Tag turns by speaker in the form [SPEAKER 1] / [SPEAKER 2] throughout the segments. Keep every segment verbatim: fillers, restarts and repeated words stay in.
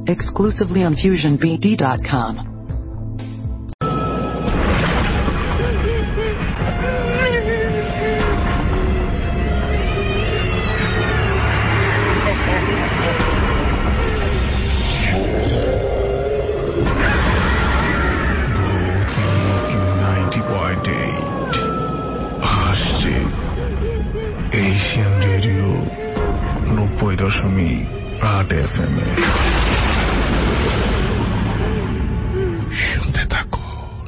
[SPEAKER 1] exclusively on fusion b d dot com.
[SPEAKER 2] Asian Radio নব্বই দশমিক আট এফ এম এ শুনতে থাকো।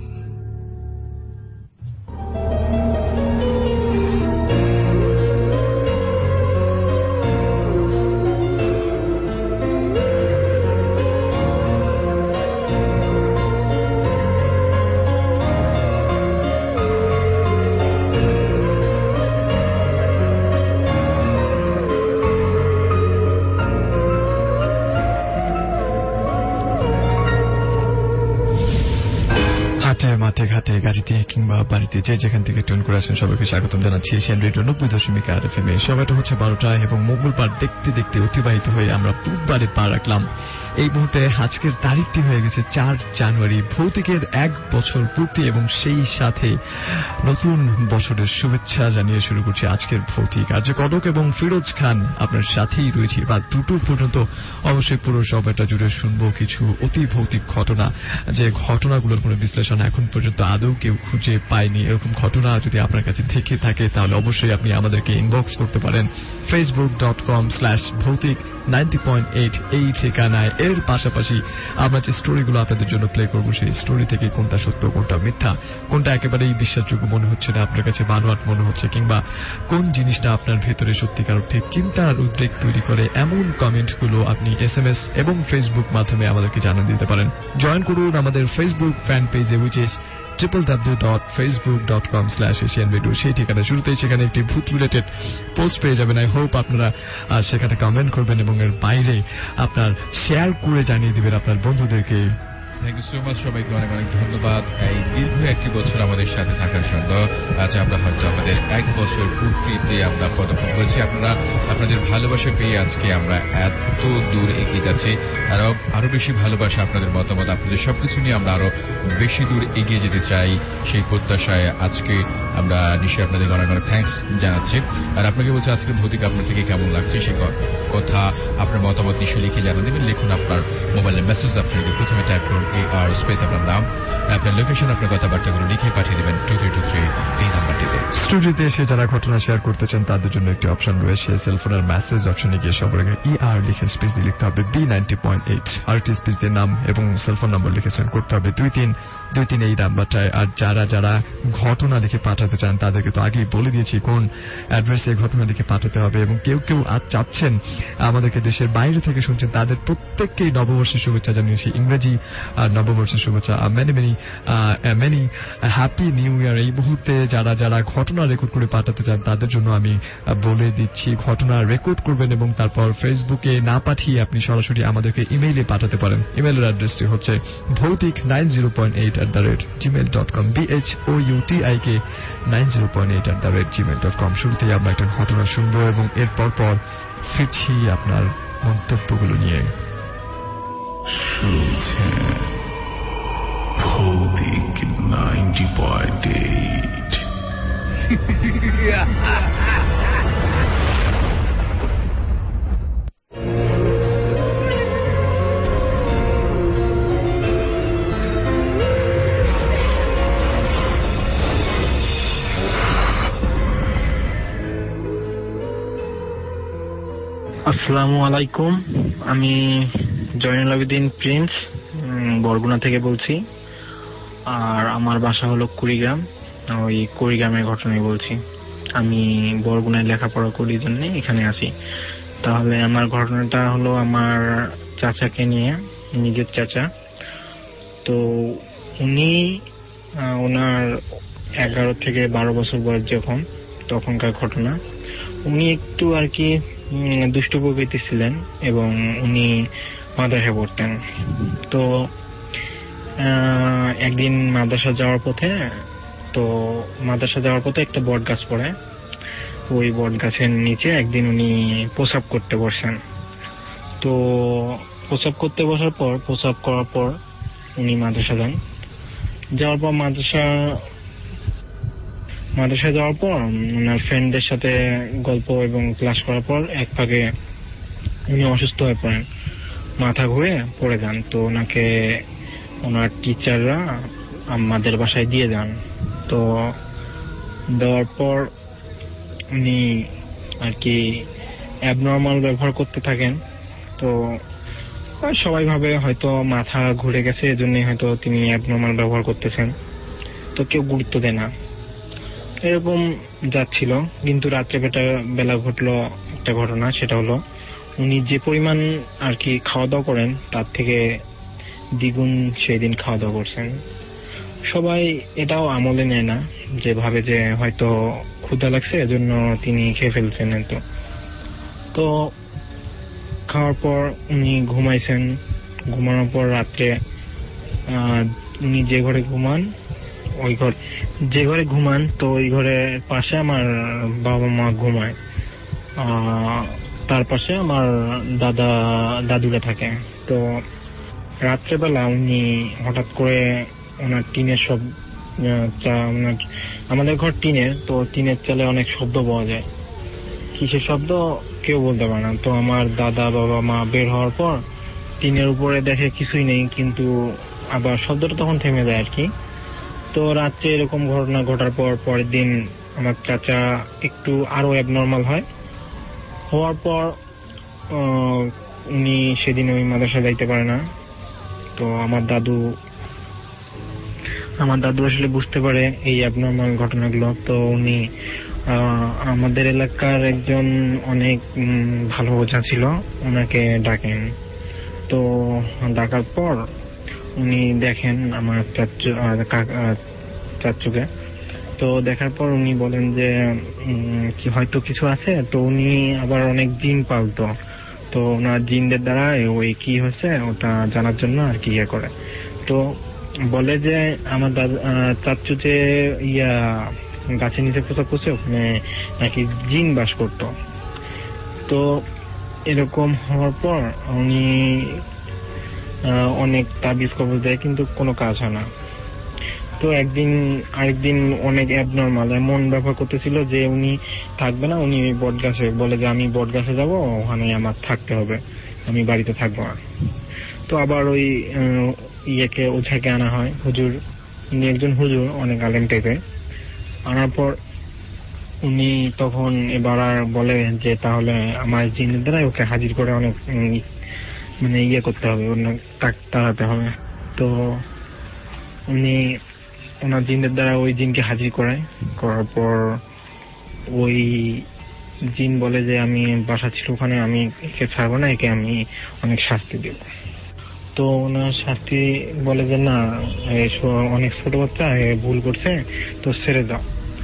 [SPEAKER 2] মাঠে ঘাটে গাড়িতে কিংবা বাড়িতে যে যেখান থেকে টিউন করে আসেন সবাইকে স্বাগতম জানাচ্ছি এশিয়ান রেডিও নব্বই দশমিক আট এফ এম এ। সময়টা হচ্ছে বারোটা এবং মঙ্গলবার দেখতে দেখতে অতিবাহিত হয়ে আমরা বুধবারে পা রাখলাম। এই মুহূর্তে আজকের তারিখটি হয়ে গেছে চার জানুয়ারি, ভৌতিকের এক বছর পূর্তি এবং সেই সাথে নতুন বছরের শুভেচ্ছা জানিয়ে শুরু করছি আজকের ভৌতিক। আর যে কটক এবং ফিরোজ খান আপনার সাথেই রয়েছি বা দুটো পর্যন্ত অবশ্যই পুরো সময়টা জুড়ে শুনবো কিছু অতি ভৌতিক ঘটনা, যে ঘটনাগুলোর কোনো বিশ্লেষণ এখন পর্যন্ত আদৌ কেউ খুঁজে পায়নি। এরকম ঘটনা যদি আপনার কাছে থেকে থাকে তাহলে অবশ্যই আপনি আমাদেরকে ইনবক্স করতে পারেন Facebook dot com slash Bhoutik ninety point eight এই ঠিকানায়। এর পাশাপাশি আমরা যে স্টোরিগুলো আপনাদের জন্য প্লে করবো সেই স্টোরি থেকে কোনটা সত্য কোনটা মিথ্যা, কোনটা একেবারেই বিশ্বাসযোগ্য মনে হচ্ছে না আপনার কাছে বানোয়াট মনে হচ্ছে, কিংবা কোন জিনিসটা আপনার ভেতরে সত্যিকার অর্থে চিন্তার উদ্বেগ তৈরি করে, এমন কমেন্টগুলো আপনি এস এম এস এবং ফেসবুক মাধ্যমে আমাদেরকে জানিয়ে দিতে পারেন। জয়েন করুন আমাদের ফেসবুক ফ্যান পেজে, which is triple W dot Facebook dot com slash Asian radio. সেই ঠিকানা শুরুতেই সেখানে একটি ভূত রিলেটেড পোস্ট পেয়ে যাবেন। আই হোপ আপনারা সেখানে কমেন্ট করবেন এবং এর বাইরে আপনার শেয়ার করে জানিয়ে দিবেন আপনার বন্ধুদেরকে।
[SPEAKER 3] থ্যাংক ইউ সো মাচ, সবাইকে অনেক অনেক ধন্যবাদ এই দীর্ঘ একটি বছর আমাদের সাথে থাকার জন্য। আজ আমরা হয়তো আমাদের এক বছর পূর্তিতে আমরা পদার্পণ করেছি। আপনারা আপনাদের ভালোবাসা পেয়ে আজকে আমরা এত দূর এগিয়ে যাচ্ছি। আরো আরো বেশি ভালোবাসা, আপনাদের মতামত, আপনাদের সবকিছু নিয়ে আমরা আরো বেশি দূর এগিয়ে যেতে চাই। সেই প্রত্যাশায় আজকে আমরা নিশ্চয়ই আপনাদের অনেক অনেক থ্যাঙ্কস জানাচ্ছি। আর আপনাকে বলছি আজকের ভৌতিক আপনার থেকে কেমন লাগছে সেই কথা, আপনার মতামত নিশ্চয়ই লিখে জানিয়ে দেবেন। লিখুন আপনার মোবাইলের মেসেজ অপশনকে প্রথমে টাইপ করুন এ আর স্পেস আপনার নাম, আপনার লোকেশন, আপনার কথাবার্তাগুলো লিখে পাঠিয়ে দেবেন টু থ্রি টু থ্রি এই নাম্বারটিতে।
[SPEAKER 2] স্টুডিওতে এসে যারা ঘটনা শেয়ার করতে চান তাদের জন্য একটি অপশন রয়েছে, সেলফোনের মেসেজ অপশনে গিয়ে সবার আগে ই আর লিখে স্পেস দিয়ে লিখতে হবে B ninety point eight, R T space দিয়ে নাম এবং সেলফোন নাম্বার লিখে সেন্ড করতে হবে দুই তিন দুই তিন এই নাম্বারটায়। আর যারা যারা ঘটনা লিখে পাঠাতে চান তাদেরকে তো আগেই বলে দিয়েছি কোন অ্যাড্রেসে ঘটনা লিখে পাঠাতে হবে। এবং কেউ কেউ আজ চাচ্ছেন আমাদেরকে দেশের বাইরে থেকে শুনছেন, তাদের প্রত্যেককেই নববর্ষের শুভেচ্ছা জানিয়েছি, ইংরেজি নববর্ষের শুভেচ্ছা, many many many happy new year. এই মুহূর্তে যারা যারা ঘটনা রেকর্ড করে পাঠাতে চান তাদের জন্য আমি বলে দিচ্ছি, ঘটনা রেকর্ড করবেন এবং তারপর ফেসবুকে না পাঠিয়ে আপনি সরাসরি আমাদেরকে ইমেইলে পাঠাতে পারেন। ইমেইলের অ্যাড্রেসটি হচ্ছে Bhoutik nine zero point eight at the rate Gmail dot com, B H O U T I K nine zero point eight at the rate Gmail dot com. শুরুতেই আমরা একটা ঘটনা শুনবো এবং এরপর পর ফিরছি আপনার মন্তব্যগুলো নিয়ে। শুনছে ভৌতিক নাইনটি পয়েন্ট এইট।
[SPEAKER 4] আসসালামু আলাইকুম, আমি জয়নুল আবেদিন প্রিন্স বরগুনা থেকে বলছি। আর আমার বাসা হলো কুড়িগ্রাম, ওই কুড়িগ্রামের ঘটনাই বলছি। আমি বরগুনায় লেখাপড়া করি জন্য এখানে আসি। তাহলে আমার ঘটনাটা হলো আমার চাচাকে নিয়ে, নিজের চাচা। তো উনি ওনার এগারো থেকে বারো বছর বয়স যখন, তখনকার ঘটনা। উনি একটু আর কি দুষ্ট প্রকৃতি ছিলেন এবং উনি মাদ্রাসা পড়তেন। তো একদিন মাদ্রাসা যাওয়ার পথে তো মাদ্রাসা যাওয়ার পথে একটা বট গাছ পড়ে। ওই বট গাছের নিচে একদিন উনি প্রসাব করতে বসেন। তো প্রস্রাব করতে বসার পর প্রস্রাব করার পর উনি মাদ্রাসা যান। যাওয়ার পর মাদ্রাসা মাদ্রাসায় যাওয়ার পর ওনার ফ্রেন্ডদের সাথে গল্প এবং ক্লাস করার পর এক ফাঁকে উনি অসুস্থ হয়ে পড়েন, মাথা ঘুরে পড়ে যান। তো ওনাকে ওনার টিচাররা আমাদের বাসায় দিয়ে যান। তো দেওয়ার পর উনি আর কি অ্যাবনর্মাল ব্যবহার করতে থাকেন। তো সবাই ভাবে হয়তো মাথা ঘুরে গেছে, এজন্যই হয়তো তিনি অ্যাবনর্মাল ব্যবহার করতেছেন, তো কেউ গুরুত্ব দেয় না, এরকম যাচ্ছিল। কিন্তু রাত্রে বেটা বেলা ঘটলো একটা ঘটনা, সেটা হলো উনি যে পরিমাণ আর কি খাওয়া দাওয়া করেন তার থেকে দ্বিগুণ সেই দিন খাওয়া দাওয়া করছেন। সবাই এটাও আমলে নেয় না, যে ভাবে যে হয়তো ক্ষুধা লাগছে এজন্য তিনি খেয়ে ফেলছেন। তো তো খাওয়ার পর উনি ঘুমাইছেন। ঘুমানোর পর রাত্রে উনি যে ঘরে ঘুমান ওই ঘর যে ঘরে ঘুমান তো ওই ঘরের পাশে আমার বাবা মা ঘুমায়, তার পাশে আমার দাদা দাদুরা থাকে। তো রাত্রেবেলা উনি হঠাৎ করে ওনার টিনের সব আমাদের ঘর টিনের, তো টিনের চালে অনেক শব্দ পাওয়া যায়, কিসের শব্দ কেউ বলতে পারে না। তো আমার দাদা বাবা মা বের হওয়ার পর টিনের উপরে দেখে কিছুই নেই, কিন্তু আবার শব্দটা তখন থেমে যায় আর কি। তো রাত্রে এরকম ঘটনা ঘটার পর পরের দিন আমার চাচা একটু আরো অ্যাবনর্মাল হয়। হওয়ার পর উনি সেদিন ওই মাদ্রাসা যাইতে পারে না। তো আমার দাদু আমার দাদু আসলে বুঝতে পারে এই অ্যাবনর্মাল ঘটনাগুলো। তো উনি আমাদের এলাকার একজন অনেক ভালো ওঝা ছিল, ওনাকে ডাকেন। তো ডাকার পর উনি দেখেন আমার চাচু চাচুকে। তো দেখার পর উনি বলেন যে হয়তো কিছু আছে। তো উনি আবার অনেক জিন পালতো, তো ওনার জিনদের দ্বারা ওই কি হয়েছে ওটা জানার জন্য আর কি ইয়ে করে। তো বলে যে আমার দাদা চাচু যে ইয়া গাছের নিচে প্রস্রাব করছে ওখানে নাকি জিন বাস করত। তো এরকম হওয়ার পর উনি অনেক তাবিজ কবজ দেয়, কিন্তু কোনো কাজ হয় না। তো একদিন আরেকদিন অনেক অ্যাবনর্মাল এমন ব্যবহার করতেছিল যে উনি থাকবে না, উনি বট গাছে বলে যে আমি বট গাছে যাবো, ওখানে আমার থাকতে হবে, আমি বাড়িতে থাকবো না। তো আবার ওই ইয়েকে ওঝাকে আনা হয়, হুজুর, উনি একজন হুজুর অনেক আলেম টাইপের। আনার পর উনি তখন এবার আর বলে যে তাহলে আমার জিনের দ্বারা ওকে হাজির করে অনেক মানে ইয়ে করতে হবে, তাড়াতে হবে। তো উনি ওনার জিনের দ্বারা ওই জিনকে হাজির করায়। করার পর ওই জিন বলে যে আমি বাসা ছিল ওখানে, আমি একে ছাড়বো না, একে আমি অনেক শাস্তি দেব। তো ওনার শাস্তি বলে যে না, অনেক ছোট বাচ্চা, ভুল করছে, তো ছেড়ে দাও।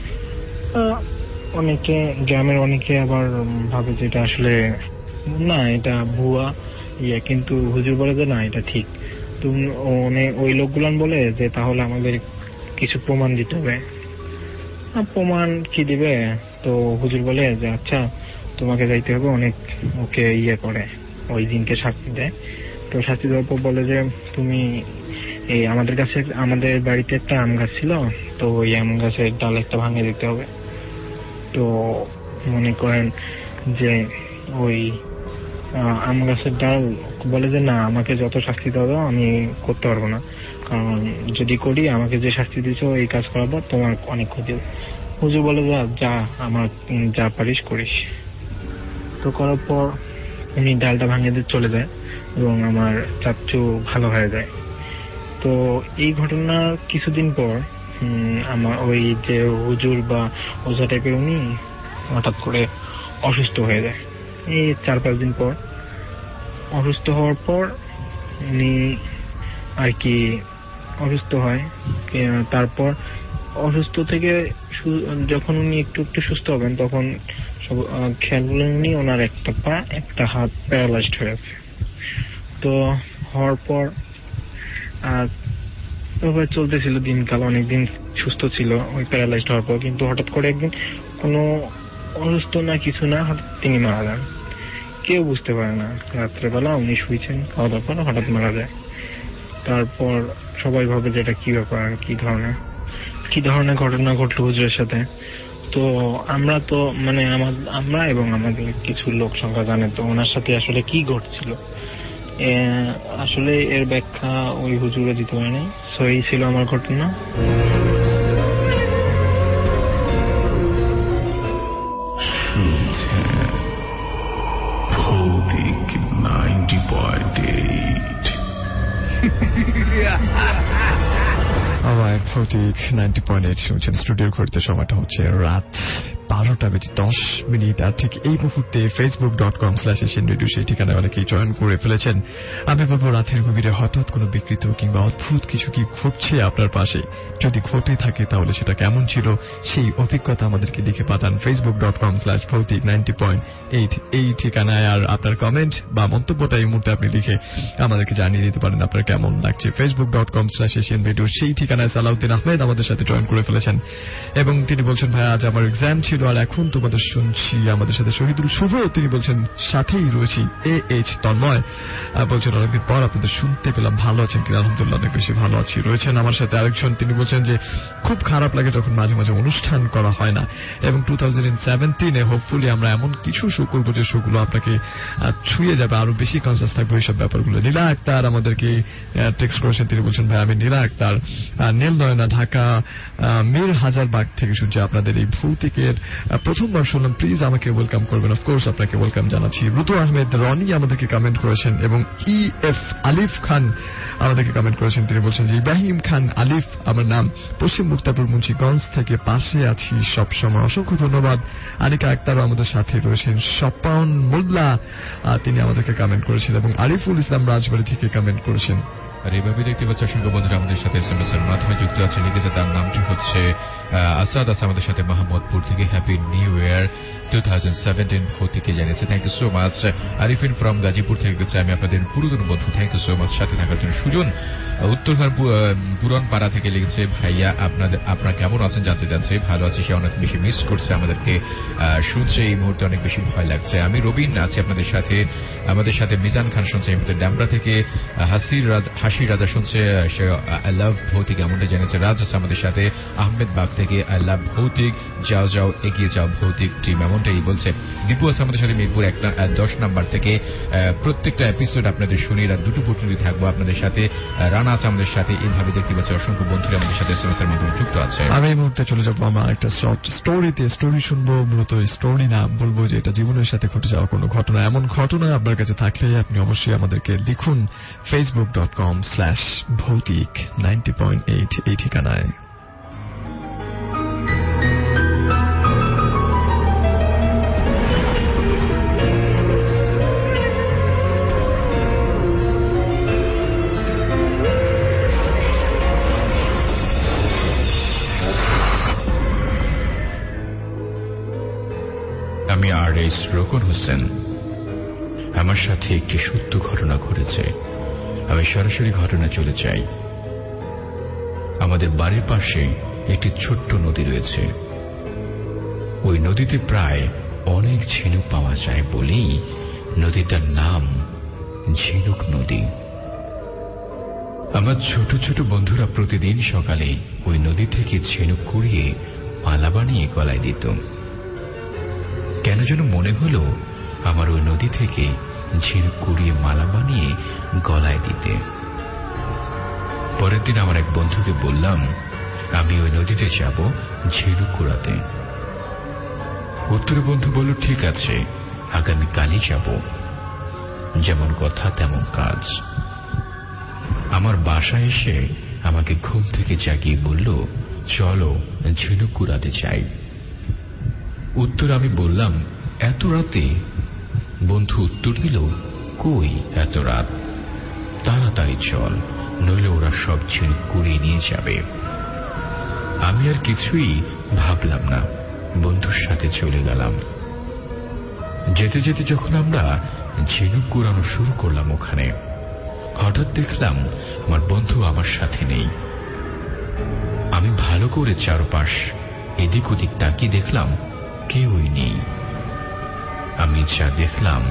[SPEAKER 4] অনেকে গ্রামের অনেকে আবার ভাবে যে এটা আসলে না, এটা ভুয়া ইয়ে, কিন্তু হুজুর বলে যে না, এটা ঠিক। তো ওই লোকগুলান বলে যে তাহলে আমাদের কিছু প্রমাণ দিতে হবে। প্রমাণ কি দিবে? তো হুজুর বলে যে আচ্ছা তোমাকে যাইতে হবে, অনেক ওকে ইয়ে করে, ওই দিনকে শাস্তি দেয়। তো শাস্তি দেওয়ার পর বলে যে তুমি এই আমাদের কাছে আমাদের বাড়িতে একটা আম গাছ ছিল, তো ওই আম গাছের ডাল একটা ভাঙে দিতে হবে। তো মনে করেন যে ওই আম গাছের ডাল বলে যে না, আমাকে যত শাস্তি দেওয়া আমি করতে পারবো না, কারণ যদি করি আমাকে যে শাস্তি দিছো এই কাজ করার পর তোমার অনেক ক্ষতি। হুজুর বলে যা যা আমার যা পারিস করিস। তো করার পর উনি ডালটা ভাঙিয়ে দিয়ে চলে যায় এবং আমার চাচু ভালো হয়ে যায়। তো এই ঘটনার কিছুদিন পর আমার ওই যে হুজুর বা ওঝা টাইপের উনি হঠাৎ করে অসুস্থ হয়ে যায়। এই চার পাঁচ দিন পর অসুস্থ হওয়ার পর উনি আর কি অসুস্থ হয়। তারপর অসুস্থ থেকে যখন উনি একটু একটু সুস্থ হবেন তখন সব খেয়াল করলেন উনি ওনার একটা পা একটা হাত প্যারালাইজড হয়ে আছে। তো হওয়ার পর আর চলতেছিল দিনকাল, অনেকদিন সুস্থ ছিল ওই প্যারালাইজড হওয়ার পর, কিন্তু হঠাৎ করে একদিন কোনো অসুস্থ না কিছু না হঠাৎ তিনি মারা যান। কেউ বুঝতে পারে না। রাত্রেবেলা উনি শুয়েছেন, খাওয়া দাওয়ার পর হঠাৎ মারা যায়। তারপর সবাই ভাবে যে এটা কি ব্যাপার, কি ধরনের কি ধরনের ঘটনা ঘটলো হুজুরের সাথে। তো আমরা তো মানে আমরা এবং আমাদের কিছু লোক সংখ্যা জানে তো ওনার সাথে আসলে কি ঘটছিল, আসলে এর ব্যাখ্যা ওই হুজুরে দিতে পারেনি। সো এই ছিল আমার ঘটনা।
[SPEAKER 2] ভৌতিক নাইনটি পয়েন্ট এইট শুনছেন। স্টুডিওর ঘড়িতে সময়টা হচ্ছে রাত বারোটা বেজে দশ মিনিট। আর ঠিক এই মুহূর্তে Facebook dot com slash Asian radio সেই ঠিকানায় অনেকেই জয়েন করে ফেলেছেন। আমি বলবো রাতের গভীরে হঠাৎ কোনো বিকৃত কিংবা অদ্ভুত কিছু কি ঘটছে আপনার পাশে, যদি ঘটে থাকে তাহলে সেটা কেমন ছিল সেই অভিজ্ঞতা আমাদেরকে লিখে পাঠান Facebook dot com slash Bhoutik ninety point eight এই ঠিকানায়। আর আপনার কমেন্ট বা মন্তব্যটা এই মুহূর্তে আপনি লিখে আমাদেরকে জানিয়ে দিতে পারেন আপনার কেমন লাগছে। Facebook dot com slash Asian radio সেই ঠিকানায় সালাউদ্দিন আহমেদ আমাদের সাথে জয়েন করে ফেলেছেন এবং তিনি বলছেন ভাই আজ আমার এক্সাম ছিল আর এখন তোমাদের শুনছি। আমাদের সাথে শহীদুল শুভ তিনি বলছেন সাথেই রয়েছি। এ এইচ তন্ময় বলছেন অনেকদিন পর আপনাদের শুনতে পেলাম, ভালো আছেন কিনা? আলহামদুলিল্লাহ অনেক বেশি ভালো আছি। রয়েছেন আমার সাথে আরেকজন, তিনি বলছেন যে খুব খারাপ লাগে যখন মাঝে মাঝে অনুষ্ঠান করা হয় না এবং টু থাউজেন্ড সেভেন্টিনে হোপফুলি আমরা এমন কিছু শো করবো যে শোগুলো আপনাকে ছুঁয়ে যাবে, আরো বেশি কনসাস থাকবে এইসব ব্যাপারগুলো। নীলা আক্তার আমাদেরকে টেক্সট করেছেন, তিনি বলছেন ভাই আমি নীলা আক্তার নীল নয়না ঢাকা মীর হাজারবাগ থেকে শুনছি আপনাদের এই ভৌতিকের প্রথমবার শুনলাম, প্লিজ আমাকে ওয়েলকাম করবেন। অফকোর্স আপনাকে ওয়েলকাম জানাচ্ছি। রুতু আহমেদ রনি আমাদেরকে কমেন্ট করেছেন এবং ই এফ আলিফ খান আমাদেরকে কমেন্ট করেছেন, তিনি বলছেন যে ইব্রাহিম খান আলিফ আমার নাম, পশ্চিম মুক্তাপুর মুন্সিগঞ্জ থেকে, পাশে আছি সবসময়। অসংখ্য ধন্যবাদ। আনিকা আক্তারও আমাদের সাথে রয়েছেন। স্বপন মোল্লা তিনি আমাদেরকে কমেন্ট করেছেন এবং আরিফুল ইসলাম রাজবাড়ী থেকে কমেন্ট করেছেন।
[SPEAKER 3] আর এইভাবে দেখতে পাচ্ছি অসংখ্য বন্ধুরা আমাদের সাথে এস এম এস এর মাধ্যমে যুক্ত আছে। লিখেছে তার নামটি হচ্ছে আসাদ আস আমাদের সাথে মোহাম্মদপুর থেকে। Happy new year two thousand seventeen ভৌতিকে জানিয়েছে। Thank you so much. Arifin from Gazipur থেকে গেছে আমি আপনাদের পুরাতন বন্ধু, থ্যাংক ইউ সো মাচ সাথে থাকার জন্য। সুজন উত্তরখান পুরন পাড়া থেকে লিখেছে ভাইয়া আপনাদের আপনারা কেমন আছেন জানতে চাচ্ছে। ভালো আছে, সে অনেক বেশি মিস করছে আমাদেরকে, শুনছে এই মুহূর্তে অনেক বেশি ভয় লাগছে। আমি রবিন আছি আপনাদের সাথে। আমাদের সাথে মিজান খান শুনছে এই মুহূর্তে ড্যামরা থেকে। হাসির রাজ হাসি রাজা শুনছে, সে আই লাভ ভৌতিক এমনটা জানিয়েছে। রাজ আছে আমাদের সাথে আহমেদ বাগ থেকে, আই লাভ ভৌতিক, যাও যাও এগিয়ে যাও ভৌতিক টিম এমনটাই বলছে। দীপু আছে আমাদের সাথে মিরপুর এক দশ নাম্বার থেকে। প্রত্যেকটা এপিসোড আপনাদের শুনি, রাত দুটো পর্যন্ত থাকবো আপনাদের সাথে। রানা আছে আমাদের সাথে। এইভাবে দেখতে পাচ্ছি অসংখ্য বন্ধুরা আমাদের সাথে এস এম এস এর মাধ্যমে যুক্ত আছে।
[SPEAKER 2] আমি এই মুহূর্তে চলে যাবো আমার একটা শর্ট স্টোরিতে। স্টোরি শুনবো, মূলত স্টোরি না, বলবো যে এটা জীবনের সাথে ঘটে যাওয়া কোনো ঘটনা। এমন ঘটনা আপনার কাছে থাকলে আপনি অবশ্যই আমাদেরকে লিখুন Facebook dot com slash Bhoutik ninety point eight এই ঠিকানায়।
[SPEAKER 5] আমি আর এস রোকন হোসেন। আমার সাথে একটি সত্য ঘটনা ঘটেছে। আমি সরাসরি ঘটনা চলে যাই। আমাদের বাড়ির পাশে একটি ছোট্ট নদী রয়েছে। ওই নদীতে প্রায় অনেক ঝিনুক পাওয়া যায় বলেই নদীটার নাম ঝিনুক নদী। আমার ছোট ছোট বন্ধুরা প্রতিদিন সকালে ওই নদী থেকে ঝিনুক কুড়িয়ে মালা বানিয়ে গলায় দিত। কেন যেন মনে হলো আমার ওই নদী থেকে ঝিনুক কুড়িয়ে মালা বানিয়ে গলায় দিতে। পরের দিন আমার এক বন্ধুকে বললাম আমি ওই নদীতে যাব ঝিনুক কুড়াতে। উত্তরে বন্ধু বলল ঠিক আছে, আগামীকালই যাব। যেমন কথা তেমন কাজ। আমার বাসায় এসে আমাকে ঘুম থেকে জাগিয়ে বলল চলো ঝিনুক কুড়াতে চাই। উত্তর আমি বললাম এত রাতে? বন্ধু উত্তর দিল কই এত রাত, তাড়াতাড়ি চল, নইলে ওরা সব ঝিনুক কুড়িয়ে নিয়ে যাবে। আমি আর কিছুই ভাবলাম না, বন্ধুর সাথে চলে গেলাম। যেতে যেতে যখন আমরা ঝিনুক কুড়ানো শুরু করলাম ওখানে, হঠাৎ দেখলাম আমার বন্ধু আমার সাথে নেই। আমি ভালো করে চারপাশ এদিক ওদিক তাকিয়ে দেখলাম কেউই নেই। আমি যা দেখলাম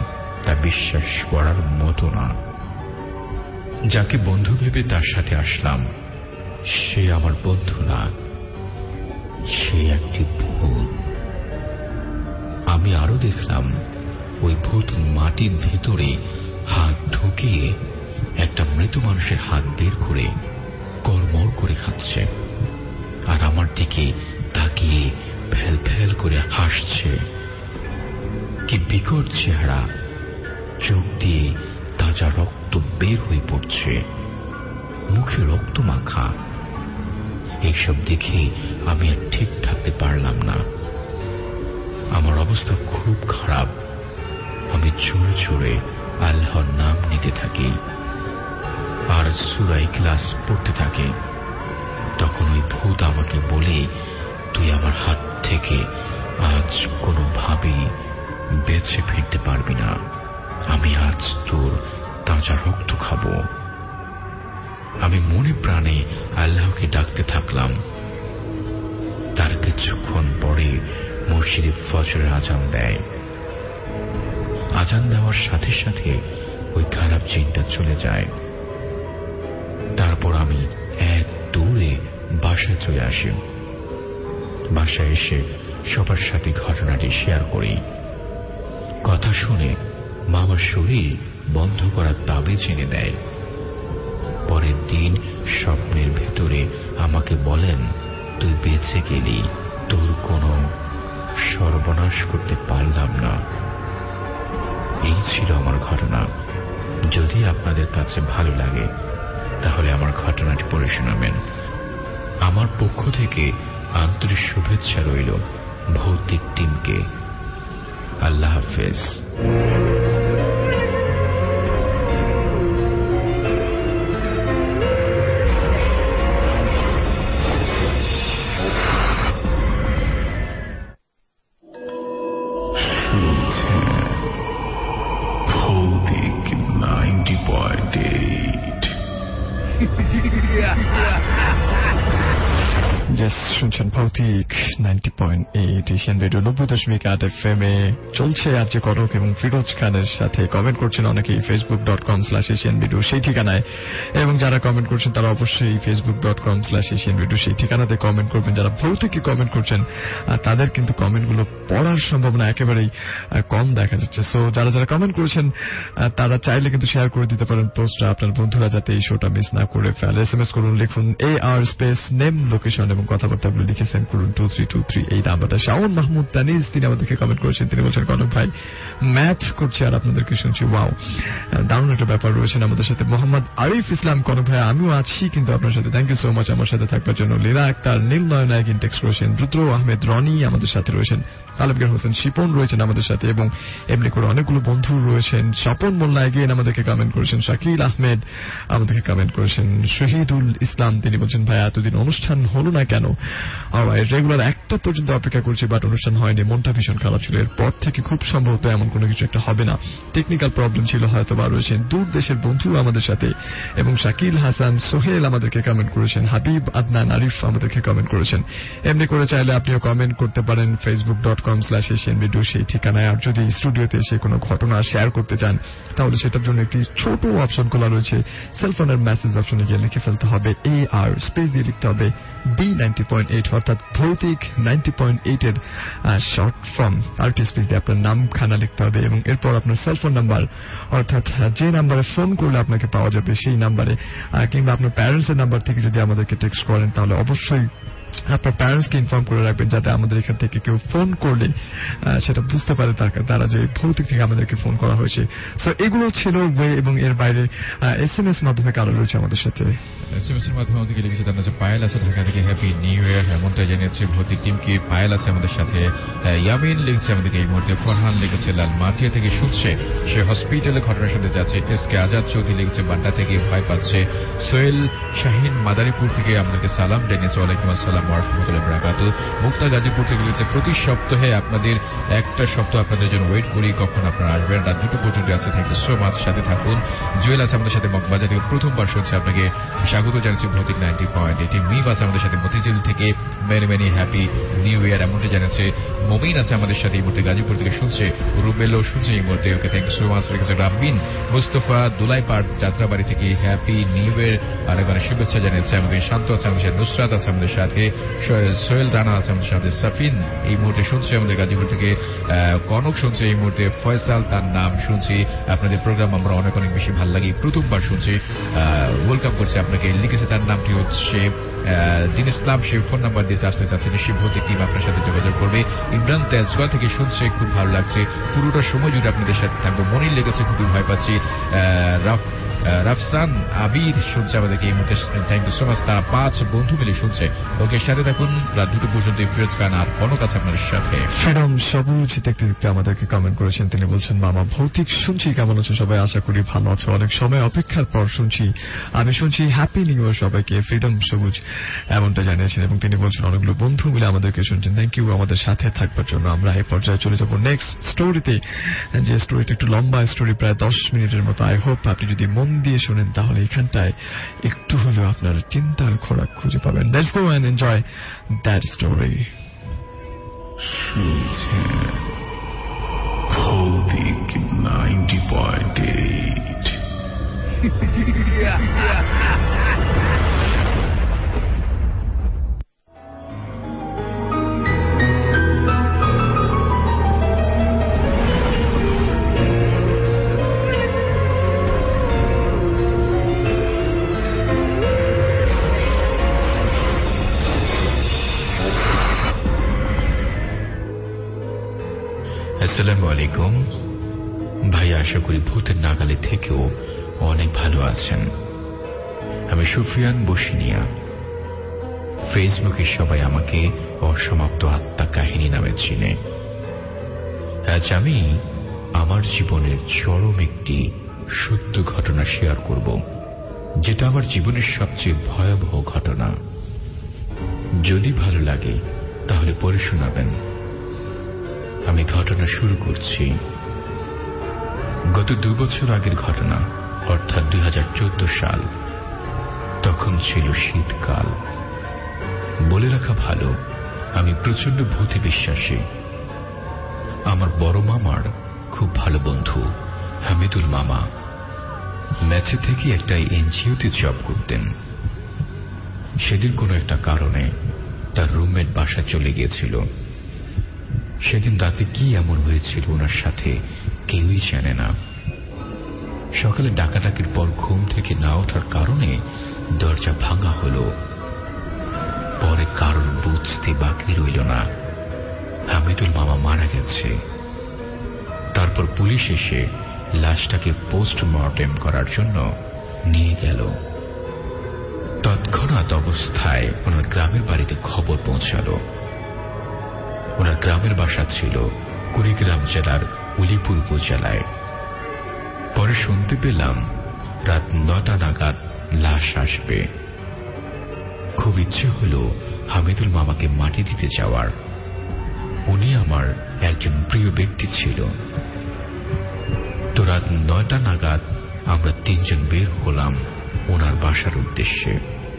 [SPEAKER 5] তা বিশ্বাস করার মতো না। যাকে বন্ধু ভেবে তার সাথে আসলাম, সে আমার বন্ধু না, সে একটি ভূত। আমি আরো দেখলাম ওই ভূত মাটির ভেতরে হাত ঢুকিয়ে একটা মৃত মানুষের হাত বের করে কড়মড় করে খাচ্ছে, আর আমার দিকে তাকিয়ে ফেল ফেল করে হাসছে। কি বিকট চেহারা, চোখ দিয়ে তাজা রক্ত বের হয়ে পড়ছে, মুখে রক্ত মাখা। এইসব দেখে আমি আর ঠিক থাকতে পারলাম না। আমার অবস্থা খুব খারাপ। আমি জোরে জোরে আল্লাহর নাম নিতে থাকি আর সূরা ইখলাস পড়তে থাকি। তখন ওই ভূত আমাকে বলে, তুই আমার হাত থেকে আজ কোনোভাবেই বেঁচে ফিরতে পারবি না। আমি আজ তোর তাজা রক্ত খাব। আমি মনে প্রাণে আল্লাহকে ডাকতে থাকলাম। তার কিছুক্ষণ পরে মসজিদে ফজরের আজান দেয়। আজান দেওয়ার সাথে সাথে ওই খারাপ জিনটা চলে যায়। তারপর আমি এক দৌড়ে বাসায় চলে আসি। বাসায় এসে সবার সাথে ঘটনাটি শেয়ার করি। কথা শুনে মামার শরীর বন্ধ করার তাবিজ এনে দেয়। পরের দিন স্বপ্নের ভেতরে আমাকে বলেন, তুই বেঁচে গেলি, তোর কোনো সর্বনাশ করতে পারলাম না। এই ছিল আমার ঘটনা। যদি আপনাদের কাছে ভালো লাগে তাহলে আমার ঘটনাটি পড়ে শোনাবেন। আমার পক্ষ থেকে আন্তরিক শুভেচ্ছা রইল ভৌতিক টিমকে। আল্লাহ হাফেজ।
[SPEAKER 2] শুনছেন Bhoutik ninety point eight Asian radio নব্বই দশমিক আট এফ এম এ। চলছে আর যে কটক এবং ফিরোজ খানের সাথে কমেন্ট করছেন অনেকেই Facebook dot com slash Asian radio সেই ঠিকানায়, এবং যারা কমেন্ট করছেন তারা অবশ্যই Facebook dot com slash Asian radio সেই ঠিকানাতে কমেন্ট করবেন। যারা ভৌতিক কমেন্ট করছেন তাদের কিন্তু কমেন্টগুলো পড়ার সম্ভাবনা একেবারেই কম দেখা যাচ্ছে। সো যারা যারা কমেন্ট করেছেন তারা চাইলে কিন্তু শেয়ার করে দিতে পারেন পোস্টটা, আপনার বন্ধুরা যাতে এই শোটা মিস না করে ফেলে। এস এম এস করুন, লিখুন A R space name location এবং কথাবার্তাগুলো লিখে সেন্ড করুন টু থ্রি টু থ্রি এই নাম্বারটা। শাওন মাহমুদ তানিজ তিনি আমাদেরকে কমেন্ট করেছেন। তিনি বলছেন, কনক ভাই ম্যাথ করছে আর আপনাদেরকে শুনছি, ওয়াও দারুণ একটা ব্যাপার। রয়েছেন আমাদের সাথে মোহাম্মদ আরিফ ইসলাম। কনক ভাই আমিও আছি কিন্তু আপনার সাথে, থ্যাংক ইউ সো মাচ আমার সাথে থাকবার জন্য। লীলা আক্তার, নীল নয়নায়ক ইনটেক্স করেছেন। রুদ্র আহমেদ রনি আমাদের সাথে রয়েছেন। আলমগীর হোসেন শিপন রয়েছেন আমাদের সাথে, এবং এমনি করে অনেকগুলো বন্ধু রয়েছেন। স্বপন মোল্লা এগেন আমাদেরকে কমেন্ট করেছেন। শাকিল আহমেদ আমাদেরকে কমেন্ট করেছেন। শহীদুল ইসলাম তিনি বলছেন, ভাই এতদিন অনুষ্ঠান হলো না কেন? রেগুলার একটা পর্যন্ত অপেক্ষা করছি বাট অনুষ্ঠান হয়নি, মনটা ভীষণ খারাপ ছিল। এরপর থেকে খুব সম্ভবত এমন কোনো কিছু একটা হবে না, টেকনিক্যাল প্রবলেম ছিল হয়তো বা। রয়েছেন দূর দেশের বন্ধু আমাদের সাথে, এবং শাকিল হাসান সোহেল আমাদেরকে কমেন্ট করেছেন। হাবিব আদনান আরিফ আমাদেরকে কমেন্ট করেছেন। এমনি করে চাইলে আপনিও কমেন্ট করতে পারেন Facebook dot com slash Asian radio সেই ঠিকানায়। আর যদি স্টুডিওতে এসে কোনো ঘটনা শেয়ার করতে চান তাহলে সেটার জন্য একটি ছোট অপশন খোলা রয়েছে। সেলফোনের মেসেজ অপশনে গিয়ে লিখে ফেলতে হবে এ আর স্পেস দিয়ে লিখতে হবে বি নাইনটি পয়েন্ট এইট অর্থাৎ ভৌতিক নাইনটি পয়েন্ট এইট এর শর্ট ফর্ম আর টি স্পেস দিয়ে আপনার নামখানা লিখতে হবে, এবং এরপর আপনার সেলফোন নাম্বার অর্থাৎ যে নাম্বারে ফোন করলে আপনাকে পাওয়া যাবে সেই নাম্বারে, কিংবা আপনার প্যারেন্টস এর নাম্বার থেকে যদি আমাদেরকে টেক্সট করেন তাহলে অবশ্যই আপনার প্যারেন্টসকে ইনফর্ম করে রাখবেন যাতে আমাদের এখান থেকে কেউ ফোন করলে সেটা বুঝতে পারে তারা যে ভৌতিক থেকে আমাদেরকে ফোন করা হয়েছে। সো এগুলো ছিল ওয়ে, এবং এর বাইরে এস এম এস মাধ্যমে কারো রয়েছে আমাদের সাথে।
[SPEAKER 3] এস এম এস এর মাধ্যমে আমাদেরকে লিখেছে তার নাম পায়েল আছে ঢাকা থেকে, হ্যাপি নিউ ইয়ার এমনটাই জানিয়েছে ভৌতিক টিমকে। পায়েল আছে আমাদের সাথে। ইয়ামিন লিখছে আমাদেরকে এই মুহূর্তে। ফরহান লিখেছে লালমাটিয়া থেকে শুনছে, সে হসপিটালে ঘটনা শুনতে যাচ্ছে। এস কে আজাদ চৌধুরী লিখেছে বাড্ডা থেকে ভয় পাচ্ছে। সোহেল শাহিন মাদারীপুর থেকে আমাদেরকে সালাম জানিয়েছে। ওয়ালাইকুম আসসালাম আসসালাম ওয়া রাহমাতুল্লাহি ওয়া বারাকাতুহু। মুক্তা গাজীপুর থেকে লিখেছে, প্রতি সপ্তাহে আপনাদের একটা সপ্তাহ আপনাদের জন্য ওয়েট করি, কখন আপনারা আসবেন, রাত দুটো পর্যন্ত আছে। থ্যাংক ইউ সো মাচ, সাথে থাকুন। জুয়েল আছে আমাদের সাথে মগবাজার থেকে, প্রথমবার শুনছে, আপনাকে স্বাগত জানাচ্ছি ভৌতিক নাইনটি পয়েন্ট এইট। মিম আছে আমাদের সাথে মতিঝিল থেকে, many many happy new year এমনটা জানাচ্ছে। মমিন আছে আমাদের সাথে এই মুহূর্তে গাজীপুর থেকে শুনছে, রুবেলও শুনছে এই মুহূর্তে, okay thank you so much. লিখেছে রাব্বিন মুস্তফা দুলাইপাড় যাত্রাবাড়ি থেকে, হ্যাপি নিউ ইয়ার আর একবার শুভেচ্ছা জানাচ্ছে আমাদের। শান্ত আছে আমাদের সাথে, নুসরাত আছে আমাদের সাথে, সোহেল রানা আছে আমাদের সাথে, সাফিন এই মুহূর্তে শুনছে আমাদের গাজীপুর থেকে, কনক শুনছে এই মুহূর্তে, ফয়সাল তার নাম শুনছি। আপনাদের প্রোগ্রাম আমরা অনেক অনেক বেশি ভালো লাগে, প্রথমবার শুনছি, ওয়েলকাম করছে আপনাকে। লিখেছে তার নামটি হচ্ছে দিন ইসলাম, সে ফোন নাম্বার দিয়ে আসতে চাচ্ছে, নিশ্চয়ই ভৌতিক টিম আপনার সাথে যোগাযোগ করবে। ইমরান তেজগাঁ থেকে শুনছে, খুব ভালো লাগছে, পুরোটা সময় জুড়ে আপনাদের সাথে থাকবো। মনির লেগেছে, খুবই ভয় পাচ্ছি। রাফ রাফসান আবির শুনছে আমাদেরকে এই মুহূর্তে, থ্যাংক ইউ সো মাচ। তারা পাঁচ বন্ধু মিলে শুনছে, ওকে সাথে থাকুন রাত দুটো পর্যন্ত। ফিরোজ খান আর কনক আছে আপনাদের সাথে।
[SPEAKER 2] ফ্রিডম সবুজ দেখতে দেখতে আমাদেরকে কমেন্ট করেছেন, তিনি বলছেন, মামা ভৌতিক শুনছি, কেমন আছো সবাই, আশা করি ভালো আছো, অনেক সময় অপেক্ষার পর শুনছি, আমি শুনছি, হ্যাপি নিউ ইয়ার সবাইকে। ফ্রিডম সবুজ এমনটা জানিয়েছেন এবং তিনি বলছেন অনেকগুলো বন্ধু মিলে আমাদেরকে শুনছেন, থ্যাংক ইউ আমাদের সাথে থাকবার জন্য। আমরা এই পর্যায়ে চলে যাবো নেক্সট স্টোরিতে, যে স্টোরিটা একটু লম্বা স্টোরি, প্রায় দশ মিনিটের মতো। আই হোপ আপনি যদি মন দিয়ে শোনেন তাহলে এখানটায় একটু হলেও আপনার চিন্তার খোরাক খুঁজে পাবেন। Let's go and enjoy that story.
[SPEAKER 5] শুনছেন ভৌতিক নাইনটি পয়েন্ট এইট। আসসালামু আলাইকুম ভাই, আশা করি ভূতের নাগালে থেকেও অনেক ভালো আছেন। আমি সুফিয়ান বসিনিয়া। ফেসবুকে সবাই আমাকে অসমাপ্ত আত্মা কাহিনী নামে চিনে। আজ আমি আমার জীবনের চরম একটি সত্য ঘটনা শেয়ার করব, যেটা আমার জীবনের সবচেয়ে ভয়াবহ ঘটনা। যদি ভালো লাগে তাহলে পড়ে শোনাবেন। আমি ঘটনা শুরু করছি। গত দু বছর আগের ঘটনা, অর্থাৎ দুই হাজার চোদ্দ সাল। তখন ছিল শীতকাল। বলে রাখা ভালো, আমি প্রচন্ড ভূতে বিশ্বাসী। আমার বড় মামার খুব ভালো বন্ধু হামিদুল মামা ম্যাচে থেকে একটা এনজিওতে জব করতেন। সেদিন কোনো একটা কারণে তার রুমমেট বাসা চলে গিয়েছিল। সেদিন রাতে কি এমন হয়েছিল ওনার সাথে কেউই জানে না। সকালে ডাকাডাকির পর ঘুম থেকে না ওঠার কারণে দরজা ভাঙা হলো। পরে কারোর বুঝতে বাকি রইল না হামিদুল মামা মারা গেছে। তারপর পুলিশ এসে লাশটাকে পোস্টমর্টেম করার জন্য নিয়ে গেল। তৎক্ষণাৎ অবস্থায় ওনার গ্রামের বাড়িতে খবর পৌঁছালো। ওনার গ্রামের বাসা ছিল কুড়িগ্রাম জেলার উলিপুর উপজেলায়। পরে শুনতে পেলাম রাত নটা নাগাদ লাশ আসবে। খুব ইচ্ছে হল হামিদুল মামাকে মাটি দিতে যাওয়ার। উনি আমার একজন প্রিয় ব্যক্তি ছিল। তো রাত নয়টা নাগাদ আমরা তিনজন বের হলাম ওনার বাসার উদ্দেশ্যে।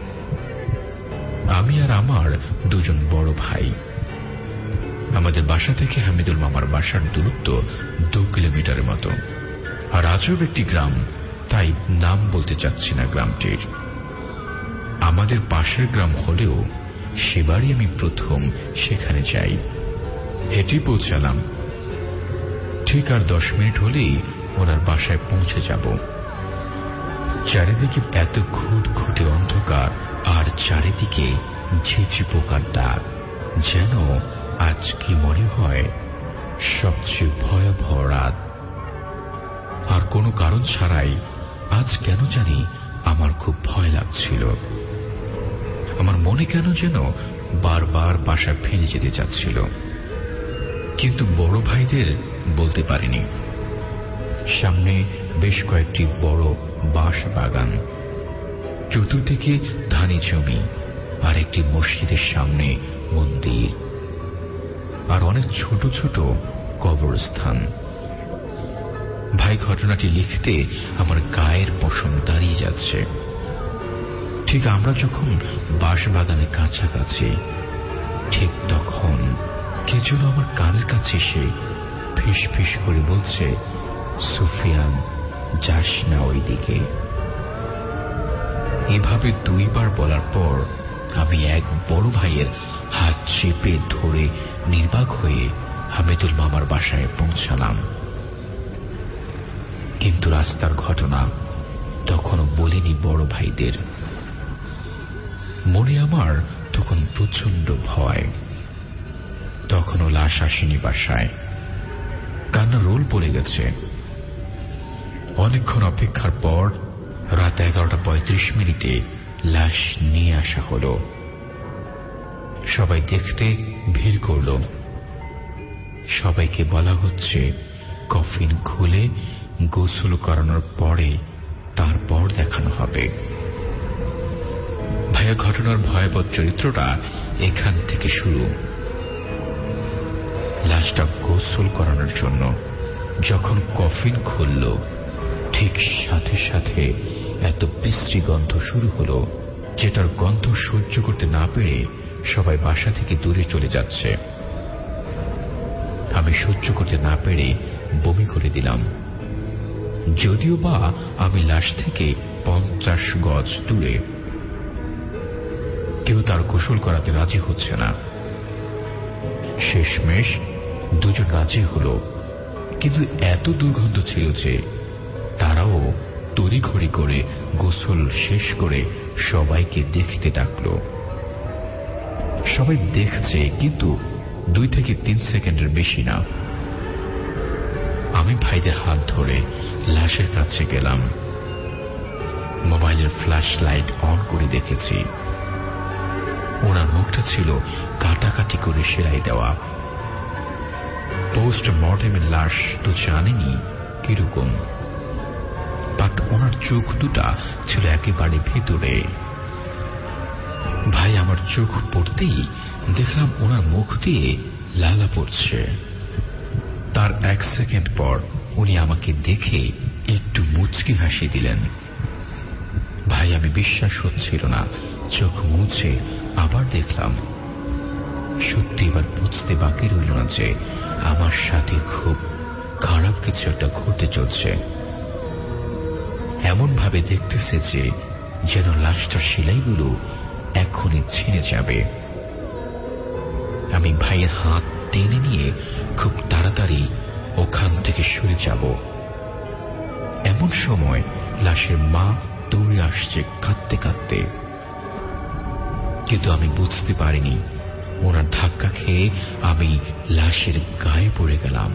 [SPEAKER 5] আমি আর আমার দুজন বড় ভাই। আমাদের বাসা থেকে হামিদুল মামার বাসার দূরত্ব দু কিলোমিটারের মতো। আর আজব একটি গ্রাম, তাই নাম বলতে চাচ্ছি না গ্রামটির। আমাদের পাশের গ্রাম হলেও সেবারই আমি প্রথম সেখানে যাই। হেঁটে পৌঁছালাম। ঠিক আর দশ মিনিট হলেই ওনার বাসায় পৌঁছে যাব। চারিদিকে এত ঘুটঘুটে অন্ধকার আর চারিদিকে ঝিঝি পোকার ডাক, যেন আজ কি মনে হয় সবচেয়ে ভয়াবহ রাত। আর কোনো কারণ ছাড়াই আজ কেন জানি আমার খুব ভয় লাগছিল। আমার মনে কেন যেন বারবার বাসায় ফিরে যেতে চাচ্ছিল, কিন্তু বড় ভাইদের বলতে পারিনি। সামনে বেশ কয়েকটি বড় বাঁশ বাগান, চতুর্দিকে ধানি জমি আর একটি মসজিদের সামনে মন্দির, আর অনেক ছোট ছোট কবরস্থান। ভাই ঘটনাটি লিখতে আমার গায়ের পশম দাঁড়িয়ে যাচ্ছে। ঠিক আমরা যখন বাঁশবাগানের কাছাকাছি, ঠিক তখন কে যেন আমার কানের কাছে এসে ফিস ফিস করে বলছে, সুফিয়ান, যাস না ওই দিকে। এভাবে দুইবার বলার পর আমি এক বড় ভাইয়ের হাত চেপে ধরে নির্বাক হয়ে হামিদুল মামার বাসায় পৌঁছালাম। কিন্তু রাস্তার ঘটনা তখনও বলিনি বড় ভাইদের। মনে আমার তখন প্রচন্ড ভয়। তখনও লাশ আসেনি বাসায়, কান্না রোল পড়ে গেছে। অনেকক্ষণ অপেক্ষার পর রাত এগারোটা পঁয়ত্রিশ মিনিটে লাশ নিয়ে আসা হল। সবাই দেখতে ভিড় করল। সবাইকে বলা হচ্ছে কফিন খুলে গোসল করানোর পরে তারপর দেখানো হবে। ভাইয়া ঘটনার ভয়াবহ চরিত্রটা এখান থেকে শুরু। লাশটা গোসল করানোর জন্য যখন কফিন খুলল, ঠিক সাথে সাথে এত বিশ্রী গন্ধ শুরু হলো, যেটার গন্ধ সহ্য করতে না পেরে সবাই বাসা থেকে দূরে চলে যাচ্ছে। আমি সহ্য করতে না পেরে বমি করে দিলাম। যদিও বা আমি লাশ থেকে পঞ্চাশ গজ দূরে। কেউ তার গোসল করাতে রাজি হচ্ছে না। শেষমেশ দুজন রাজি হল, কিন্তু এত দুর্গন্ধ ছিল যে তারাও তড়িঘড়ি করে গোসল শেষ করে সবাইকে দেখতে ডাকল। সবাই দেখছে, কিন্তু দুই থেকে তিন সেকেন্ডের বেশি না। আমি ভাইদের হাত ধরে লাশের কাছে গেলাম। মোবাইলের ফ্ল্যাশ লাইট অন করে দেখেছি ওনার মুখটা ছিল কাটাকাটি করে সেলাই দেওয়া। পোস্ট মর্টেমের লাশ তো জানেনি কিরকম, বাট ওনার চোখ দুটা ছিল একেবারে ভেতরে। ভাই আমার চোখ পড়তেই দেখলাম ওনার মুখ দিয়ে লালা পড়ছে। তার এক সেকেন্ড পর উনি আমাকে দেখে একটু মুচকি হাসি দিলেন। ভাই আমি বিশ্বাস হচ্ছিল না, চোখ মুছে আবার দেখলাম। সত্যি এবার বুঝতে বাকি রইল না যে আমার সাথে খুব খারাপ কিছু একটা ঘটতে চলছে। এমন ভাবে দেখতেছে যে যেন লাশটার সেলাইগুলো এখনই ছিঁড়ে যাবে। আমি ভাইয়ের হাত টেনে নিয়ে খুব তাড়াতাড়ি ওখান থেকে সরে যাব। এমন সময় লাশের মা দৌড়ে আসছে কাঁদতে কাঁদতে, কিন্তু আমি বুঝতে পারিনি ওনার ধাক্কা খেয়ে আমি লাশের গায়ে পড়ে গেলাম।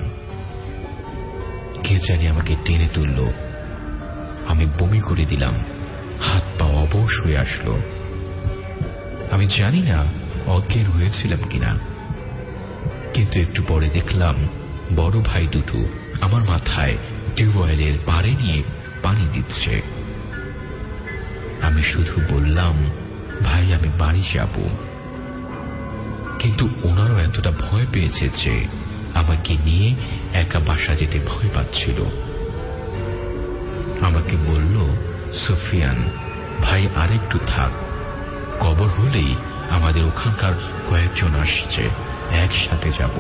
[SPEAKER 5] কে জানি আমাকে টেনে তুলল। আমি বমি করে দিলাম, হাত পা অবশ হয়ে আসলো। আমি জানি না অজ্ঞান হয়েছিলাম কিনা, কিন্তু একটু পরে দেখলাম বড় ভাই দুটো আমার মাথায় টিউবওয়েলের পাড়ে নিয়ে পানি দিচ্ছে। আমি শুধু বললাম, ভাই আমি বাড়ি যাব। কিন্তু ওনারও এতটা ভয় পেয়েছে যে আমাকে নিয়ে একা বাসা যেতে ভয় পাচ্ছিল। আমাকে বলল, সুফিয়ান ভাই আরেকটু থাক, কবর হলেই আমাদের ওখানকার কয়েকজন আসছে, একসাথে যাব।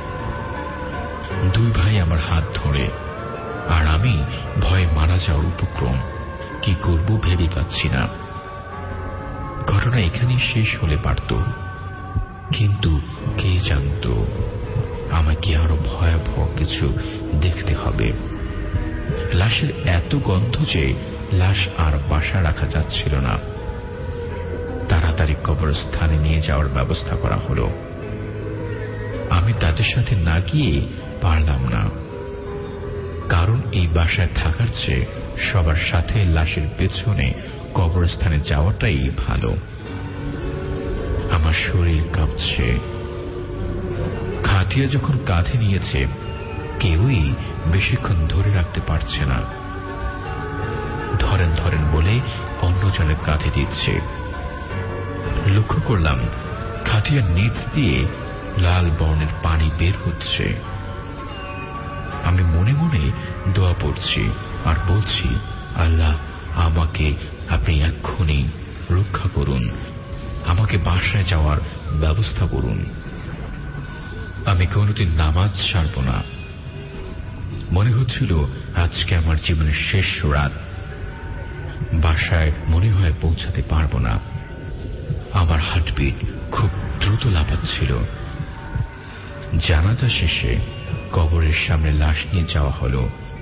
[SPEAKER 5] দুই ভাই আমার হাত ধরে, আর আমি ভয়ে মারা যাওয়ার উপক্রম। কি করব ভেবে পাচ্ছি না। ঘটনা এখানেই শেষ হলে পারত, কিন্তু কে জানত আমাকে আরো ভয়াবহ কিছু দেখতে হবে। লাশের এত গন্ধ যে লাশ আর বাসা রাখা যাচ্ছিল না। তাড়াতাড়ি কবরস্থানে নিয়ে যাওয়ার ব্যবস্থা করা হলো। আমি তাদের সাথে না গিয়ে পারলাম না, কারণ এই বাসায় থাকার চেয়ে সবার সাথে লাশের পেছনে কবরস্থানে যাওয়াটাই ভালো। আমার শরীর কাঁপছে। খাটিয়া যখন কাঁধে নিয়েছে, কেউই বেশিক্ষণ ধরে রাখতে পারছে না। ধরেন ধরেন বলে অন্যজনের কাঁধে দিচ্ছে। লক্ষ্য করলাম খাটিয়ার নিচ দিয়ে লাল বর্ণের পানি বের হচ্ছে। আমি মনে মনে দোয়া পড়ছি আর বলছি, আল্লাহ, আমাকে আপনি এক্ষুনি রক্ষা করুন, আমাকে বাসায় যাওয়ার ব্যবস্থা করুন। আমি কোনদিন নামাজ ছাড়ব না। মনে হচ্ছিল আজকে আমার জীবনের শেষ রাত। বাসায় মনে হয় পৌঁছাতে পারব না। আমার হার্টবিট খুব দ্রুত লাফাচ্ছিল। জানাজা শেষে কবরের সামনে লাশ নিয়ে যাওয়া হলো।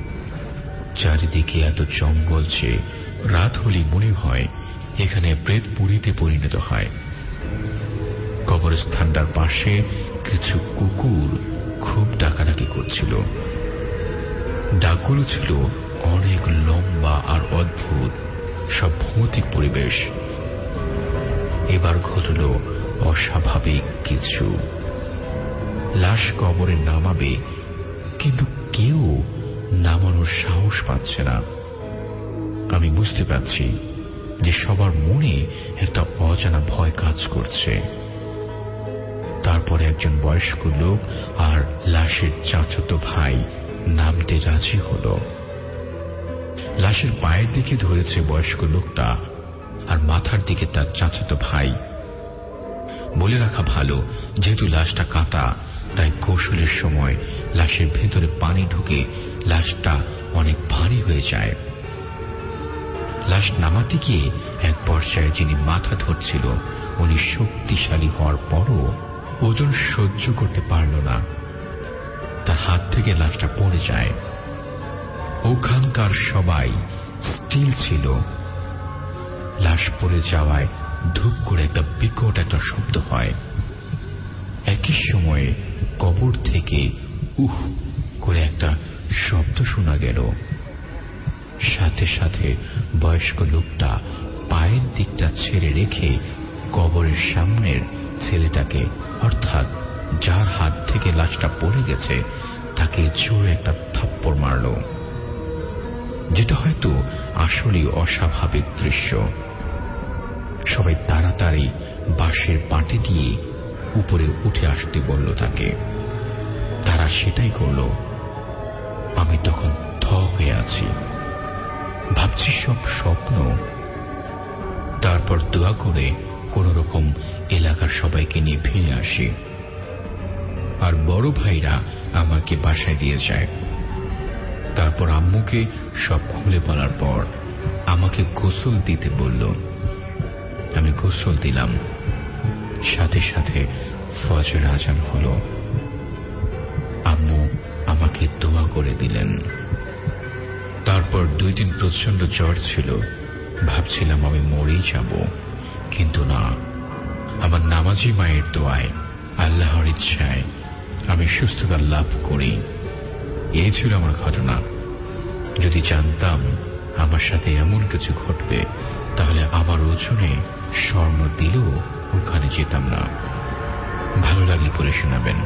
[SPEAKER 5] চারিদিকে এত জঙ্গল যে রাত হলে মনে হয় এখানে প্রেত পুরীতে পরিণত হয়। কবরস্থানটার পাশে কিছু কুকুর খুব ডাকাডাকি করছিল। ডাকগুলো ছিল অনেক লম্বা আর অদ্ভুত, সব ভৌতিক পরিবেশ। এবার ঘটল অস্বাভাবিক কিছু। লাশ কবরে নামাবে, কিন্তু কেউ নামানোর সাহস পাচ্ছে না। আমি বুঝতে পারছি যে সবার মনে একটা অজানা ভয় কাজ করছে। তারপরে একজন বয়স্ক লোক আর লাশের চাচাতো ভাই নামতে রাজি হল। লাশের পায়ের দিকে ধরেছে বয়স্ক লোকটা আর মাথার দিকে তার চাচাতো ভাই। বলে রাখা ভালো, যেহেতু লাশটা কাটা, তাই গোসলের সময় লাশের ভেতরে পানি ঢুকে লাশটা অনেক ভারী হয়ে যায়। লাশ নামাতে গিয়ে এক পর্যায়ে যিনি মাথা ধরছিল উনি শক্তিশালী হওয়ার পরও ওজন সহ্য করতে পারল না। তার হাত থেকে লাশটা পড়ে যায়। ওখানকার সবাই স্টিল ছিল। লাশ পড়ে যাওয়ায় ধূপ করে একটা বিকট একটা শব্দ হয়। একই সময়ে কবর থেকে উহ করে একটা শব্দ শোনা গেল। সাথে সাথে বয়স্ক লোকটা পায়ের দিকটা ছেড়ে রেখে কবরের সামনের ছেলেটাকে, অর্থাৎ যার হাত থেকে লাশটা পড়ে গেছে, তাকে জোরে একটা থাপ্পড় মারল, যেটা হয়তো আসলেই অস্বাভাবিক দৃশ্য। সবাই তাড়াতাড়ি বাঁশের পাটে দিয়ে উপরে উঠে আসতে বলল তাকে। তারা সেটাই করল। আমি তখন থ হয়ে আছি, ভাবছি সব স্বপ্ন। তারপর দোয়া করে কোন রকম এলাকার সবাইকে নিয়ে ফিরে আসি, আর বড় ভাইরা আমাকে বাসায় দিয়ে যায়। তারপর আম্মুকে সব খুলে বলার পর আমাকে গোসল দিতে বলল। আমি গোসল দিলাম। সাথে সাথে ফজর আজান হল। আম্মু আমাকে দোয়া করে দিলেন। তারপর দুই দিন প্রচন্ড জ্বর ছিল। ভাবছিলাম আমি মরেই যাব, কিন্তু না, আমার নামাজি মায়ের দোয়ায়, আল্লাহর ইচ্ছায় আমি সুস্থতা লাভ করি। এই ছিল আমার ঘটনা। যদি জানতাম আমার সাথে এমন কিছু ঘটবে, তাহলে আমার ওজনে স্বর্ণ দিলেও ওখানে যেতাম না। ভালো লাগলে পড়ে শোনাবেন।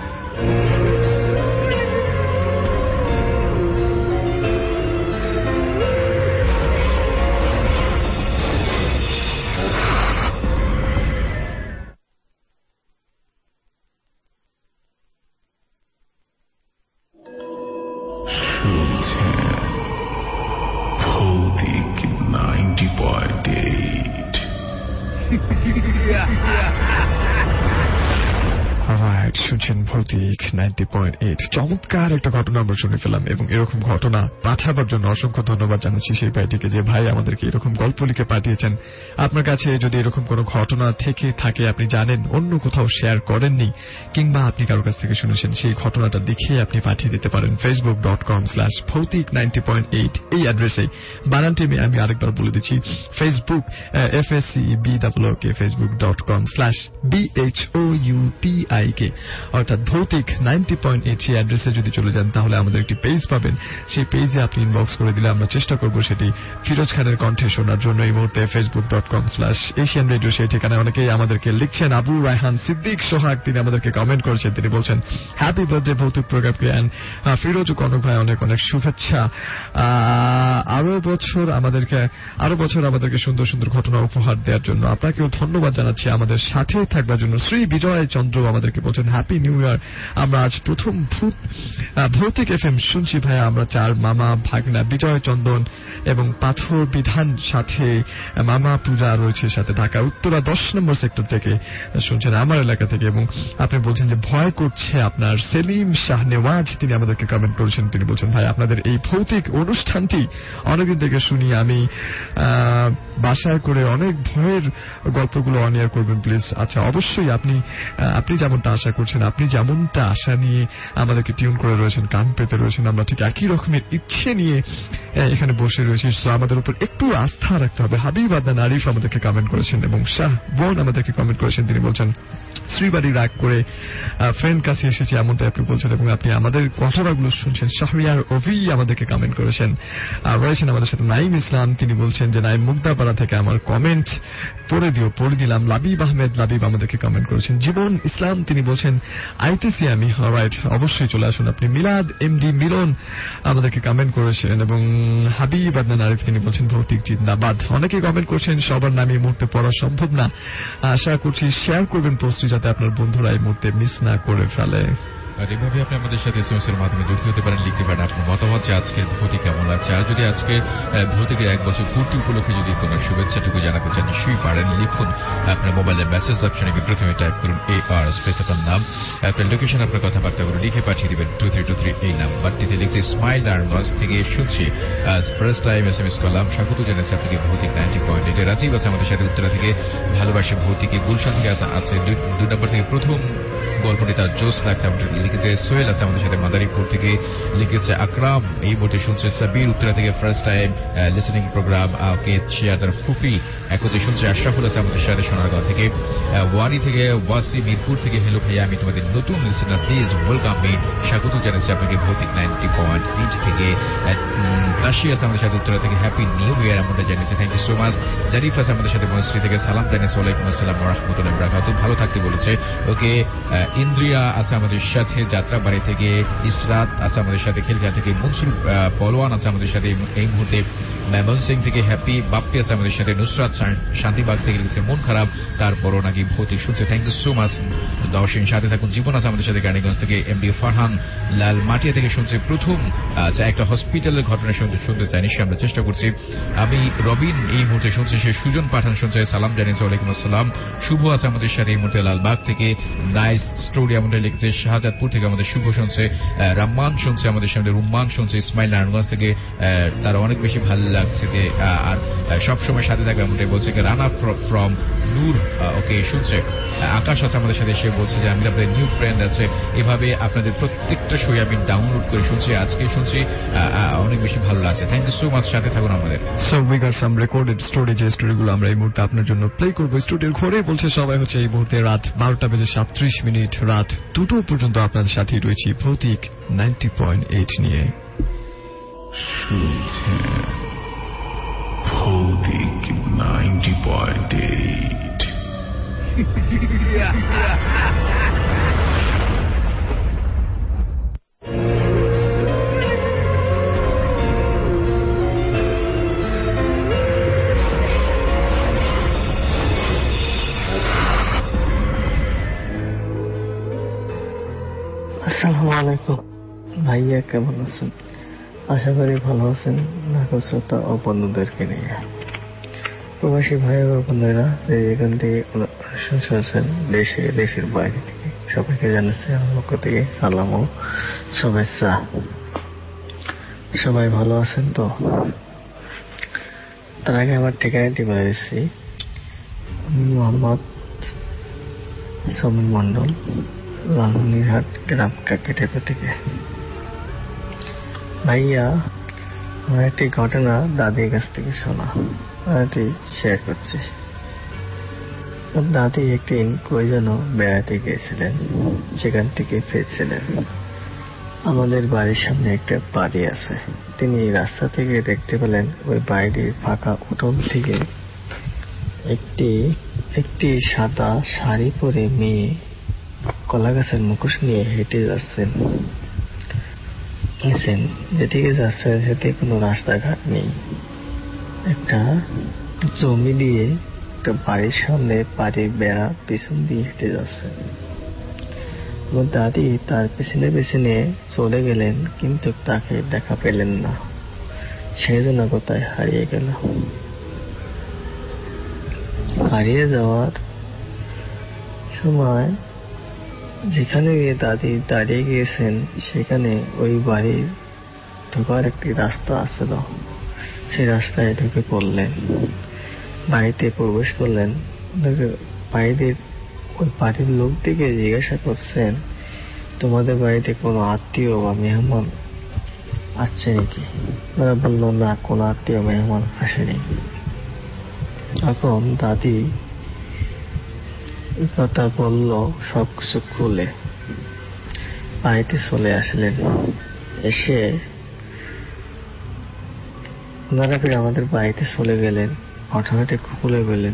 [SPEAKER 2] শুনছেন ভৌতিক নাইনটি পয়েন্ট এইট। চমৎকার একটা ঘটনা আমরা শুনে ফেলাম, এবং এরকম ঘটনা পাঠাবার জন্য অসংখ্য ধন্যবাদ জানাচ্ছি সেই ভাইটিকে, যে ভাই আমাদেরকে এরকম গল্প লিখে পাঠিয়েছেন। আপনার কাছে যদি এরকম কোনো ঘটনা থেকে থাকে, আপনি জানেন অন্য কোথাও শেয়ার করেননি, কিংবা আপনি কারোর কাছ থেকে শুনেছেন, সেই ঘটনাটা দেখে আপনি পাঠিয়ে দিতে পারেন Facebook dot com slash Bhoutik ninety point eight এই অ্যাড্রেসে। বানানটি আমি আরেকবার বলে দিচ্ছি, Facebook F S C B double O K Facebook dot com slash B H O U T I K. অর্থাৎ ভৌতিক নাইনটি পয়েন্ট এইট সেই অ্যাড্রেসে যদি চলে যান তাহলে আমাদের একটি পেজ পাবেন। সেই পেজে আপনি ইনবক্স করে দিলে আমরা চেষ্টা করব সেটি ফিরোজ খানের কণ্ঠে শোনার জন্য। এই মুহূর্তে Facebook dot com slash Asian radio সেই ঠিকানায় অনেকেই আমাদেরকে লিখছেন। আবু রায়হান সিদ্দিক সোহাগ তিনি আমাদেরকে কমেন্ট করেছেন, তিনি বলছেন হ্যাপি বার্থডে ভৌতিক প্রোগ্রামকে অ্যান্ড ফিরোজ ও কনক ভাই অনেক অনেক শুভেচ্ছা। আরো বছর আমাদেরকে আরো বছর আমাদেরকে সুন্দর সুন্দর ঘটনা উপহার দেওয়ার জন্য আপনাকেও ধন্যবাদ জানাচ্ছি আমাদের সাথে থাকবার জন্য। শ্রী বিজয় চন্দ্র আমাদেরকে বলছেন হ্যাপি নিউ ইয়ার। আমরা আজ প্রথম ভূত ভৌতিক এফ এম শুনছি ভাইয়া। আমরা চার মামা ভাগনা বিজয় চন্দন এবং পাথর বিধান সাথে মামা পূজা রয়েছে সাথে ঢাকা উত্তরা দশ নম্বর সেক্টর থেকে শুনছেন আমার এলাকা থেকে। এবং আপনি বলছেন যে ভয় করছে আপনার। সেলিম শাহ নেওয়াজ তিনি আমাদেরকে কমেন্ট করেছেন, তিনি বলছেন ভাই আপনাদের এই ভৌতিক অনুষ্ঠানটি অনেকদিন থেকে শুনি আমি, বাসায় করে অনেক ভয়ের গল্পগুলো অন এয়ার করবেন প্লিজ। আচ্ছা অবশ্যই আপনি আপনি যেমনটা আশা করছেন, আপনি যেমনটা আশা নিয়ে আমাদেরকে টিউন করে রয়েছেন, কান পেতে রয়েছেন, আমরা ঠিক একই রকমের ইচ্ছে নিয়ে এখানে বসে রয়েছি। আমাদের উপর একটু আস্থা রাখতে হবে। হাবিব আদনান আরিফ আমাদেরকে কমেন্ট করেছেন এবং শাহ বোন আমাদেরকে কমেন্ট করেছেন, তিনি বলছেন শ্রীবাড়ি রাগ করে ফ্রেন্ড কাছে এসেছে এমনটা আপনি বলছেন এবং আপনি আমাদের কথাগুলো শুনছেন। শাহরিয়ার ওভি আমাদেরকে কমেন্ট করেছেন। রয়েছেন আমাদের সাথে নাইম ইসলাম, তিনি বলছেন যে নাইম মুগদাপাড়া থেকে আমার কমেন্ট পড়ে দিও, পড়ে দিলাম। লাবিব আহমেদ লাবিব আমাদেরকে কমেন্ট করেছেন। জীবন ইসলাম তিনি বলছেন আইতেছি আমি, অলরাইট অবশ্যই চলে আসুন আপনি। মিলাদ এমডি মিলন আমাদেরকে কমেন্ট করেছেন এবং হাবিব আদনান আরিফ তিনি বলছেন ভৌতিক জিন্দাবাদ। অনেকে কমেন্ট করছেন, সবার নামে এই মুহূর্তে পড়া সম্ভব না, আশা করছি শেয়ার করবেন পোস্টটি যাতে আপনার বন্ধুরা এই মুহূর্তে মিস না করে ফেলে।
[SPEAKER 3] আর এভাবে আপনি আমাদের সাথে এসএমএস এর মাধ্যমে যুক্ত হতে পারেন, লিখতে পারেন আপনার মতামত যে আজকের ভৌতিক কেমন লাগছে। আর যদি আজকে ভৌতিকের এক বছর পূর্তি উপলক্ষে যদি কোনো শুভেচ্ছাটুকু জানাতে চান নিশ্চয়ই পারেন। লিখুন আপনার মোবাইলের মেসেজ অপশনে গিয়ে প্রথমে টাইপ করুন এ আর স্পেস আপনার নাম, আপনার লোকেশন, আপনার কথাবার্তাগুলো লিখে পাঠিয়ে দিবেন টু থ্রি টু থ্রি এই নাম্বারটিতে। লিখছে ইসমাইল নারায়ণগঞ্জ থেকে শুনছি আজ first time S M S করলাম, স্বাগত জানাচ্ছি আপনাকে ভৌতিক নাইনটি পয়েন্ট এইট। রাজীব আছে আমাদের সাথে উত্তরা থেকে, ভালোবাসে ভৌতিকে। গুলশান থেকে আছে দুই নম্বর থেকে প্রথম গল্পটি তার জোস লাগছে আমাদের লিখেছে। সোহেল আছে আমাদের সাথে মাদারীপুর থেকে, লিখেছে আকরাম এই মুহূর্তে শুনছে। সাবির উত্তরা থেকে first time listening program okay share তার ফুফি একতে শুনছে। আশরাফুল আছে আমাদের সাথে সোনারগাঁও থেকে। ওয়ানি থেকে ওয়াসি মিরপুর থেকে, হ্যালো ভাইয়া আমি তোমাদের নতুন লিসেনার, প্লিজ ওয়েলকাম মি, স্বাগত জানাচ্ছি আপনাকে ভৌতিক নাইনটি পয়েন্ট এইট থেকে। তাশি আছে আমাদের সাথে উত্তরা থেকে, হ্যাপি নিউ ইয়ার আমরা জানিয়েছি, thank you so much. Zarif আছে আমাদের সাথে মনশ্রী থেকে, সালাম জানিয়েছে, ওয়ালাইকুম আসসালাম ওয়া রাহমাতুল্লাহি ওয়া বারাকাতুহু, ভালো থাকতে বলেছে। ওকে ইন্দ্রিয়া আছে আমাদের সাথে যাত্রাবাড়ি থেকে, ইসরাত আছে আমাদের সাথে খেলকা থেকে, মনসুর পলোয়ান আছে আমাদের সাথে এই মুহূর্তে মেমন সিং থেকে, হ্যাপি বাপ্পি আছে আমাদের সাথে, নুসরাত শান্তিবাগ থেকে লিখছে মন খারাপ তারপরও নাকি ভৌতিক শুনছে, থ্যাংক ইউ সো মাচ। দর্শন সাথে থাকুন। জীবন আছে আমাদের সাথে গাড়িগঞ্জ থেকে, এমডি ফারহান লাল মাটিয়া থেকে শুনছে প্রথম একটা হসপিটালের ঘটনা শুনতে চাই, নিশ্চয়ই আমরা চেষ্টা করছি। আমি রবিন এই মুহূর্তে শুনছে, সে সুজন পাঠান শুনছে, সালাম জানিয়েছে, ওয়ালাইকুম আসসালাম। শুভ আছে আমাদের সাথে এই মুহূর্তে লালবাগ থেকে, নাইস স্টোরি আমাদের লিখছে। শাহজাদপুর থেকে আমাদের শুভ শুনছে, রাম্মান শুনছে আমাদের সামনে, রুম্মান শুনছে। ইসমাইল নারায়ণগঞ্জ থেকে, তার অনেক বেশি ভালো লাগছে যে আর সবসময় সাথে থাকবে আমাদের বলছে। রানা ফ্রম নূর ওকে শুনছে। আকাশ আছে আমাদের সাথে, সে বলছে যে আমি আপনাদের নিউ ফ্রেন্ড আছে। এভাবে আপনাদের প্রত্যেকটা শো আমি ডাউনলোড করে শুনছি, আজকে শুনছি, অনেক বেশি ভালো লাগছে, থ্যাংক ইউ সো মাচ, সাথে থাকুন আমাদের।
[SPEAKER 2] So we got some recorded story, যে স্টোরিগুলো আমরা এই মুহূর্তে আপনার জন্য প্লে করবো। স্টুডিওর ঘরে বলছে সবাই হচ্ছে এই মুহূর্তে রাত বারোটা বেজে সাতত্রিশ মিনিট, রাত দুটো পর্যন্ত আপনাদের সাথেই রয়েছি ভৌতিক নাইনটি পয়েন্ট এইট নিয়ে।
[SPEAKER 5] শুনছেন ভৌতিক নাইনটি পয়েন্ট এইট।
[SPEAKER 6] আসসালামু আলাইকুম ভাইয়া, কেমন আছেন? আশা করি ভালো আছেন। ঢাকা শ্রোতা ও বন্ধুদেরকে নিয়ে প্রবাসী ভাই ও বোনেরা এখান থেকে শুনছেন, দেশে দেশের বাইরে থেকে সবাইকে জানাচ্ছি আমার পক্ষ থেকে সালাম ও শুভেচ্ছা। সবাই ভালো আছেন তো? তার আগে আমার ঠিকানাটি বলে দিচ্ছি। মোহাম্মদ সমীর মন্ডল, লালমনিরহাট গ্রাম কাকেটেপা থেকে। ভাইয়া আমার একটি ঘটনা দাদির কাছ থেকে শোনা, এটি শেয়ার করছি। দাদি একদিন কই যেন বেড়াতে গিয়েছিলেন, সেখান থেকে ফিরছিলেন। আমাদের বাড়ির সামনে একটা বাড়ি আছে। তিনি রাস্তা থেকে দেখতে পেলেন ওই বাড়িটির ফাঁকা উঠোন থেকে একটি একটি সাদা শাড়ি পরে মেয়ে কলা গাছের মুখোশ নিয়ে হেঁটে যাচ্ছেন। যেদিকে যাচ্ছেন সেদিকে কোনো রাস্তাঘাট নেই। একটা জমি দিয়ে একটা বাড়ির সামনে বাড়ির বেড়া পিছন দিয়ে হেঁটে যাচ্ছেন। আমার দাদি তার পেছনে পেছনে চলে গেলেন, কিন্তু তাকে দেখা পেলেন না। সেই জন্য কোথায় হারিয়ে গেল। হারিয়ে যাওয়ার সময় যেখানে গিয়ে দাদি দাঁড়িয়ে গিয়েছেন সেখানে ওই বাড়ির ঢোকার একটি রাস্তা আছিল। সেই রাস্তায় ঢুকে পড়লেন, বাড়িতে প্রবেশ করলেন। বাড়িতে ওই বাড়ির লোকদিকে জিজ্ঞাসা করছেন, তোমাদের বাড়িতে কোনো আত্মীয় বা মেহমান আসছে নাকি? ওরা বলল, না, কোনো আত্মীয় মেহমান আসেনি। তখন দাদি এই কথা বলল সবকিছু খুলে। বাড়িতে চলে আসলেন। এসে ওনারা ফিরে আমাদের বাড়িতে চলে গেলেন, ঘটনাটি খুলে গেলেন।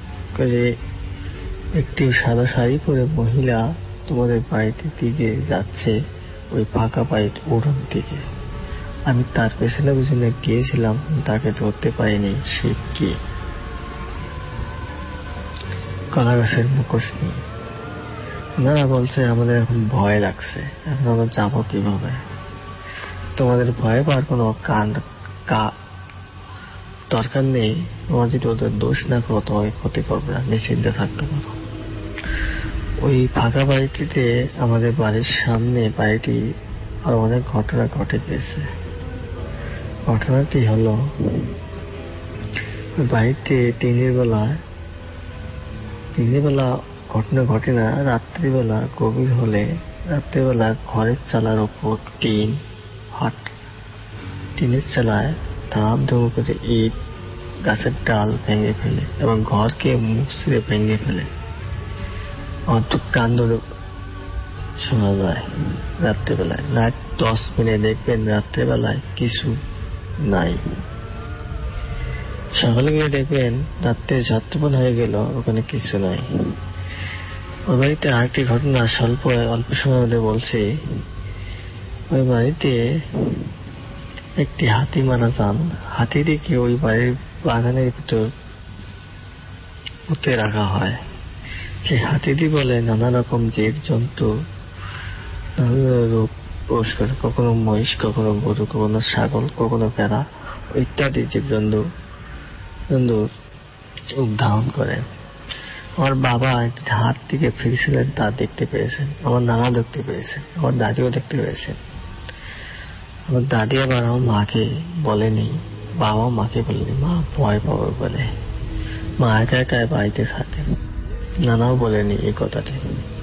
[SPEAKER 6] একটি সাদা শাড়ি পরে মহিলা তোমাদের বাড়িতে দিকে যাচ্ছে ওই ফাঁকা বাড়ির উড়ন দিকে। আমি তার পেছনে পেছনে গিয়েছিলাম, তাকে ধরতে পারিনি। সে কে? কলা গাছের মুখোশ নিয়ে। ওনারা বলছে, আমাদের এখন ভয় লাগছে, এখন আমরা যাবো কিভাবে? তোমাদের ভয় পাওয়ার কোনো কাণ্ড দরকার নেই। তোমার যদি ওদের দোষ না করো তোমাকে ক্ষতি করবে না, নিশ্চিন্তে থাকতে পারো। ওই ফাঁকা বাড়িটিতে আমাদের বাড়ির সামনে বাড়িটি আর অনেক ঘটনা ঘটে গেছে। ঘটনাটি হলো, বাড়িতে দিনের বেলা দিনের বেলা ঘটনা ঘটে না, রাত্রিবেলা গভীর হলে রাত্রিবেলা ঘরের চালার ওপর টিন হাট টিনের চালায় ধাম ধুম করে ইট গাছের ডাল ভেঙে ফেলে এবং ঘরকে মুছড়ে ভেঙে ফেলে। অদ্ভুত কাণ্ড শোনা যায় রাত্রিবেলায়। রাত দশ মিনিট দেখবেন রাত্রিবেলায় কিছু নাই। সকালে গিয়ে দেখবেন রাত্রে যাত্রাপন হয়ে গেল, ওখানে কিছু নাই। ওই বাড়িতে আরেকটি ঘটনা স্বল্প অল্প সময় হলে বলছি। ওই বাড়িতে একটি হাতি মারা যান। হাতিটিকে ওই বাড়ির বাগানের ভিতর পুঁতে রাখা হয়। সেই হাতিটি বলে নানা রকম জীব জন্তু, রূপ প্রবেশ করে। কখনো মহিষ, কখনো গরু, কখনো ছাগল, কখনো ভেড়া ইত্যাদি জীব জন্তু ধারণ করে। আমার বাবা হাত থেকে ফিরছিলেন, তা দেখতে পেয়েছেন। আমার নানা দেখতে পেয়েছেন, আমার দাদিও দেখতে পেয়েছেন। আমার দাদি আবার আমার মাকে বলেনি, বাবা মাকে বলেনি, মা ভয় পাবে বলে। মা একা একা বাড়িতে থাকেন, নানাও বলেনি এই কথাটি।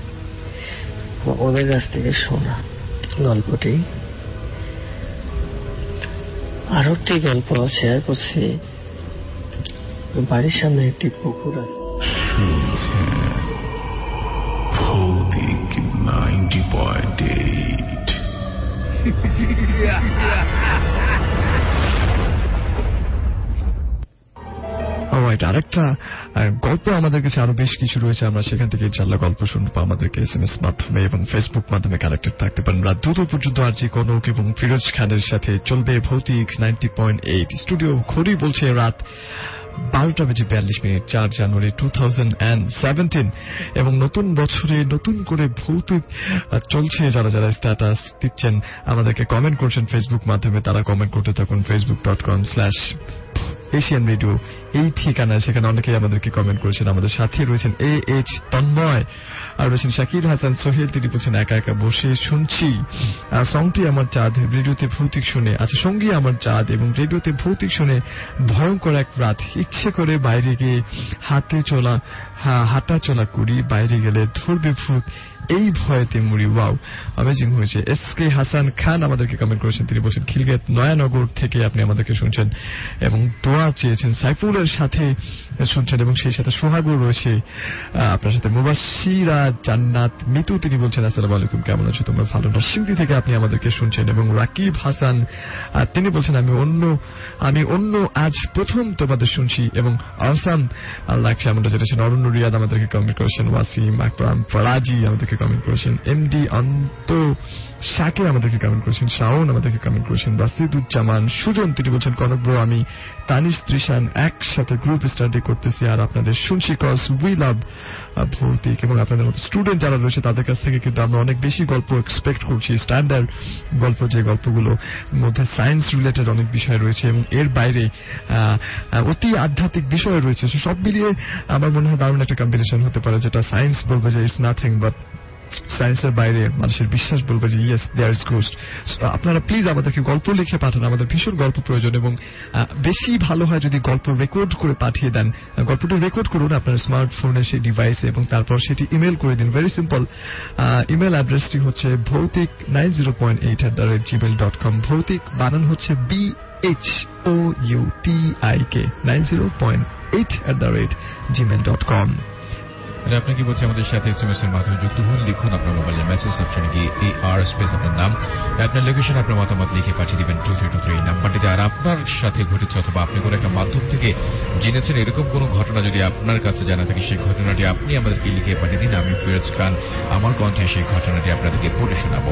[SPEAKER 6] ওদের কাছ থেকে শোনা গল্পটি। আরো একটি গল্প শেয়ার করছি। বাড়ির সামনে একটি পুকুর আছে।
[SPEAKER 5] নাইনটি পয়েন্ট এইট
[SPEAKER 2] অলরাইট, আরেকটা গল্প আমাদের কাছে আরো বেশ কিছু রয়েছে। আমরা সেখান থেকে ইনশাআল্লাহ গল্প শুনবো। আমাদেরকে এস এম এস মাধ্যমে এবং ফেসবুক মাধ্যমে কানেক্টেড থাকতে পারেন। রাত দুটো পর্যন্ত আর জি কনক এবং ফিরোজ খানের সাথে চলবে ভৌতিক নাইনটি পয়েন্ট এইট। স্টুডিও ঘড়ি বলছে রাত বারোটা বেজে বিয়াল্লিশ মিনিট, চার জানুয়ারি টু থাউজেন্ড সেভেন্টিন। এবং নতুন বছরে নতুন করে ভৌতিক চলছে। যারা যারা স্ট্যাটাস দিচ্ছেন, আমাদেরকে কমেন্ট করছেন ফেসবুক মাধ্যমে, তারা কমেন্ট করতে থাকুন Facebook dot com slash Asian radio এই ঠিকানায়। সেখানে অনেকেই আমাদেরকে কমেন্ট করেছেন। আমাদের সাথে রয়েছেন এ এইচ তন্ময়, আর রয়েছেন শাকির হাসান সোহেল। তিনি বলছেন একা একা বসে শুনছি সংটি আমার চাঁদ, রেডিওতে ভৌতিক শুনে আছে সঙ্গী আমার চাঁদ, এবং রেডিওতে ভৌতিক শুনে ভয়ঙ্কর এক রাত। ইচ্ছে করে বাইরে গিয়ে হাতে চলা হাঁটা চলা করি, বাইরে গেলে ধরবে ভূত, এই ভয়েতে মুড়ি। ওয়াও, অ্যামেজিং হয়েছে। এস কে হাসান খান আমাদেরকে কমেন্ট করেছেন। তিনি বলছেন খিলগেট নয়ানগর থেকে আপনি আমাদেরকে শুনছেন এবং দোয়া দোয়া চেয়েছেন, সাইফুলের সাথে শুনছেন এবং সেই সাথে সোহাগও রয়েছে আপনার সাথে, মুবাশিরা জান্নাত মিতু তিনি বলছেন আসসালামু আলাইকুম, কেমন আছো তোমরা? ভালো। নরসিংদী থেকে আপনি আমাদেরকে শুনছেন এবং রাকিব হাসান তিনি বলছেন আমি অন্য আমি অন্য আজ প্রথম তোমাদের শুনছি এবং আসাম লাগছে আমাদের যেটা অরণ্য রিয়াদ আমাদেরকে কমেন্ট করেছেন, ওয়াসিম আকরাম ফরাজি আমাদেরকে কমেন্ট করেছেন, এমডি অন্ত শাকে আমাদেরকে কমেন্ট করেছেন, শাওন আমাদেরকে কমেন্ট করেছেন, বাসিদুজ্জামান সুজন তিনি বলছেন কনক ব্রো আমি তানিশ ত্রিশান একসাথে গ্রুপ স্টাডি করতেছি আর আপনাদের শুনছি কজ উই লাভ ভৌতিক এবং আপনাদের মতো স্টুডেন্ট যারা রয়েছে তাদের কাছ থেকে কিন্তু আমরা অনেক বেশি গল্প এক্সপেক্ট করছি, স্ট্যান্ডার্ড গল্প যে গল্পগুলো মধ্যে সায়েন্স রিলেটেড অনেক বিষয় রয়েছে এবং এর বাইরে অতি আধ্যাত্মিক বিষয় রয়েছে, সব মিলিয়ে আমার মনে হয় দারুণ একটা কম্বিনেশন হতে পারে যেটা সায়েন্স বলবে যে ইটস নাথিং বাট সায়েন্সের বাইরে মানুষের বিশ্বাস বলবে যে ইয়েস দেয়ার ইজ গোস্ট। আপনারা প্লিজ আমাদেরকে গল্প লিখে পাঠান, আমাদের ভীষণ গল্প প্রয়োজন এবং বেশি ভালো হয় যদি গল্প রেকর্ড করে পাঠিয়ে দেন। গল্পটা রেকর্ড করুন আপনার স্মার্টফোনের সেই ডিভাইসে এবং তারপর সেটি ইমেল করে দিন। ভেরি সিম্পল, ইমেল অ্যাড্রেসটি হচ্ছে Bhoutik nine zero point eight at the rate Gmail dot com. Bhoutik বানান হচ্ছে B H O U T I K nine zero point eight at the rate Gmail dot com.
[SPEAKER 3] আপনি কি বলছেন আমাদের সাথে এসএমএস এর মাধ্যমে যুক্ত হন, লিখুন আপনার মোবাইলের মেসেজ অপশনে গিয়ে এ আর স্পেস আপনার নাম, আপনার লোকেশন, আপনার মতামত লিখে পাঠিয়ে দিবেন টু থ্রি টু থ্রি এই নাম্বারটিতে। আর আপনার সাথে ঘটেছে অথবা আপনি কোনো একটা মাধ্যম থেকে জেনেছেন এরকম কোনো ঘটনা যদি আপনার কাছে জানা থাকে সেই ঘটনাটি আপনি আমাদেরকে লিখে পাঠিয়ে দিন। আমি ফিরোজ খান আমার কণ্ঠে সেই ঘটনাটি আপনাদেরকে পড়ে শোনাবো।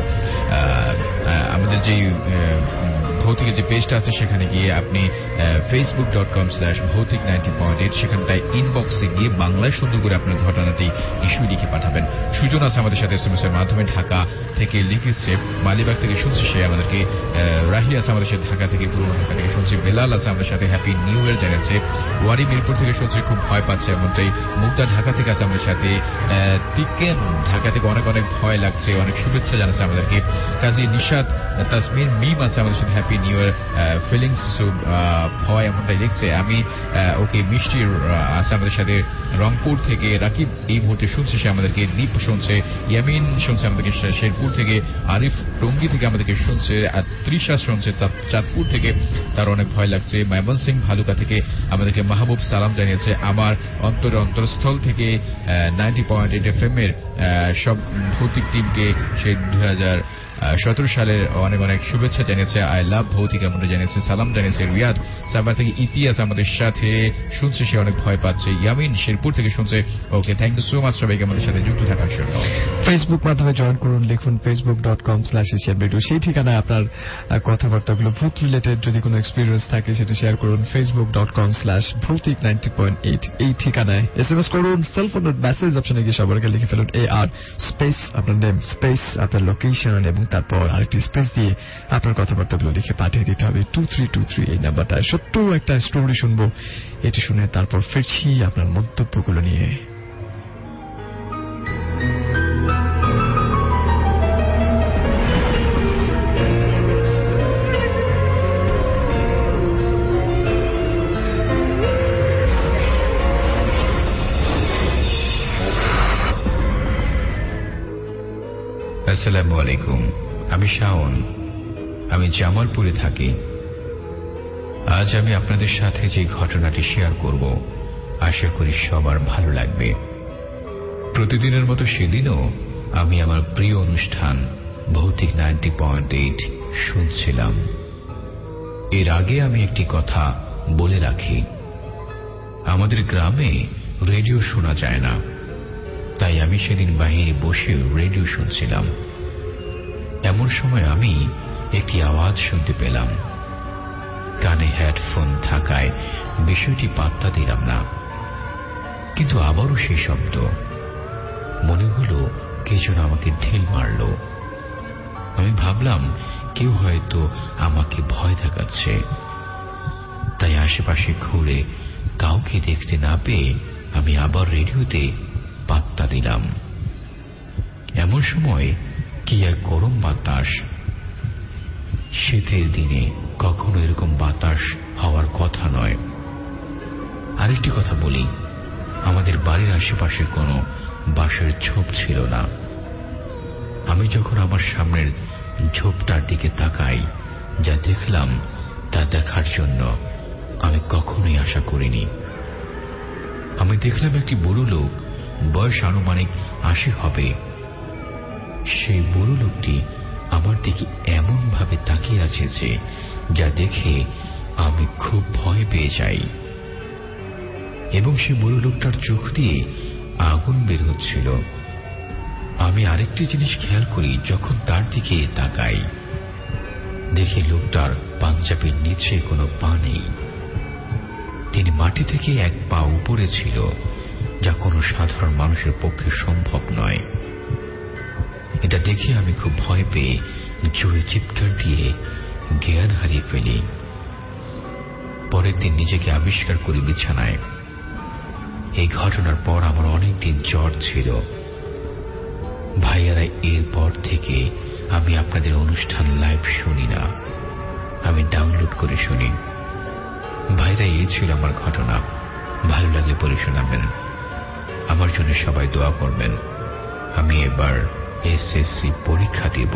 [SPEAKER 3] আমাদের যেই ভৌতিকের যে পেজটা আছে সেখানে গিয়ে আপনি Facebook dot com slash Bhoutik ninety point eight সেখানটায় ইনবক্সে গিয়ে বাংলায় সুন্দর করে আপনার ঘটনাটি ইস্যুই লিখে পাঠাবেন। সুজন আছে আমাদের সাথে এসএমএস এর মাধ্যমে ঢাকা থেকে লিখেছে, মালিবাগ থেকে শুনছি সে আমাদেরকে, রাহি আছে আমাদের সাথে ঢাকা থেকে, পুরনো ঢাকা থেকে শুনছি, বেলাল আছে আমাদের সাথে হ্যাপি নিউ ইয়ার জানিয়েছে, ওয়ারি মিরপুর থেকে শুনছি খুব ভয় পাচ্ছে এমনটাই, মুক্তা ঢাকা থেকে আছে আমাদের সাথে, তিকেন ঢাকা থেকে অনেক অনেক ভয় লাগছে অনেক শুভেচ্ছা জানাচ্ছে আমাদেরকে, কাজী নিশাদ তাসমির মিম আছে আমাদের সাথে হ্যাপি নিউ ইয়ার ফিলিংস ভয় এমনটাই লিখছে। আমি ওকে মিষ্টি আছে আমাদের সাথে রংপুর থেকে, রাকিব এই মুহূর্তে শুনছে সে আমাদেরকে, দীপ শুনছে, ইয়ামিন শুনছে আমাদেরকে শেরপুর থেকে, আরিফ টঙ্গী থেকে আমাদেরকে শুনছে, আর তৃষা শুনছে চাঁদপুর থেকে তার অনেক ভয় লাগছে, মাইমন সিং ভালুকা থেকে আমাদেরকে মাহবুব সালাম জানিয়েছে, আমার অন্তরের অন্তরস্থল থেকে ninety point eight F M এর সব ভৌতিক টিমকে সেই দুই হাজার সতেরো সালের অনেক অনেক শুভেচ্ছা জানিয়েছে, আই লাভ ভৌতিক এমনটা জানিয়েছে, সালাম জানিয়েছে রিয়াদ সাবা থেকে, ইতিহাস আমাদের সাথে শুনছে সে অনেক ভয় পাচ্ছে, ইয়ামিন শেরপুর থেকে শুনছে। Okay, thank you so much সবাইকে আমাদের সাথে যুক্ত থাকার জন্য।
[SPEAKER 2] ফেসবুক মাধ্যমে জয়েন করুন, লিখুন Facebook dot com slash Asian radio, সেই ঠিকানায় আপনার কথাবার্তাগুলো ভূত রিলেটেড যদি কোনো এক্সপিরিয়েন্স থাকে সেটা শেয়ার করুন, Facebook dot com slash Bhoutik ninety point eight এই ঠিকানায় এস এম এস করুন, সেলফোন মেসেজ অপশনে গিয়ে সবাইকে লিখে ফেলুন এ আর স্পেস আপনার নেম স্পেস আপনার লোকেশন এবং তারপর আরেকটি স্পেস দিয়ে আপনার কথাবার্তাগুলো লিখে পাঠিয়ে দিতে হবে টু থ্রি টু থ্রি এই নাম্বারটায়। ছোট্ট একটা স্টোরি শুনবো, এটি শুনে তারপর ফিরছি আপনার মন্তব্যগুলো নিয়ে।
[SPEAKER 5] আসসালামু আলাইকুম, আমি শাওন, আমি জামালপুরে থাকি। আজ আমি আপনাদের সাথে যে ঘটনাটি শেয়ার করব আশা করি সবার ভালো লাগবে। প্রতিদিনের মতো সেদিনও আমি আমার প্রিয় অনুষ্ঠান ভৌতিক নাইনটি পয়েন্ট এইট শুনছিলাম। এর আগে আমি একটি কথা বলে রাখি, আমাদের গ্রামে রেডিও শোনা যায় না, তাই আমি সেদিন বাইরে বসে রেডিও শুনছিলাম। এমন সময় আমি একটি আওয়াজ শুনতে পেলাম। কানে হেডফোন থাকায় বিষয়টি পাত্তা দিলাম না, কিন্তু আবারও সেই শব্দ। মনে হলো কে যেন আমাকে ঢিল মারল। আমি ভাবলাম কেউ হয়তো আমাকে ভয় দেখাচ্ছে, তাই আশেপাশে ঘুরে কাউকে দেখতে না পেয়ে আমি আবার রেডিওতে পাত্তা দিলাম। এমন সময় কি এক গরম বাতাস। শীতের দিনে কখনো এরকম বাতাস হওয়ার কথা নয়। আরেকটি কথা বলি, আমাদের বাড়ির আশেপাশে কোনো বাঁশের ঝোপ ছিল না। আমি যখন আমার সামনের ঝোপটার দিকে তাকাই, যা দেখলাম তা দেখার জন্য আমি কখনোই আশা করিনি। আমি দেখলাম একটি বুড়ো লোক, বয়স আনুমানিক আশি হবে। সেই বুড়ো লোকটি আমার দিকে এমন ভাবে তাকিয়ে আছে যে যা দেখে আমি খুব ভয় পেয়ে যাই, এবং সে বুড়ো লোকটার চোখ দিয়ে আগুন বের হচ্ছিল। আমি আরেকটি জিনিস খেয়াল করি, যখন তার দিকে তাকাই দেখি লোকটার পাঞ্জাবির নিচে কোনো পা নেই। তিনি মাটি থেকে এক পা উপরে ছিল, যা কোনো সাধারণ মানুষের পক্ষে সম্ভব নয়। এটা দেখে আমি খুব ভয় পেয়ে জোরে চিৎকার দিয়ে জ্ঞান হারিয়ে ফেলি। পরের দিন নিজেকে আবিষ্কার করি বিছানায়। এই ঘটনার পর আমার অনেকদিন জ্বর ছিল। ভাইয়ারা, এরপর থেকে আমি আপনাদের অনুষ্ঠান লাইভ শুনি না, আমি ডাউনলোড করে শুনি। ভাইরা, এই ছিল আমার ঘটনা। ভালো লাগলে পরে শোনাবেন। আমার জন্য সবাই দোয়া করবেন। আমি এবার এসএসসি পরীক্ষা দেব।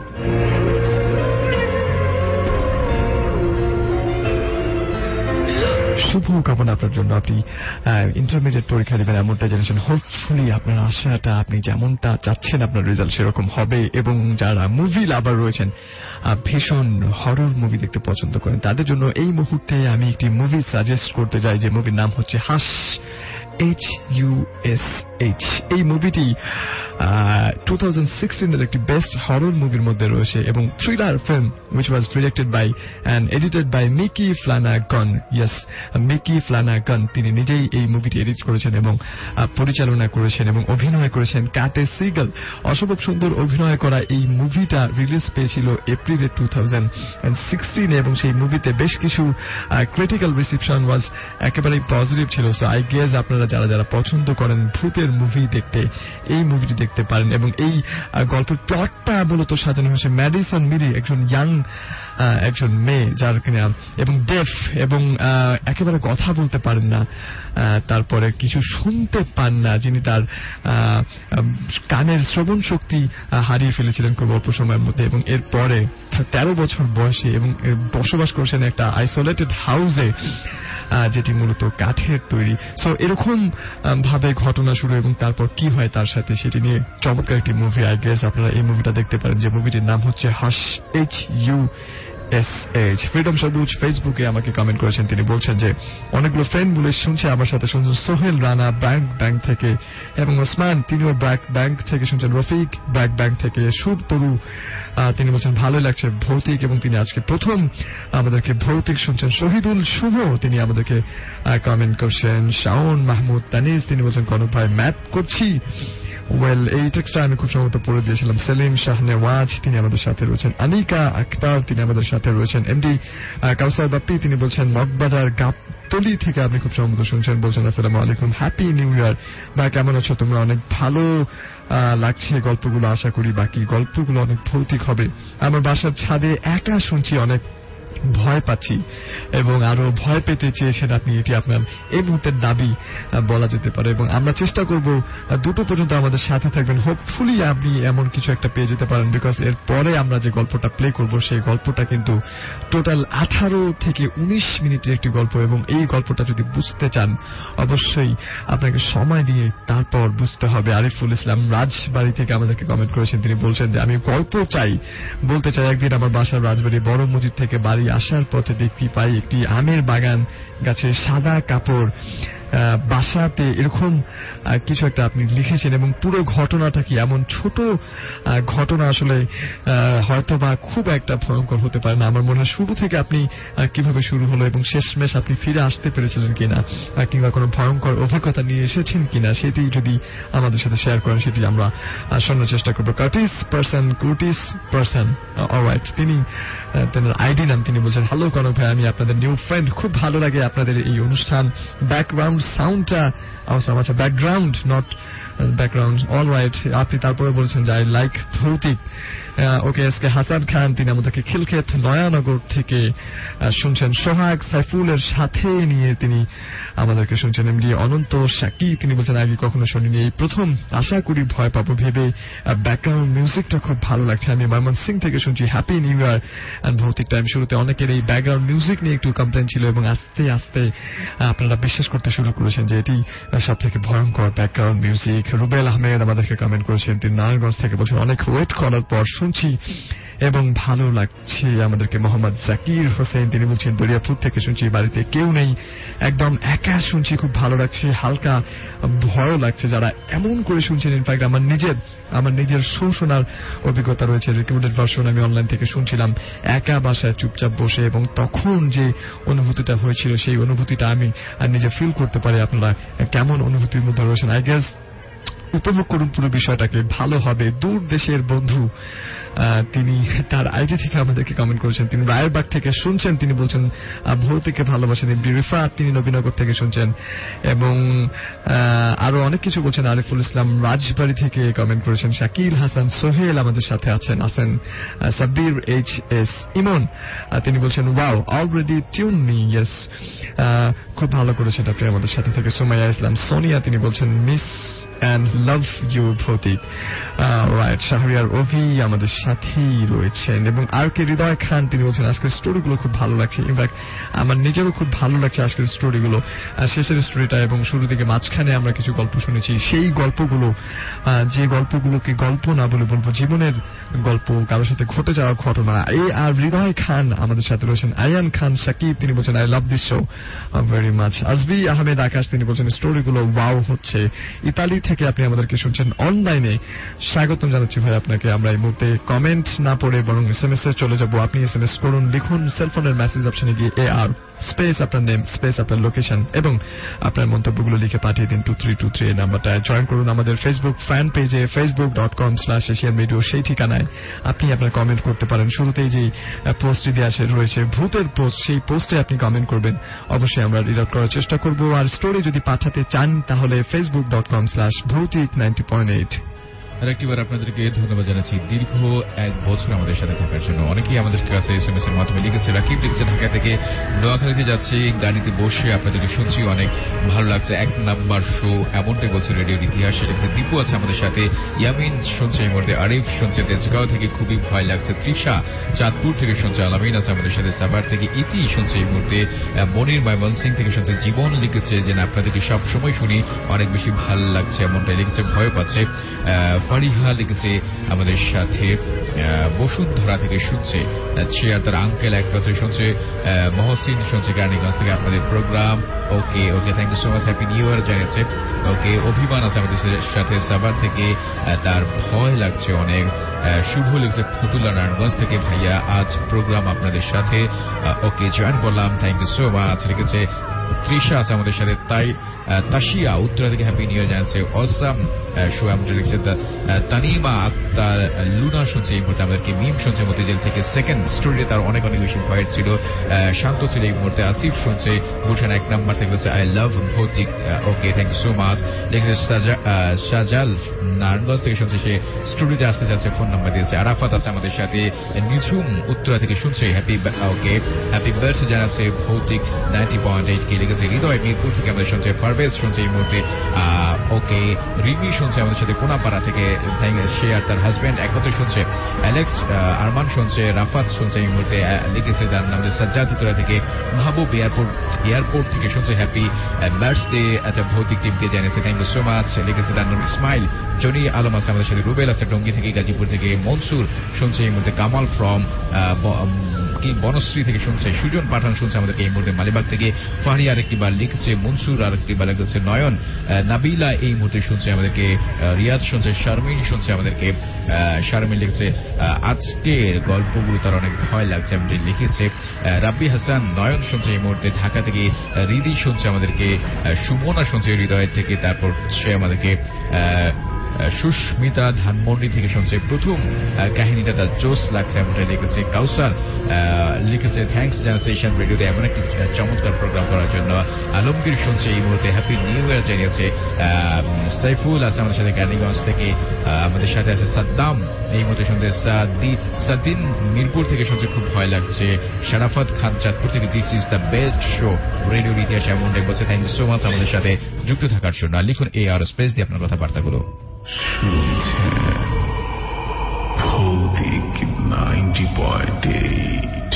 [SPEAKER 2] শুভকামনা আপনার জন্য। আপনি ইন্টারমিডিয়েট পরীক্ষা দেবেন এমনটা জেনেছেন। হোপফুলি আপনার আশাটা, আপনি যেমনটা চাচ্ছেন আপনার রেজাল্ট সেরকম হবে। এবং যারা মুভি লাভার রয়েছেন, ভীষণ হরর মুভি দেখতে পছন্দ করেন, তাদের জন্য এই মুহূর্তে আমি একটি মুভি সাজেস্ট করতে যাই, যে মুভির নাম হচ্ছে Hush, H U S H. এই মুভিটি টু থাউজেন্ড সিক্সটিন এর একটি বেস্ট হরর মুভির মধ্যে রয়েছে এবং thriller film which was directed by and edited by Mike Flanagan. Yes, Mike Flanagan তিনি নিজেই এই মুভিটি এডিট করেছেন এবং পরিচালনা করেছেন এবং অভিনয় করেছেন কার্টি সিগল। অসম্ভব সুন্দর অভিনয় করা এই মুভিটা রিলিজ পেয়েছিল এপ্রিলে টু থাউজেন্ড সিক্সটিন এবং সেই মুভিতে বেশ কিছু ক্রিটিক্যাল রিসিপশন ওয়াজ একেবারেই পজিটিভ ছিল। সো আই গেস আপনারা যারা যারা পছন্দ করেন ভূতের মুভি দেখতে, এই মুভিটি দেখতে পারেন। এবং এই গল্পের প্লটটা মূলত সাজানো হয়েছে ম্যাডিসন মিরি, একজন ইয়াং একজন মেয়ে যার কিনা এবং ডেফ এবং একেবারে কথা বলতে পারেন না, তারপরে কিছু শুনতে পান না, যিনি তার কানের শ্রবণ শক্তি হারিয়ে ফেলেছিলেন খুব অল্প সময়ের মধ্যে। এবং এরপরে তেরো বছর বয়সে এবং বসবাস করছেন একটা আইসোলেটেড হাউসে, যেটি মূলত কাঠের তৈরি। সো এরকম ভাবে ঘটনা শুরু এবং তারপর কি হয় তার সাথে, সেটি নিয়ে চমৎকার একটি মুভি। আই গেস আপনারা এই মুভিটা দেখতে পারেন, যে মুভিটির নাম হচ্ছে Hush, H U S H. Freedom Sabuj ফেসবুকে আমাকে কমেন্ট করেছেন, তিনি বলছেন যে অনেকগুলো ফ্রেন্ড বলে শুনছে, আমার সাথে শুনছেন সোহেল রানা ব্যাংক ব্যাংক থেকে, এবং ওসমান তিনিও ব্যাংক ব্যাংক থেকে শুনছেন, রফিক ব্যাংক ব্যাংক থেকে, সুর তরু তিনি বলছেন ভালো লাগছে ভৌতিক, এবং তিনি আজকে প্রথম আমাদেরকে ভৌতিক শুনছেন। শহীদুল শুভ তিনি আমাদেরকে কমেন্ট করছেন। শাওন মাহমুদ তানিজ তিনি বলছেন কনক ভাই ম্যাথ করছি। ওয়েল, এই টেক্সটটা আমি খুব সম্ভবত পড়ে দিয়েছিলাম। সেলিম শাহনেওয়াজ তিনি আমাদের সাথে রয়েছেন। আনিকা আক্তার তিনি আমাদের সাথে রয়েছেন। এমডি কাউসার বাপ্পি তিনি বলছেন মগবাজার গাবতলি থেকে আপনি খুব সম্ভবত শুনছেন, বলছেন আসসালামু আলাইকুম, হ্যাপি নিউ ইয়ার। বা কেমন আছো তোমরা? অনেক ভালো লাগছে গল্পগুলো, আশা করি বাকি গল্পগুলো অনেক ভৌতিক হবে। আমার বাসার ছাদে একা শুনছি, অনেক ভয় পাচ্ছি এবং আরো ভয় পেতে চেয়েছেন আপনি, এটি আপনার এই মুহূর্তের দাবি বলা যেতে পারে। এবং আমরা চেষ্টা করব দুটো পর্যন্ত আমাদের সাথে থাকবেন। হোপফুলি আপনি এমন কিছু একটা পেয়ে যেতে পারেন, বিকজ এর পরে আমরা যে গল্পটা প্লে করব সেই গল্পটা কিন্তু টোটাল আঠারো থেকে উনিশ মিনিটের একটি গল্প, এবং এই গল্পটা যদি বুঝতে চান অবশ্যই আপনাকে সময় দিয়ে তারপর বুঝতে হবে। আরিফুল ইসলাম রাজবাড়ি থেকে আমাদেরকে কমেন্ট করেছেন, তিনি বলছেন যে আমি গল্প চাই, বলতে চাই একদিন আমার বাসার রাজবাড়ি বড় মসজিদ থেকে বাড়ি আসার পথে দেখতে পাই একটি আমের বাগান, গাছে সাদা কাপড়, বাসাতে এরকম কিছু একটা আপনি লিখেছেন। এবং পুরো ঘটনাটা কি এমন ছোট ঘটনা, আসলে হয়তো বা খুব একটা ভয়ঙ্কর হতে পারে না। আমার মনে হয় শুরু থেকে আপনি কিভাবে শুরু হলো এবং শেষমেশ আপনি ফিরে আসতে পেরেছিলেন কিনা, কিংবা কোনো ভয়ঙ্কর অভিজ্ঞতা নিয়ে এসেছেন কিনা, সেটি যদি আমাদের সাথে শেয়ার করেন সেটি আমরা শোনার চেষ্টা করবো। Curtis Pearson Curtis Pearson alright, তিনি তেনার আইডি নাম, তিনি বলছেন হ্যালো কনক ভাই, আমি আপনাদের নিউ ফ্রেন্ড, খুব ভালো লাগে আপনাদের এই অনুষ্ঠান। ব্যাকগ্রাউন্ড সাউন্ডটা আচ্ছা background not background all right. আপনি তারপরে বলছেন যে আই লাইক ভৌতিক। ওকে, এস কে হাসান খান তিনি আমাদেরকে খিলক্ষেত নয়ানগর থেকে শুনছেন। সোহাগ সাইফুলের সাথে নিয়ে তিনি আমাদেরকে শুনছেন। এমডি অনন্ত শাকি তিনি বলছেন আগে কখনো শুনিনি, এই প্রথম, আশা করি ভয় পাবো ভেবে। ব্যাকগ্রাউন্ড মিউজিকটা খুব ভালো লাগছে। আমি ময়মন সিং থেকে শুনছি, হ্যাপি নিউ ইয়ার। ভৌতিক টাইম শুরুতে অনেকের এই ব্যাকগ্রাউন্ড মিউজিক নিয়ে একটু কমপ্লেন ছিল এবং আস্তে আস্তে আপনারা বিশ্বাস করতে শুরু করেছেন যে এটি সব থেকে ভয়ঙ্কর ব্যাকগ্রাউন্ড মিউজিক। রুবেল আহমেদ আমাদেরকে কমেন্ট করেছেন, তিনি নারায়ণগঞ্জ থেকে বলছেন অনেক ওয়েট করার পর শুনছি এবং ভালো লাগছে। আমাদেরকে মোহাম্মদ জাকির হোসেন তিনি বলছেন দরিয়াপুর থেকে শুনছি, বাড়িতে কেউ নেই, একদম একা শুনছি, খুব ভালো লাগছে, হালকা ভয়ও লাগছে। যারা এমন করে শুনছেন, ইনফ্যাক্ট আমার নিজের আমার নিজের শো শোনার অভিজ্ঞতা রয়েছে, রেকর্ডেড ভার্সন আমি অনলাইন থেকে শুনছিলাম একা বাসায় চুপচাপ বসে, এবং তখন যে অনুভূতিটা হয়েছিল সেই অনুভূতিটা আমি নিজে ফিল করতে পারি। আপনারা কেমন অনুভূতির মধ্যে রয়েছেন আই গেস উপভোগ করুন পুরো বিষয়টাকে, ভালো হবে। দূর দেশের বন্ধু তিনি তার আইডি থেকে আমাদেরকে কমেন্ট করেছেন, তিনি রায়েরবাগ থেকে শুনছেন, তিনি বলছেন ভৌতিককে ভালোবাসেন। এমডি রিফাত তিনি নবীনগর থেকে শুনছেন এবং আরো অনেক কিছু বলছেন। আরিফুল ইসলাম রাজবাড়ি থেকে কমেন্ট করেছেন। শাকিল হাসান সোহেল আমাদের সাথে আছেন আছেন সাব্বির এইচ এস ইমন তিনি বলছেন wow already tune me, yes খুব ভালো করেছেন আপনি আমাদের সাথে থেকে। সুমাইয়া ইসলাম সোনিয়া তিনি বলছেন miss and love you Bhoutik. Right, Shahriar Ovi আমাদের সাথেই রয়েছেন এবং আর কে হৃদয় খান তিনি বলছেন আজকের স্টোরিগুলো খুব ভালো লাগছে। ইনফ্যাক্ট আমার নিজেরও খুব ভালো লাগছে আজকের স্টোরিগুলো, শেষের স্টোরিটা এবং শুরু থেকে মাঝখানে আমরা কিছু গল্প শুনেছি। সেই গল্পগুলো, যে গল্পগুলোকে গল্প না বলে বলবো জীবনের গল্প, কারোর সাথে ঘটে যাওয়া ঘটনা। এই আর হৃদয় খান আমাদের সাথে রয়েছেন। আয়ান খান সাকিব তিনি বলছেন I love this show very much. Ajbi Ahmed Akash তিনি বলছেন স্টোরিগুলো ওয়াও হচ্ছে। ইতালি থেকে আপনি আমাদেরকে শুনছেন অনলাইনে, স্বাগতম জানাচ্ছি ভাই আপনাকে। আমরা এই মুহূর্তে কমেন্ট না পড়ে বরং এস এম এস এ চলে যাব। আপনি এস এম এস করুন, লিখুন সেলফোনের মেসেজ অপশনে গিয়ে এ আর স্পেস আপনার নেম স্পেস আপনার লোকেশন এবং আপনার মন্তব্যগুলো লিখে পাঠিয়ে দিন টু থ্রি টু থ্রি এই নাম্বারটায়। জয়েন করুন আমাদের ফেসবুক ফ্যান পেজে Facebook dot com slash Asian radio, সেই ঠিকানায় আপনি আপনার কমেন্ট করতে পারেন। শুরুতেই যে পোস্টটি দেওয়া রয়েছে ভূতের পোস্ট, সেই পোস্টে আপনি কমেন্ট করবেন, অবশ্যই আমরা রিড আউট করার চেষ্টা করব। আর স্টোরি যদি পাঠাতে চান তাহলে Facebook dot com slash Bhoutik ninety point eight.
[SPEAKER 3] আরেকটিবার আপনাদেরকে ধন্যবাদ জানাচ্ছি দীর্ঘ এক বছর আমাদের সাথে থাকার জন্য। অনেকেই আমাদের কাছে এস এম এস এর মাধ্যমে লিখেছে, রাকিব লিখেছে ঢাকা থেকে নোয়াখালীতে যাচ্ছি, গাড়িতে বসে আপনাদেরকে শুনছি, অনেক ভালো লাগছে, এক নাম্বার শো এমনটাই বলছে রেডিওর ইতিহাস। লিখেছে দীপু আছে আমাদের সাথে, ইয়ামিন শুনছে এই মুহূর্তে, আরিফ শুনছে তেজগাঁও থেকে, খুবই ভয় লাগছে, তৃষা চাঁদপুর থেকে শুনছে, আলামিন আছে আমাদের সাথে সাভার থেকে, ইতি শুনছে এই মুহূর্তে, মনির ময়মন সিং থেকে শুনছে, জীবন লিখেছে যে আপনাদেরকে সব সময় শুনি, অনেক বেশি ভালো লাগছে এমনটাই লিখেছে, ভয় পাচ্ছে। ফারিহা লিখেছে আমাদের সাথে বসুন্ধরা থেকে শুনছে, চেয়ার তার আঙ্কেল এক কথা শুনছে, মহসিন শুনছে গার্নিগঞ্জ থেকে আপনাদের program. Okay okay thank you so much, happy new year জানিয়েছে। ওকে, অভিমান আছে আমাদের সাথে সাভার থেকে, তার ভয় লাগছে অনেক। শুভ লিখছে ফতুল্লা নারায়ণগঞ্জ থেকে, ভাইয়া আজ প্রোগ্রাম আপনাদের সাথে, ওকে জয়েন করলাম, থ্যাংক ইউ সো মাচ। লিখেছে তৃষা আছে আমাদের সাথে, তাই তাশিয়া উত্তরা থেকে হ্যাপি নিউ ইয়ার জানাচ্ছে, অসাম শো আমাদের লিখছে, তানিমা আক্তার লুনা শুনছে এই মুহূর্তে আমাদেরকে, মিম শুনছে মতিঝিল থেকে, সেকেন্ড স্টোরিতে তার অনেক অনেক বেশি ভয়ের ছিল, শান্ত ছিল এই মুহূর্তে, আসিফ শুনছে গুলশান এক নাম্বার থেকে বলছে I love Bhoutik. Okay thank you so much. লিখেছে সাজাল নারায়ণগঞ্জ থেকে শুনছে, সে স্টুডিওতে আসতে যাচ্ছে, ফোন নাম্বার দিয়েছে। আরাফাত আছে আমাদের সাথে, নিঝুম উত্তরা থেকে শুনছে, হ্যাপি ওকে হ্যাপি বার্থডে জানাচ্ছে ভৌতিক নাইনটি পয়েন্ট এইট কে। লিখেছে হৃদয় মিরপুর থেকে আমাদের শুনছে, পারভেজ শুনছে এই মুহূর্তে, ওকে রিমি শুনছে আমাদের সাথে কোনাপাড়া থেকে, সে আর তার হাজব্যান্ড একত্রে শুনছে, অ্যালেক্স আরমান শুনছে, রাফাত শুনছে এই মুহূর্তে, লিখেছে তার নাম সাজ্জাদ উত্তরা থেকে, মাহবুব এয়ারপোর্ট এয়ারপোর্ট থেকে শুনছে, হ্যাপি বার্থডে আচ্ছা ভৌতিক টিমকে জানিয়েছে, থ্যাংক ইউ সো মাচ। লিখেছে তার নাম ইসমাইল, জনি আলম আছে আমাদের সাথে, রুবেল আছে টঙ্গী থেকে, গাজীপুর থেকে, মনসুর শুনছে এই মুহূর্তে, কামাল ফ্রম কি বনশ্রী থেকে শুনছে, সুজন পাঠান শুনছে আমাদেরকে এই মুহূর্তে মালিবাগ থেকে, ফাহারি আরেকটি বার লিখেছে, মনসুর আরেকটি বার লিখেছে, নয়ন, নাবিলা এই মুহূর্তে শুনছে আমাদেরকে, রিয়াদ শুনছে, শারমিন শুনছে আমাদেরকে, শারমিন লিখছে আজকের গল্পগুলো তার অনেক ভয় লাগছে এমনি লিখেছে, রাব্বি হাসান নয়ন শুনছে এই মুহূর্তে ঢাকা থেকে, রিদি শুনছে আমাদেরকে, সুমনা শুনছে হৃদয়ের থেকে, তারপর সে আমাদেরকে সুস্মিতা ধানমন্ডি থেকে শুনছে প্রথম কাহিনীটা তার জোস লাগছে এমনটাই লিখেছে। কাউসার লিখেছে থ্যাংকস জানাচ্ছে এশিয়ান রেডিওতে এমন একটি চমৎকার প্রোগ্রাম করার জন্য। আলমগীর শুনছে এই মুহূর্তে হ্যাপি নিউ ইয়ার জানিয়েছে। সাইফুল আছে আমাদের সাথে গাড়িগঞ্জ থেকে, আমাদের সাথে আছে সাদ্দাম এই মুহূর্তে শুনতে। সাদিন মিরপুর থেকে শুনছে খুব ভয় লাগছে। শারাফত খান চাঁদপুর থেকে this is the best show রেডিওর ইতিহাসে এমনটাই বলছে। থ্যাংক ইউ সো মাচ আমাদের সাথে যুক্ত থাকার জন্য। লিখুন এ আর স্পেস দিয়ে আপনার কথাবার্তাগুলো।
[SPEAKER 5] নাইনটি পয়েন্ট এইট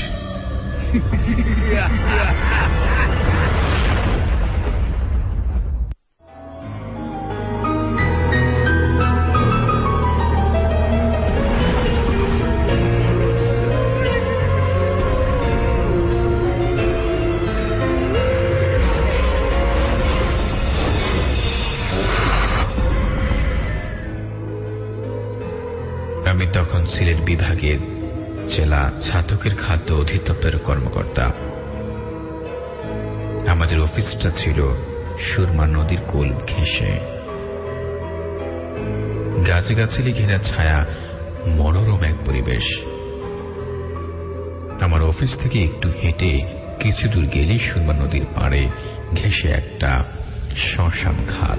[SPEAKER 5] আমি তখন সিলেট বিভাগের জেলা ছাতকের খাদ্য অধিদপ্তরের কর্মকর্তা। আমাদের অফিসটা ছিল সুরমা নদীর কোল ঘেঁষে, গাছগাছালি ঘেরা ছায়া মনোরম এক পরিবেশ। আমার অফিস থেকে একটু হেঁটে কিছু দূর গেলেই সুরমা নদীর পাড়ে ঘেঁষে একটা শ্মশান ঘাট।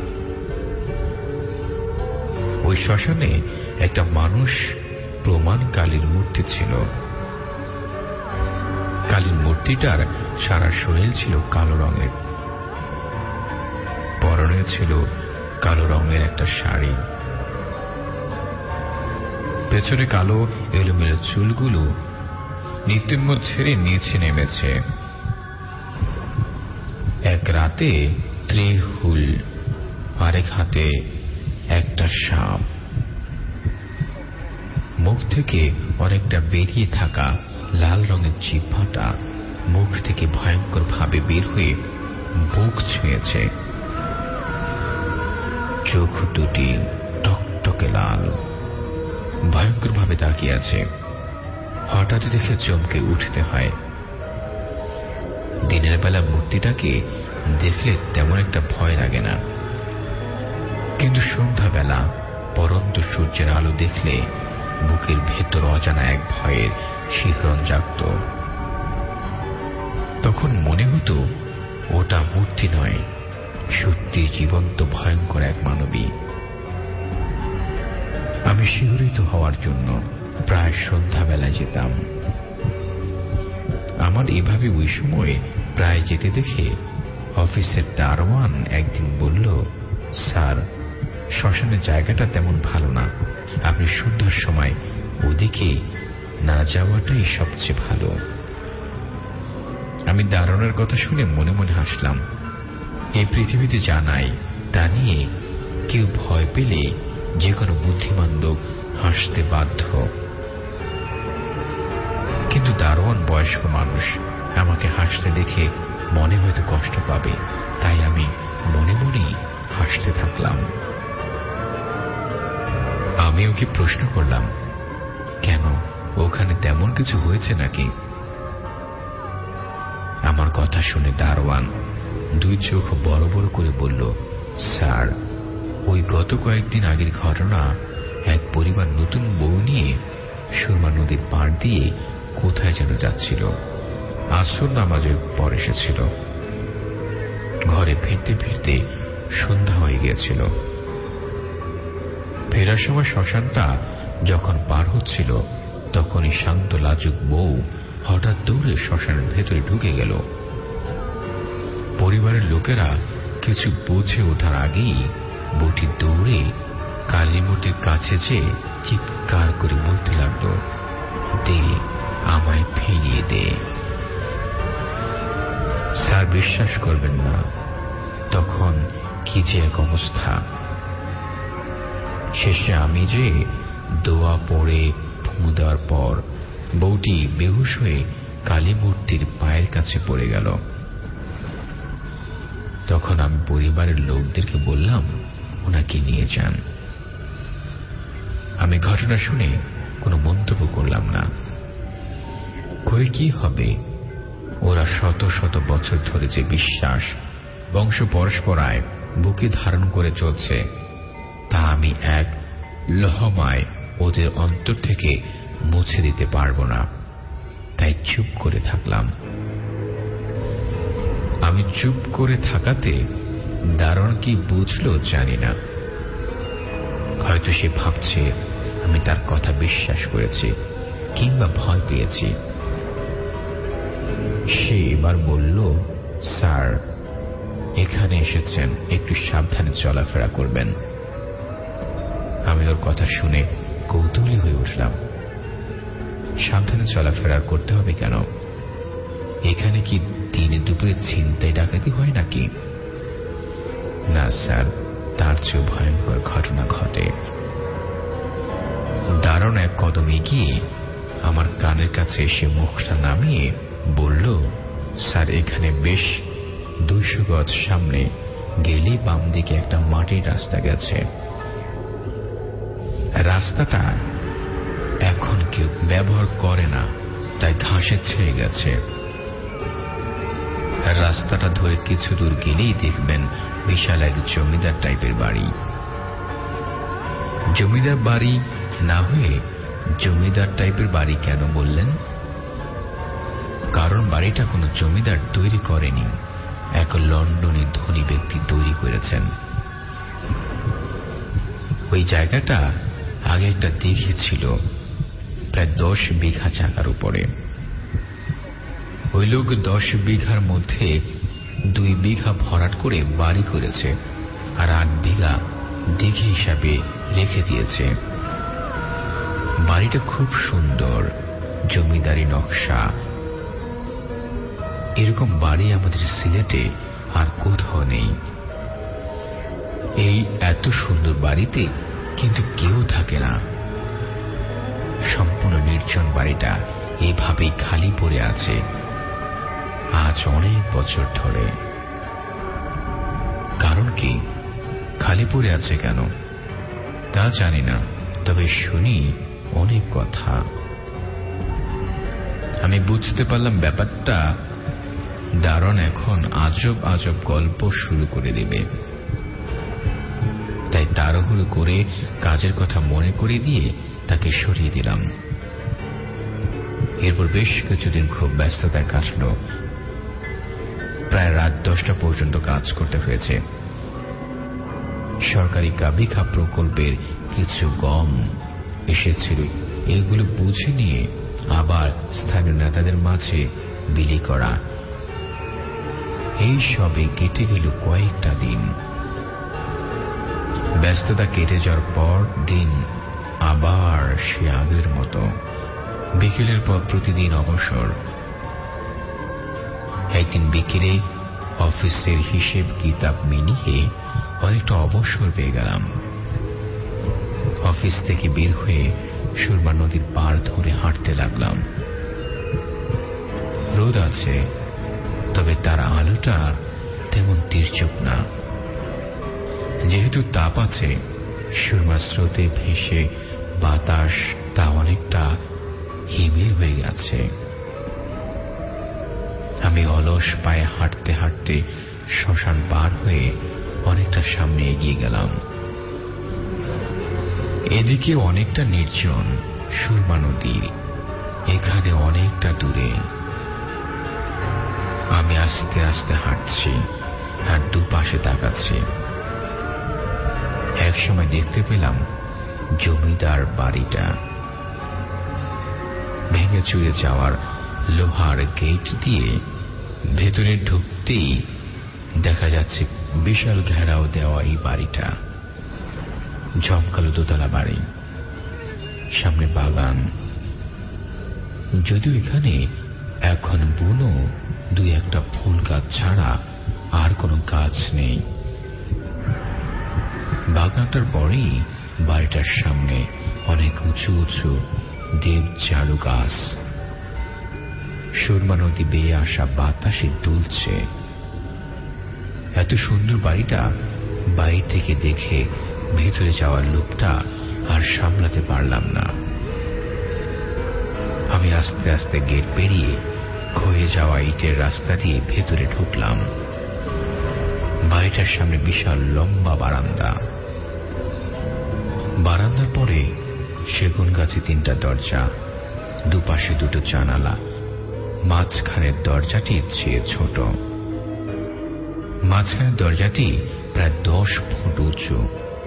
[SPEAKER 5] ওই শ্মশানে একটা মানুষ প্রমাণ কালীর মূর্তি ছিল। কালীর মূর্তিটার সারা শরীর ছিল কালো রঙের, পরনে ছিল কালো রঙের একটা শাড়ি, পেছনে কালো এলোমেলো চুলগুলো নিত্যম্য ছেড়ে নিচে নেমেছে। এক রাতে ত্রিহুল, আরেক হাতে একটা সাপ, মুখ থেকে অনেকটা বেরিয়ে থাকা লাল রঙের জিহ্বাটা মুখ থেকে ভয়ঙ্কর ভাবে বের হয়ে বুক ছুঁয়েছে। চোখ দুটি টকটকে লাল, ভয়ঙ্কর ভাবে তাকিয়ে আছে। হঠাৎ দেখে চমকে উঠতে হয়। দিনের বেলা মূর্তিটাকে দেখলে তেমন একটা ভয় লাগে না, কিন্তু সন্ধ্যাবেলা পরন্ত সূর্যের আলো দেখলে বুকের ভেতর অজানা এক ভয়ের শিহরণ জাগত। তখন মনে হতো ওটা মূর্তি নয়, সত্যি জীবন্ত ভয়ঙ্কর এক মানবী। আমি শিহরিত হওয়ার জন্য প্রায় সন্ধ্যাবেলায় যেতাম। আমার এভাবে ওই সময়ে প্রায় যেতে দেখে অফিসের দারোয়ান একদিন বলল, স্যার, শ্মশানের জায়গাটা তেমন ভালো না, আপনি সন্ধ্যার সময় ওদিকে না যাওয়াটাই সবচেয়ে ভালো। আমি দারোয়ানের কথা শুনে মনে মনে হাসলাম। এই পৃথিবীতে যা নাই তা নিয়ে কেউ ভয় পেলে যে কোনো বুদ্ধিমান লোক হাসতে বাধ্য, কিন্তু দারোয়ান বয়স্ক মানুষ, আমাকে হাসতে দেখে মনে হয়তো কষ্ট পাবে, তাই আমি মনে মনেই হাসতে থাকলাম। আমি ওকে প্রশ্ন করলাম, কেন, ওখানে তেমন কিছু হয়েছে নাকি? আমার কথা শুনে দারোয়ান দুই চোখ বড় বড় করে বলল, স্যার, ওই গত কয়েকদিন আগের ঘটনা। এক পরিবার নতুন বউ নিয়ে সুরমা নদীর পাড় দিয়ে কোথায় যেন যাচ্ছিল। আসর নামাজের পর এসেছিল। ঘরে ফিরতে ফিরতে সন্ধ্যা হয়ে গিয়েছিল। ফেরার সময় শ্মশানটা যখন পার হচ্ছিল, তখনই শান্ত লাজুক বউ হঠাৎ দৌড়ে শ্মশানের ভেতরে ঢুকে গেল। পরিবারের লোকেরা কিছু বুঝে ওঠার আগেই বউটি দৌড়ে কালী মূর্তির কাছে যেয়ে চিৎকার করে বলতে লাগলো, দে, আমায় ফিরিয়ে দে। স্যার, বিশ্বাস করবেন না, তখন কি যে এক অবস্থা। শেষে আমি যে দোয়া পড়ে ফুঁ দেওয়ার পর বউটি বেহুশ হয়ে কালী মূর্তির পায়ের কাছে পড়ে গেল। তখন আমি পরিবারের লোকদেরকে বললাম, ওনাকে নিয়ে যান। আমি ঘটনা শুনে কোনো মন্তব্য করলাম না। করে কি হবে, ওরা শত শত বছর ধরে যে বিশ্বাস বংশ পরস্পরায় বুকে ধারণ করে চলছে, তা আমি এক লহমায় ওদের অন্তর থেকে মুছে দিতে পারব না, তাই চুপ করে থাকলাম। আমি চুপ করে থাকাতে দারোয়ান কি বুঝলো জানি না, হয়তো সে ভাবছে আমি তার কথা বিশ্বাস করেছি কিংবা ভয় পেয়েছি। সে এবার বলল, স্যার এখানে এসেছেন, একটু সাবধানে চলাফেরা করবেন। আমি ওর কথা শুনে কৌতূহলী হয়ে উঠলাম। সাবধানে চলাফেরা করতে হবে কেন? এখানে কি দিনে দুপুরে ছিনতাই ডাকাতি হয় নাকি? না স্যার, তার চেয়ে ভয়ঙ্কর ঘটনা ঘটে। দারুণ এক কদম এগিয়ে আমার কানের কাছে এসে মুখটা নামিয়ে বলল, স্যার এখানে বেশ দুইশো গজ সামনে গেলে বাম দিকে একটা মাটির রাস্তা গেছে। রাস্তাটা এখন কেউ ব্যবহার করে না, তাই ঘাসে ছেয়ে গেছে। রাস্তাটা ধরে কিছু দূর গেলেই দেখবেন বিশাল এক জমিদার টাইপের বাড়ি। জমিদার বাড়ি না হয়ে জমিদার টাইপের বাড়ি কেন বললেন? কারণ বাড়িটা কোনো জমিদার তৈরি করেনি, এক লন্ডনের ধনী ব্যক্তি তৈরি করেছেন। ওই জায়গাটা আগে একটা দিঘি ছিল, প্রায় দশ বিঘা জায়গার উপরে। ওই লোক দশ বিঘার মধ্যে দুই বিঘা ভরাট করে বাড়ি করেছে, আর আট বিঘা দিঘি হিসাবে রেখে দিয়েছে। বাড়িটা খুব সুন্দর, জমিদারি নকশা। এরকম বাড়ি আমাদের সিলেটে আর কোথাও নেই। এই এত সুন্দর বাড়িতে কিন্তু কেউ থাকে না, সম্পূর্ণ নির্জন বাড়িটা এভাবেই খালি পড়ে আছে আজ অনেক বছর ধরে। কারণ কি, খালি পড়ে আছে কেন তা জানি না, তবে শুনি অনেক কথা। আমি বুঝতে পারলাম ব্যাপারটা দারুণ এখন আজব আজব গল্প শুরু করে দেবে, তাই তাড়াহুড়ো করে কাজের কথা মনে করে দিয়ে তাকে সরিয়ে দিলাম। এরপর বেশ কিছুদিন খুব ব্যস্ততায় কাটল। প্রায় রাত দশটা পর্যন্ত কাজ করতে হয়েছে। সরকারি গাভীখা প্রকল্পের কিছু গম এসেছিল, এগুলো বুঝে নিয়ে আবার স্থানীয় নেতাদের মাঝে বিলি করা। এই সবে কেটে গেল কয়েকটা দিন। ব্যস্ততা কেটে যাওয়ার পর দিন আবার সে আগের মতো। বিকেলের পর প্রতিদিন অবসর। একদিন বিকেলে অফিসের হিসেব কিতাব মিলিয়ে অনেকটা অবসর পেয়ে গেলাম। অফিস থেকে বের হয়ে সুরমা নদীর পাড় ধরে হাঁটতে লাগলাম। রোদ আছে, তবে তার আলোটা তেমন তীর্যক না। যেহেতু তাপ আছে, সুরমা স্রোতে ভেসে বাতাস তা অনেকটা হিমেল হয়ে গেছে। আমি অলস পায়ে হাঁটতে হাঁটতে শ্মশান পার হয়ে অনেকটা সামনে এগিয়ে গেলাম। এদিকে অনেকটা নির্জন সুরমা নদীর, এখানে অনেকটা দূরে। আমি আস্তে আস্তে হাঁটছি আর দুপাশে তাকাচ্ছি। এক সময় দেখতে পেলাম জমিদার বাড়িটা। ভেঙে চুরে যাওয়ার লোহার গেট দিয়ে ভেতরে ঢুকতেই দেখা যাচ্ছে বিশাল ঘেরাও দেওয়া এই বাড়িটা। জমকালো দোতলা বাড়ি, সামনে বাগান। যদিও এখানে এখন বুনো দুই একটা ফুল গাছ ছাড়া আর কোনো গাছ নেই। বাগানটার পরেই বাড়িটার সামনে অনেক উঁচু উঁচু দেব চারু গাছ। সুরমা নদী বেয়ে আসা বাতাসে দুলছে। এত সুন্দর বাড়িটা বাইরে থেকে দেখে ভেতরে যাওয়ার লোকটা আর সামলাতে পারলাম না। আমি আস্তে আস্তে গেট পেরিয়ে ক্ষয়ে যাওয়া ইটের রাস্তা দিয়ে ভেতরে ঢুকলাম। বাড়িটার সামনে বিশাল লম্বা বারান্দা। বারান্দার পরে সেগুন গাছে তিনটা দরজা, দুপাশে দুটো জানালা, মাঝখানের দরজাটি চেয়ে ছোট। মাঝখানের দরজাটি প্রায় দশ ফুট উঁচু।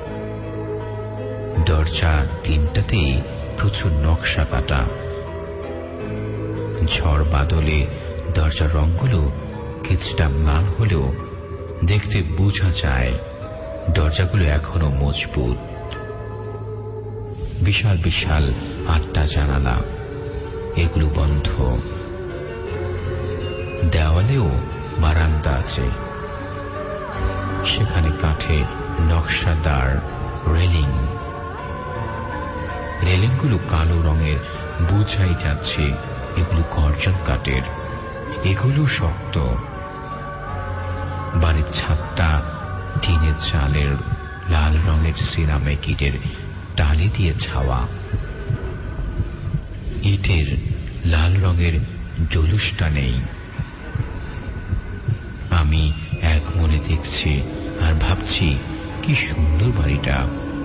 [SPEAKER 5] দরজা তিনটাতেই প্রচুর নকশা কাটা। ঝড় বাদলে দরজার রঙগুলো কিছুটা ম্লান হলেও দেখতে বোঝা যায় দরজাগুলো এখনো মজবুত। বিশাল বিশাল আটটা জানালা, এগুলো বন্ধ। দেওয়ালেও বারান্দা আছে, সেখানে কাঠের নকশাদার রেলিং। রেলিংগুলো কালো রঙের, বোঝাই যাচ্ছে এগুলো গর্জন কাঠের, এগুলো শক্ত। বাড়ির ছাদটা টিনের চালের লাল রঙের সিরামিক ইটের টালি দিয়ে ছাওয়া। ইটের লাল রঙের জলুসটা নেই। আমি এক মনে দেখছি আর ভাবছি কি সুন্দর বাড়িটা।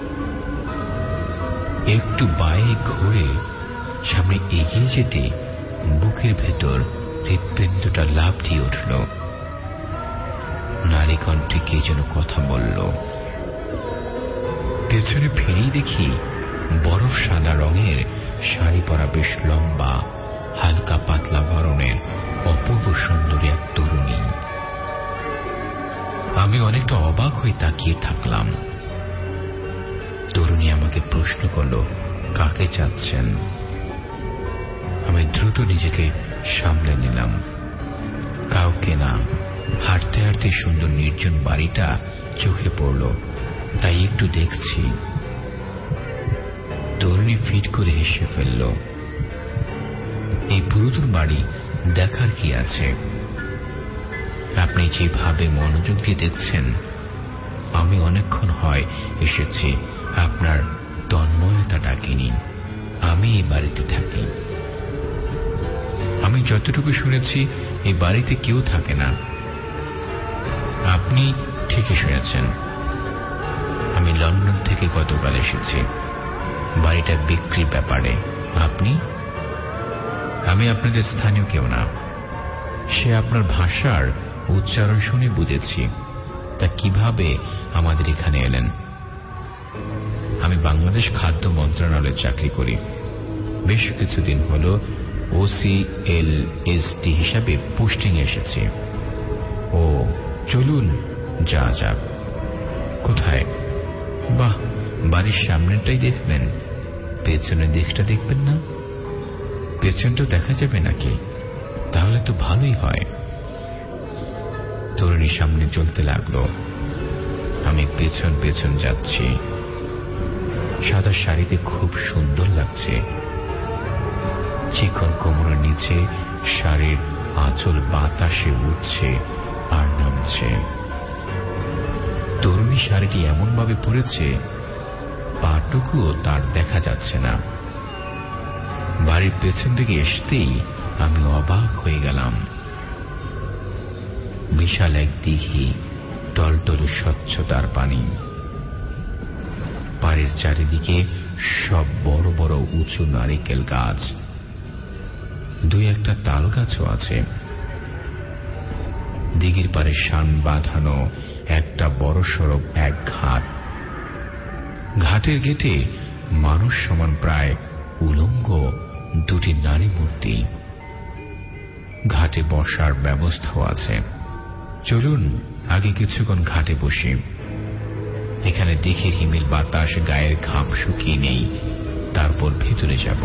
[SPEAKER 5] একটু বায়ে ঘুরে সামনে এগিয়ে যেতে বুকের ভেতর হৃৎপিণ্ডটা লাফ দিয়ে উঠল। নারী কণ্ঠে কে যেন কথা বলল। পেছনে ফিরেই দেখি বরফ সাদা রঙের শাড়ি পরা বেশ লম্বা, হালকা পাতলা বরণের অপূর্ব সুন্দরী এক তরুণী। আমি অনেকটা অবাক হয়ে তাকিয়ে থাকলাম। তরুণী আমাকে প্রশ্ন করল, কাকে চাচ্ছেন? আমি দ্রুত নিজেকে সামলে নিলাম। কাউকে না। হাঁটতে হাঁটতে সুন্দর নির্জন বাড়িটা চোখে পড়ল, তাই একটু দেখছি। তরুণী ফিট করে হেসে ফেলল। এই পুরাতন বাড়ি দেখার কি আছে? আপনি যেভাবে মনোযোগ দিয়ে দেখছেন, আমি অনেকক্ষণ হয় এসেছি, আপনার তন্ময়তা ডাকিনি। আমি এই বাড়িতে থাকি। আমি যতটুকু শুনেছি এই বাড়িতে কেউ থাকে না। আপনি ঠিকই শুনেছেন। আমি লন্ডন থেকে গতকাল এসেছি বাড়িটা বিক্রির ব্যাপারে। আপনি? আমি আপনাদের স্থানীয় কেউ না। সে আপনার ভাষার উচ্চারণ শুনে বুঝেছি। তা কিভাবে আমাদের এখানে এলেন? আমি বাংলাদেশ খাদ্য মন্ত্রণালয়ে চাকরি করি। বেশ কিছুদিন হল ওসি এল এস ডি হিসাবে পোস্টিং এসেছি। ও, চলুন যা যাক। কোথায়? বাহ, বাড়ির সামনেটাই দেখবেন, পেছনের দিকটা দেখবেন না? পেছনটাও দেখা যাবে নাকি? তাহলে তো ভালোই হয়। তরুণীর সামনে চলতে লাগলো। আমি পেছন পেছন যাচ্ছি। সাদা শাড়িতে খুব সুন্দর লাগছে। চিকন কোমরের নিচে শাড়ির আঁচল বাতাসে উঠছে আর নামছে। তরুণী শাড়িটি এমন ভাবে পরেছে পাটুকুও তার দেখা যাচ্ছে না। বাড়ির পেছন দিকে আসতেই আমি অবাক হয়ে গেলাম। বিশাল এক দিঘি, টলটলে স্বচ্ছতার পানি। পাড়ের চারিদিকে সব বড় বড় উঁচু নারিকেল গাছ, দুই একটা তাল গাছও আছে। দিঘির পাড়ে শান বাঁধানো একটা বড় সড়ক এক ঘাট। ঘাটের গেটে মানুষ সমান প্রায় উলঙ্গ দুটি নারী মূর্তি। ঘাটে বসার ব্যবস্থাও আছে। চলুন আগে কিছুক্ষণ ঘাটে বসি। এখানে দিঘির হিমেল বাতাস গায়ের ঘাম শুকিয়ে নেই, তারপর ভেতরে যাব।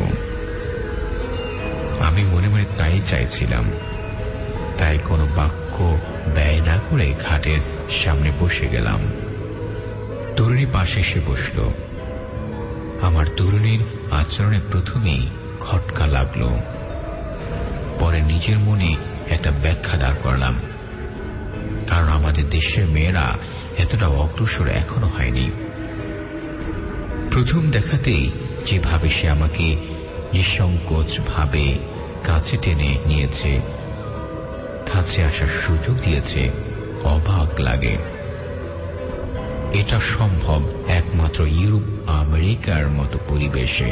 [SPEAKER 5] আমি মনে মনে তাই চাইছিলাম, তাই কোনো বাক্য ব্যয় না করে ঘাটের সামনে বসে গেলাম। তরুণী পাশে এসে বসল। আমার তরুণীর আচরণে প্রথমেই খটকা লাগলো, পরে নিজের মনে একটা ব্যাখ্যা দাঁড় করলাম। কারণ আমাদের দেশের মেয়েরা এতটা অগ্রসর এখনো হয়নি। প্রথম দেখাতেই যেভাবে সে আমাকে নিঃসংকোচ ভাবে কাছে টেনে নিয়েছে, কাছে আসার সুযোগ দিয়েছে, অবাক লাগে। এটা সম্ভব একমাত্র ইউরোপ আমেরিকার মতো পরিবেশে।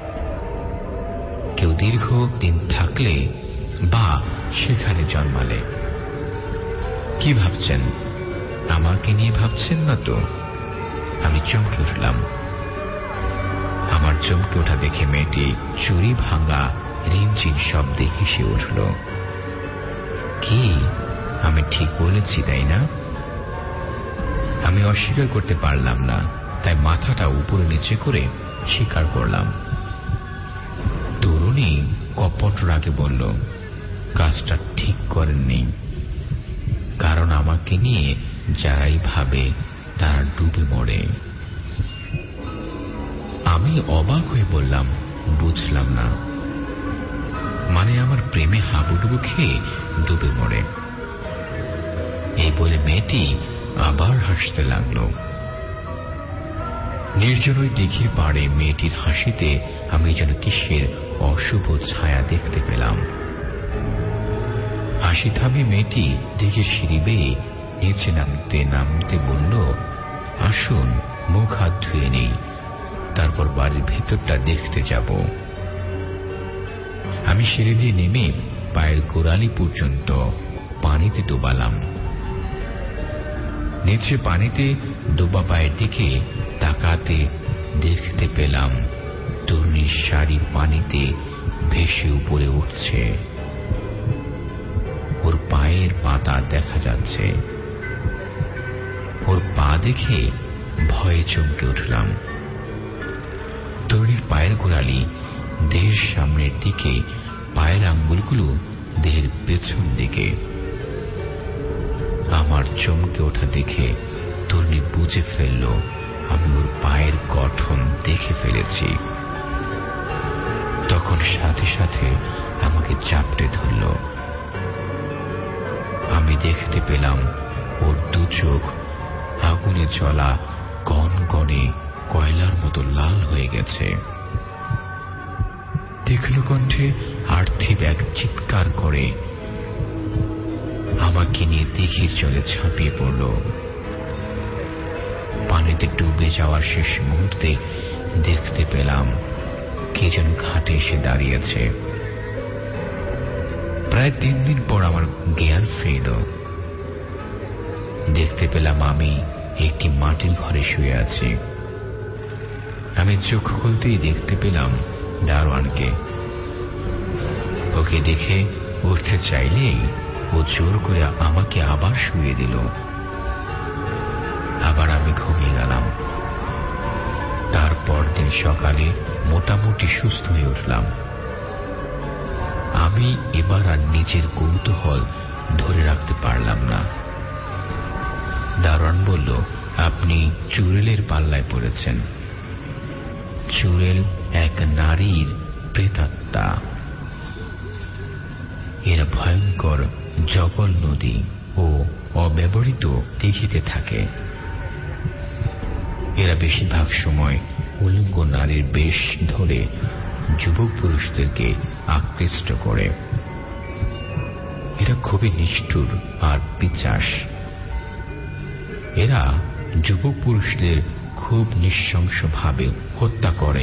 [SPEAKER 5] কেউ দীর্ঘ দিন থাকলে বা সেখানে জন্মালে। কি ভাবছেন? আমাকে নিয়ে ভাবছেন না তো? আমি চমকে উঠলাম। আমার চমকে ওঠা দেখে মেয়েটি চুরি ভাঙা রিমঝিম শব্দে হেসে উঠল। কি আমি ঠিক বলেছি তাই না? আমি অস্বীকার করতে পারলাম না, তাই মাথাটা উপরে নিচে করে স্বীকার করলাম। তরুণী কপট রাগে বলল, কাজটা ঠিক করেননি, কারণ আমাকে নিয়ে যারাই ভাবে তারা ডুবে মরে। আমি অবাক হয়ে বললাম, বুঝলাম না। মানে আমার প্রেমে হাবুডুবু খেয়ে ডুবে মরে? এই বলে মেয়েটি আবার হাসতে লাগল। নির্জন ওই দিঘির পাড়ে মেয়েটির হাসিতে আমি যেন কিসের অশুভ ছায়া দেখতে পেলাম। হাসি থামিয়ে মেয়েটি দিঘির সিঁড়ি বেয়ে নিচে নামতে নামতে বলল, আসুন মুখ হাত ধুয়ে নেই, তারপর বাড়ির ভেতরটা দেখতে যাব। আমি সিঁড়ি দিয়ে নেমে পায়ের গোড়ালি পর্যন্ত পানিতে ডোবালাম। নিচে পানিতে ডোবা পায়ের দিকে তাকাতে দেখতে পেলাম তরুণীর শাড়ি পানিতে ভেসে উপরে উঠছে। ওর পায়ের পাতা দেখা যাচ্ছে। ওর পা দেখে ভয়ে চমকে উঠলাম। তরুণীর পায়ের গোড়ালি দেহের সামনের দিকে, পায়ের আঙ্গুলগুলো দেহের পেছন দিকে। আমার চমকে ওঠা দেখে তরুণী বুঝে ফেলল আমি ওর পায়ের গঠন দেখে ফেলেছি। তখন সাথে সাথে আমাকে চাপড়ে ধরল। আমি দেখতে পেলাম ওর দু চোখ আগুনে জ্বলা গনগনে কয়লার মতো লাল হয়ে গেছে। তীক্ষ্ণ কণ্ঠে আর্থিব এক চিৎকার করে আমাকে নিয়ে দিঘির জলে ঝাঁপিয়ে পড়ল। পানিতে ডুবে যাওয়ার শেষ মুহূর্তে দেখতে পেলাম কে যেন ঘাটে এসে দাঁড়িয়েছে। প্রায় তিন দিন পর আমার জ্ঞান ফিরল। দেখতে পেলাম আমি একটি মাটির ঘরে শুয়ে আছি। আমি চোখ খুলতেই দেখতে পেলাম দারোয়ানকে। ওকে দেখে উঠতে চাইলেই ও জোর করে আমাকে আবার শুয়ে দিল। আবার আমি ঘুমিয়ে গেলাম। তারপর দিন সকালে মোটামুটি সুস্থ হয়ে উঠলাম। আমি এবার আর নিজের কৌতূহল ধরে রাখতে পারলাম না। দারোয়ান বলল, আপনি চুড়েলের পাল্লায় পড়েছেন। চুড়েল এক নারীর প্রেতাত্মা। এরা ভয়ঙ্কর জগল নদী ও অব্যবহৃত দিঘিতে থাকে। এরা বেশিরভাগ সময় উলঙ্গ নারীর বেশ ধরে যুবক পুরুষদেরকে আকৃষ্ট করে। এরা খুবই নিষ্ঠুর আর পিশাচ। এরা যুবক পুরুষদের খুব নৃশংসভাবে হত্যা করে।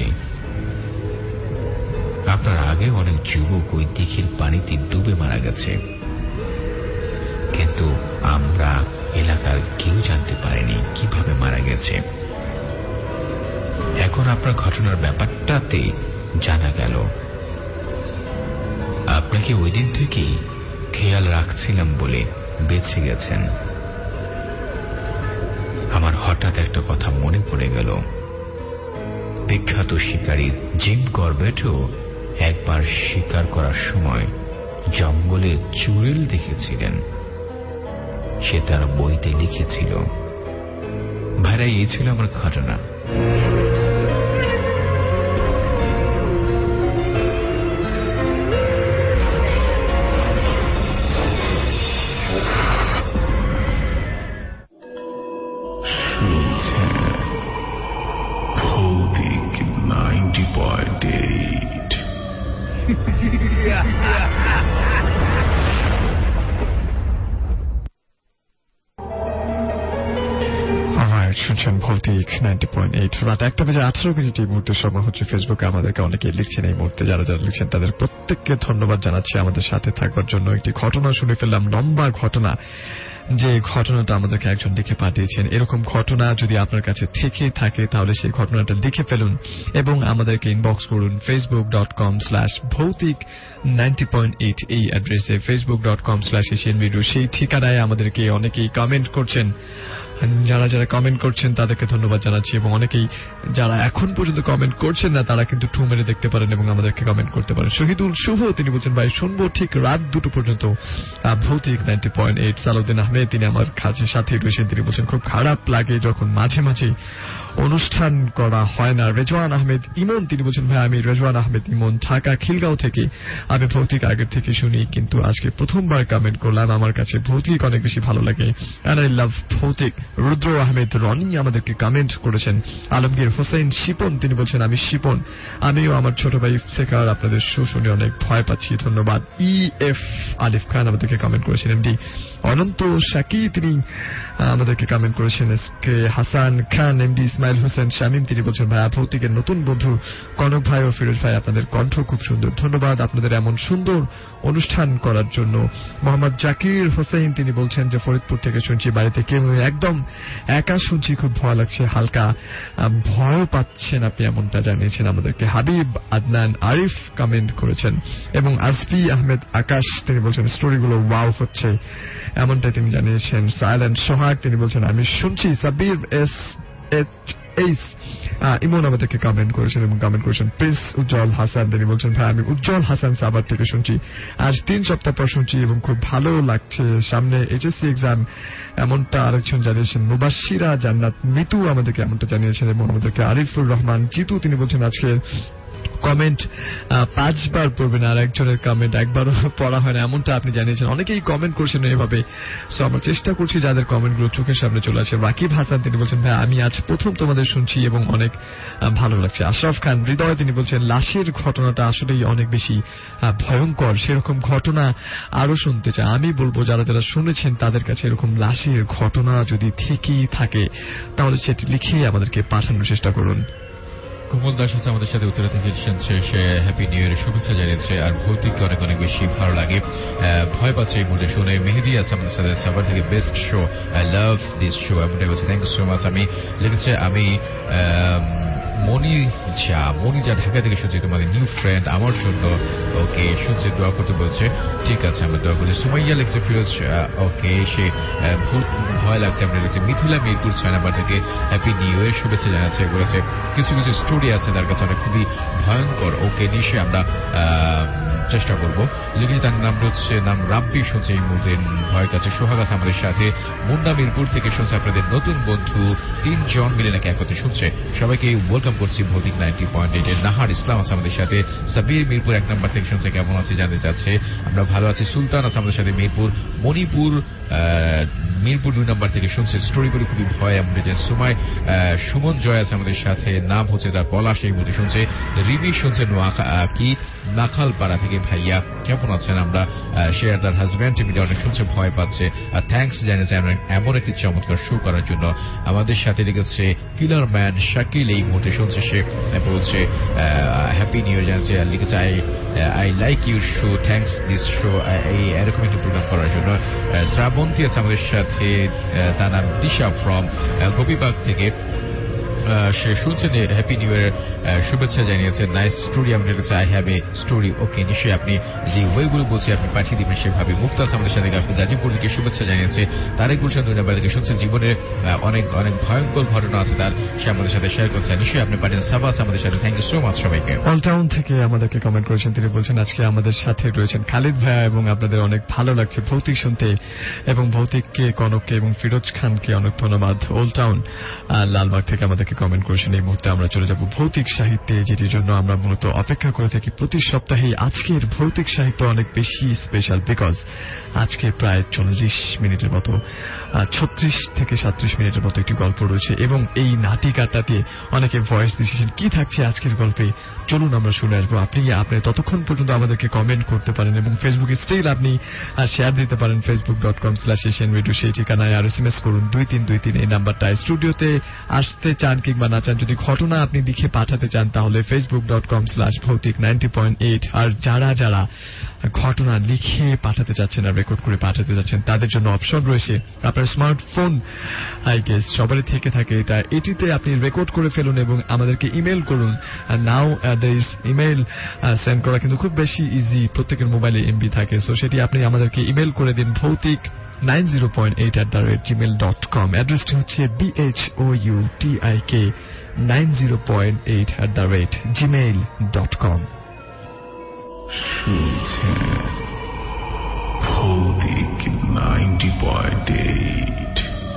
[SPEAKER 5] আপনার আগে অনেক যুবক ওই দিঘির পানিতে ডুবে মারা গেছে, কিন্তু আমরা এলাকার কেউ জানতে পারেনি কিভাবে মারা গেছে। এখন আপনার ঘটনার ব্যাপারটাতে জানা গেল। আপনাকে ওই দিন থেকেই খেয়াল রাখছিলাম বলে বেঁচে গেছেন। আমার হঠাৎ একটা কথা মনে পড়ে গেল। বিখ্যাত শিকারী জিম করবেটও একবার শিকার করার সময় জঙ্গলে চুড়েল দেখেছিলেন। সে তার বইতে লিখেছিল। ভাইরা, এই ছিল আমার ঘটনা।
[SPEAKER 2] শুনছেন ভৌতিক নাইনটি পয়েন্ট এইট রাত একটা বেজে আঠারো মিনিট এই মুহূর্তে সময় হচ্ছে। ফেসবুকে আমাদেরকে অনেকে লিখছেন এই মুহূর্তে, যারা যারা লিখছেন তাদের প্রত্যেককে ধন্যবাদ জানাচ্ছি আমাদের সাথে থাকবার জন্য। একটি ঘটনা শুনে ফেললাম, লম্বা ঘটনা, যে ঘটনাটা আমাদেরকে একজন লিখে পাঠিয়েছেন। এরকম ঘটনা যদি আপনার কাছে থেকে থাকে তাহলে সেই ঘটনাটা লিখে ফেলুন এবং আমাদেরকে ইনবক্স করুন Facebook dot com slash Bhoutik ninety point eight এই অ্যাড্রেসে, Facebook dot com slash Asian radio সেই ঠিকানায় আমাদেরকে অনেকেই কমেন্ট করছেন। যারা যারা কমেন্ট করছেন তাদেরকে ধন্যবাদ জানাচ্ছি এবং অনেকেই যারা এখন পর্যন্ত কমেন্ট করছেন না তারা কিন্তু ঠু মেরে দেখতে পারেন এবং আমাদেরকে কমেন্ট করতে পারেন। শহীদুল শুভ তিনি বলছেন ভাই শুনবো ঠিক রাত দুটো পর্যন্ত Bhoutik ninety point eight. Salauddin Ahmed তিনি আমার কাছে সাথে রয়েছেন, তিনি বলছেন খুব খারাপ লাগে যখন মাঝে মাঝে অনুষ্ঠান করা হয় না। রেজওয়ান আহমেদ ইমন তিনি বলছেন ভাই আমি রেজওয়ান আহমেদ ইমন ঢাকা খিলগাঁও থেকে, আমি ভৌতিক আগের থেকে শুনি কিন্তু আজকে প্রথমবার কমেন্ট করলাম। আমার কাছে ভৌতিক অনেক বেশি ভালো লাগে, এন্ড আই লাভ ভৌতিক। রুদ্র আহমেদ রনি আমাদেরকে কমেন্ট করেছেন। আলমগীর হোসেন শিপন তিনি বলছেন আমি শিপন, আমিও আমার ছোট ভাই ইফতেখার আপনাদের শো শুনে অনেক ভয় পাচ্ছি, ধন্যবাদ। ই এফ আলিফ খান আমাদেরকে কমেন্ট করেছেন। এমডি অনন্ত শাকি তিনি আমাদেরকে কমেন্ট করেছেন। S K Hasan Khan, MD Ismail Hossain Shamim তিনি বলছেন ভাইয়া ভৌতিকের নতুন বন্ধু কনক ভাই ও ফিরোজ ভাই আপনাদের কণ্ঠ খুব সুন্দর, ধন্যবাদ আপনাদের এমন সুন্দর অনুষ্ঠান করার জন্য। মোহাম্মদ জাকির হোসেন তিনি বলছেন যে ফরিদপুর থেকে শুনছি, বাড়িতে কেউ একদম একা শুনছি, খুব ভয় লাগছে, হালকা ভয় পাচ্ছেন আপনি এমনটা জানিয়েছেন আমাদেরকে। হাবিব আদনান আরিফ কমেন্ট করেছেন এবং আসফি আহমেদ আকাশ তিনি বলছেন স্টোরিগুলো ওয়াও হচ্ছে এমনটা তিনি জানিয়েছেন। সাইলেন্ট সোহাগ তিনি বলছেন আমি শুনছি। Sabir S H H Emon আমাদেরকে কমেন্ট করেছেন এবং কমেন্ট করেছেন প্রিন্স উজ্জ্বল হাসান তিনি বলছেন ভাই আমি উজ্জ্বল হাসান সাবার থেকে শুনছি, আজ তিন সপ্তাহ পর শুনছি এবং খুব ভালো লাগছে, সামনে এইচএসসি এক্সাম এমনটা আরেকজন জানিয়েছেন। মুবাশিরা জান্নাত মিতু আমাদেরকে এমনটা জানিয়েছেন এবং আমাদেরকে আরিফুর রহমান জিতু তিনি বলছেন আজকে কমেন্ট পাঁচবার পড়বেন আর একজনের কমেন্ট একবারও পড়া হয় না এমনটা আপনি জানিয়েছেন। অনেকেই কমেন্ট করছেন এইভাবে, সো আমরা চেষ্টা করছি যাদের কমেন্টগুলো চোখের সামনে চলে আসে। রাকিব হাসান তিনি বলছেন ভাই আমি আজ প্রথম তোমাদের শুনছি এবং অনেক ভালো লাগছে। আশরাফ খান হৃদয় তিনি বলছেন লাশের ঘটনাটা আসলেই অনেক বেশি ভয়ঙ্কর, সেরকম ঘটনা আরো শুনতে চাই। আমি বলবো যারা যারা শুনেছেন তাদের কাছে এরকম লাশের ঘটনা যদি থেকেই থাকে তাহলে সেটি লিখে আমাদেরকে পাঠানোর চেষ্টা করুন।
[SPEAKER 3] কোমল দাস আছে আমাদের সাথে উত্তরা থেকে শুনছে, সে হ্যাপি নিউ ইয়ারের শুভেচ্ছা জানিয়েছে আর ভৌতিককে অনেক অনেক বেশি ভালো লাগে, ভয় পাচ্ছে এই মুহূর্তে শুনে। মেহেদি আছে আমাদের সাথে সাভার থেকে, best show, I love this show এমনটাই বলছে, থ্যাংক ইউ সো মাচ। আমি লিখেছে আমি মনি ঝা মনি ঝা ঢাকা থেকে শুনছি তোমাদের নিউ ফ্রেন্ড আমার জন্য, ওকে শুনছে দোয়া করতে বলছে, ঠিক আছে আমরা দোয়া করছি। সুমাইয়া লিখছে ফিরোজ ওকে সে ভয় লাগছে আমরা লিখছে। মিথিলা মিরপুর ছয় নাম্বার থেকে হ্যাপি নিউ ইয়ার শুভেচ্ছা জানাচ্ছে, বলেছে কিছু কিছু স্টোরি আছে তার কাছে অনেক খুবই ভয়ঙ্কর, ওকে নিশ্চয়ই আমরা চেষ্টা করবো। লিখেছে তার নাম হচ্ছে নাম রাব্বি শুনছে এই মুহূর্তে ভয়ের কাছে। সোহাগ আছে আমাদের সাথে মুন্ডা মিরপুর থেকে শুনছে আপনাদের নতুন বন্ধু তিনজন মিলে নাকি একসাথে শুনছে, সবাইকে ওয়েলকাম করছি ভৌতিক নাইনটি পয়েন্ট এইট এর। নাহার ইসলাম আছে আমাদের সাথে, সাবির মিরপুর এক নম্বর থেকে শুনছে কেমন আছে জানতে চাচ্ছে, আমরা ভালো আছি। সুলতান আছে আমাদের সাথে মিরপুর, মণিপুর মিরপুর দুই নম্বর থেকে শুনছে স্টোরিগুলো খুবই ভয় আমরা যে। সুমাই সুমন জয় আছে আমাদের সাথে, নাম হচ্ছে তার পলাশ এই মুহূর্তে শুনছে। রিমি শুনছে কি নাখালপাড়া থেকে, ভাইয়া কেমন আছেন, আমরা শেয়ার তার হাজব্যান্ড টিভিটা অনেক শুনছে ভয় পাচ্ছে আর থ্যাংকস জানিয়েছে এমন একটি চমৎকার শো করার জন্য। আমাদের সাথে লিখেছে কিলার ম্যান শাকিল এই মুহূর্তে শুনছে, সে বলছে হ্যাপি নিউ ইয়ার জানাচ্ছে আর লিখেছে I I like your show, thanks this show, এই এরকম একটি প্রোগ্রাম করার জন্য। শ্রাবন্তী আছে আমাদের সাথে, তার নাম দিশা ফ্রম গোপীবাগ থেকে, সে শুনছেন হ্যাপি নিউ ইয়ার শুভেচ্ছা জানিয়েছে। নাইস স্টোরি আমাদের কাছে, I have a story, okay নিশ্চয়ই আপনি যে ওয়েগুলো বলছি আপনি পাঠিয়ে দিবেন সেভাবে। মুক্তাজ আমাদের সাথে গাজীপুর থেকে শুভেচ্ছা জানিয়েছে। তারেক গুলশান দুই নম্বর থেকে শুনছেন জীবনের অনেক অনেক ভয়ঙ্কর ঘটনা আছে তার, সে আমাদের সাথে শেয়ার করছে, নিশ্চয়ই আপনি পাঠিয়ে। সাবাস আমাদের সাথে, থ্যাংক ইউ সো মাচ সবাইকে।
[SPEAKER 2] অলটাউন থেকে আমাদেরকে কমেন্ট করেছেন, তিনি বলছেন আজকে আমাদের সাথে রয়েছেন খালিদ ভাইয়া এবং আপনাদের অনেক ভালো লাগছে ভৌতিক শুনতে এবং ভৌতিককে কনককে এবং ফিরোজ খানকে অনেক ধন্যবাদ। ওল্ড টাউন লালবাগ থেকে আমাদের আমাদেরকে কমেন্ট করেছেন। এই মুহূর্তে আমরা চলে যাব ভৌতিক সাহিত্যে, যেটির জন্য আমরা মূলত অপেক্ষা করে থাকি প্রতি সপ্তাহে। আজকের ভৌতিক সাহিত্য অনেক বেশি স্পেশাল, বিকজ আজকে প্রায় চল্লিশ মিনিটের মতো, ছত্রিশ থেকে সাতত্রিশ মিনিটের মতো একটি গল্প রয়েছে এবং এই নাটিকাটাতে অনেকে ভয়েস দিয়েছেন। কি থাকছে আজকের গল্পে, চলুন আমরা শুনে আসবো। আপনি আপনি ততক্ষণ পর্যন্ত আমাদেরকে কমেন্ট করতে পারেন এবং ফেসবুকে স্টিল আপনি শেয়ার দিতে পারেন Facebook dot com slash Asian radio, সেই ঠিকানায়। আর এস এম এস করুন দুই তিন দুই তিন এই নাম্বারটায়। স্টুডিওতে আসতে চান কিংবা না চান, যদি ঘটনা আপনি লিখে পাঠাতে চান তাহলে Facebook dot com slash Bhoutik ninety point eight. আর যারা যারা ঘটনা লিখে পাঠাতে চাচ্ছেন আর রেকর্ড করে পাঠাতে যাচ্ছেন তাদের জন্য অপশন রয়েছে। আপনার স্মার্টফোন আই গেস সবারই থেকে থাকে এটা, এটিতে আপনি রেকর্ড করে ফেলুন এবং আমাদেরকে ইমেল করুন। নাও দিস ইমেল সেন্ড করা কিন্তু খুব বেশি ইজি, প্রত্যেকের মোবাইলে এমবি থাকে, সো সেটি আপনি আমাদেরকে ইমেল করে দিন Bhoutik nine zero point eight at the rate Gmail dot com. অ্যাড্রেসটি হচ্ছে B H O U T I K nine zero point eight at the rate Gmail dot com.
[SPEAKER 5] শুনছেন ভৌতিক নাইনটি পয়েন্ট এইট।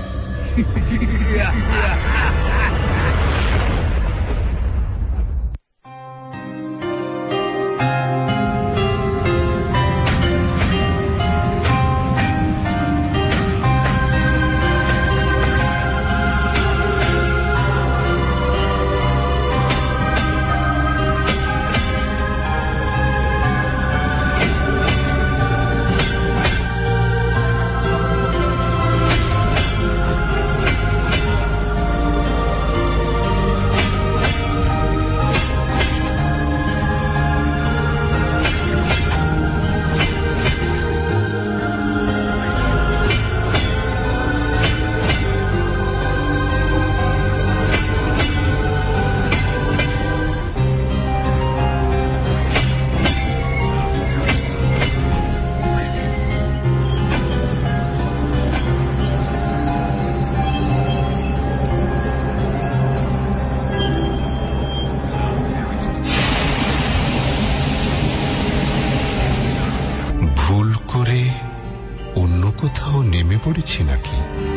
[SPEAKER 5] পড়েছি নাকি?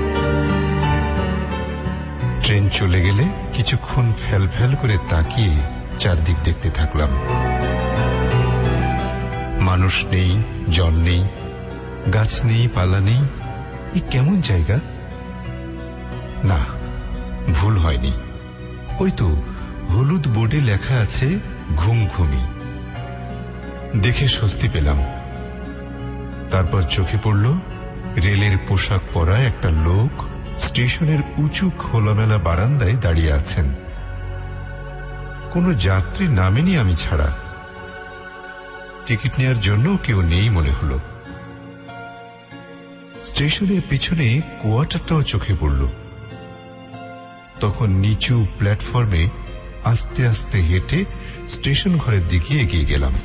[SPEAKER 5] Train চলে গেলে কিছুক্ষণ fail fail করে তাকিয়ে চারদিক দেখতে থাকলাম। মানুষ নেই, জল নেই, গাছ নেই, পালা নেই। এ কেমন জায়গা? না, ভুল হয়নি। ওই তো হলুদ বোর্ডে লেখা আছে ঘুমঘুমি। দেখে স্বস্তি পেলাম। তারপর চোখে পড়ল রেলের পোশাক পরা একটা লোক স্টেশনের উঁচু খোলামেলা বারান্দায় দাঁড়িয়ে আছেন। কোনো যাত্রী নামেনি আমি ছাড়া। টিকিট নেওয়ার জন্য কেউ নেই মনে হল। স্টেশনের পিছনে কোয়ার্টারটাও চোখে পড়ল। তখন নিচু প্ল্যাটফর্মে আস্তে আস্তে হেঁটে স্টেশন ঘরের দিকে এগিয়ে গেলাম।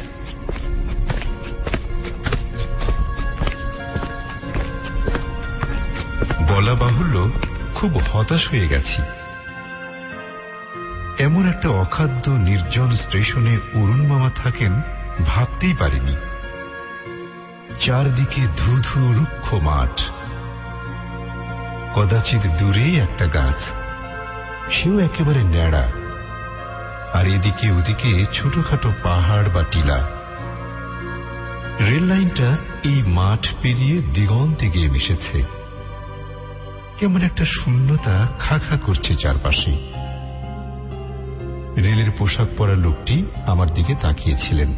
[SPEAKER 5] বলা বাহুল্য খুব হতাশ হয়ে গেছি। এমন একটা অখাদ্য নির্জন স্টেশনে অরুণ মামা থাকেন ভাবতেই পারিনি। চারদিকে ধু ধু রুক্ষ মাঠ, কদাচিৎ দূরে একটা গাছ, সেও একেবারে ন্যাড়া, আর এদিকে ওদিকে ছোটখাটো পাহাড় বা টিলা। রেল লাইনটা এই মাঠ পেরিয়ে দিগন্তে গিয়ে মিশেছে। কেমন একটা শূন্যতা খা খা করছে চারপাশে। রেলের পোশাক পরা লোকটি আমার দিকে তাকিয়েছিলেন।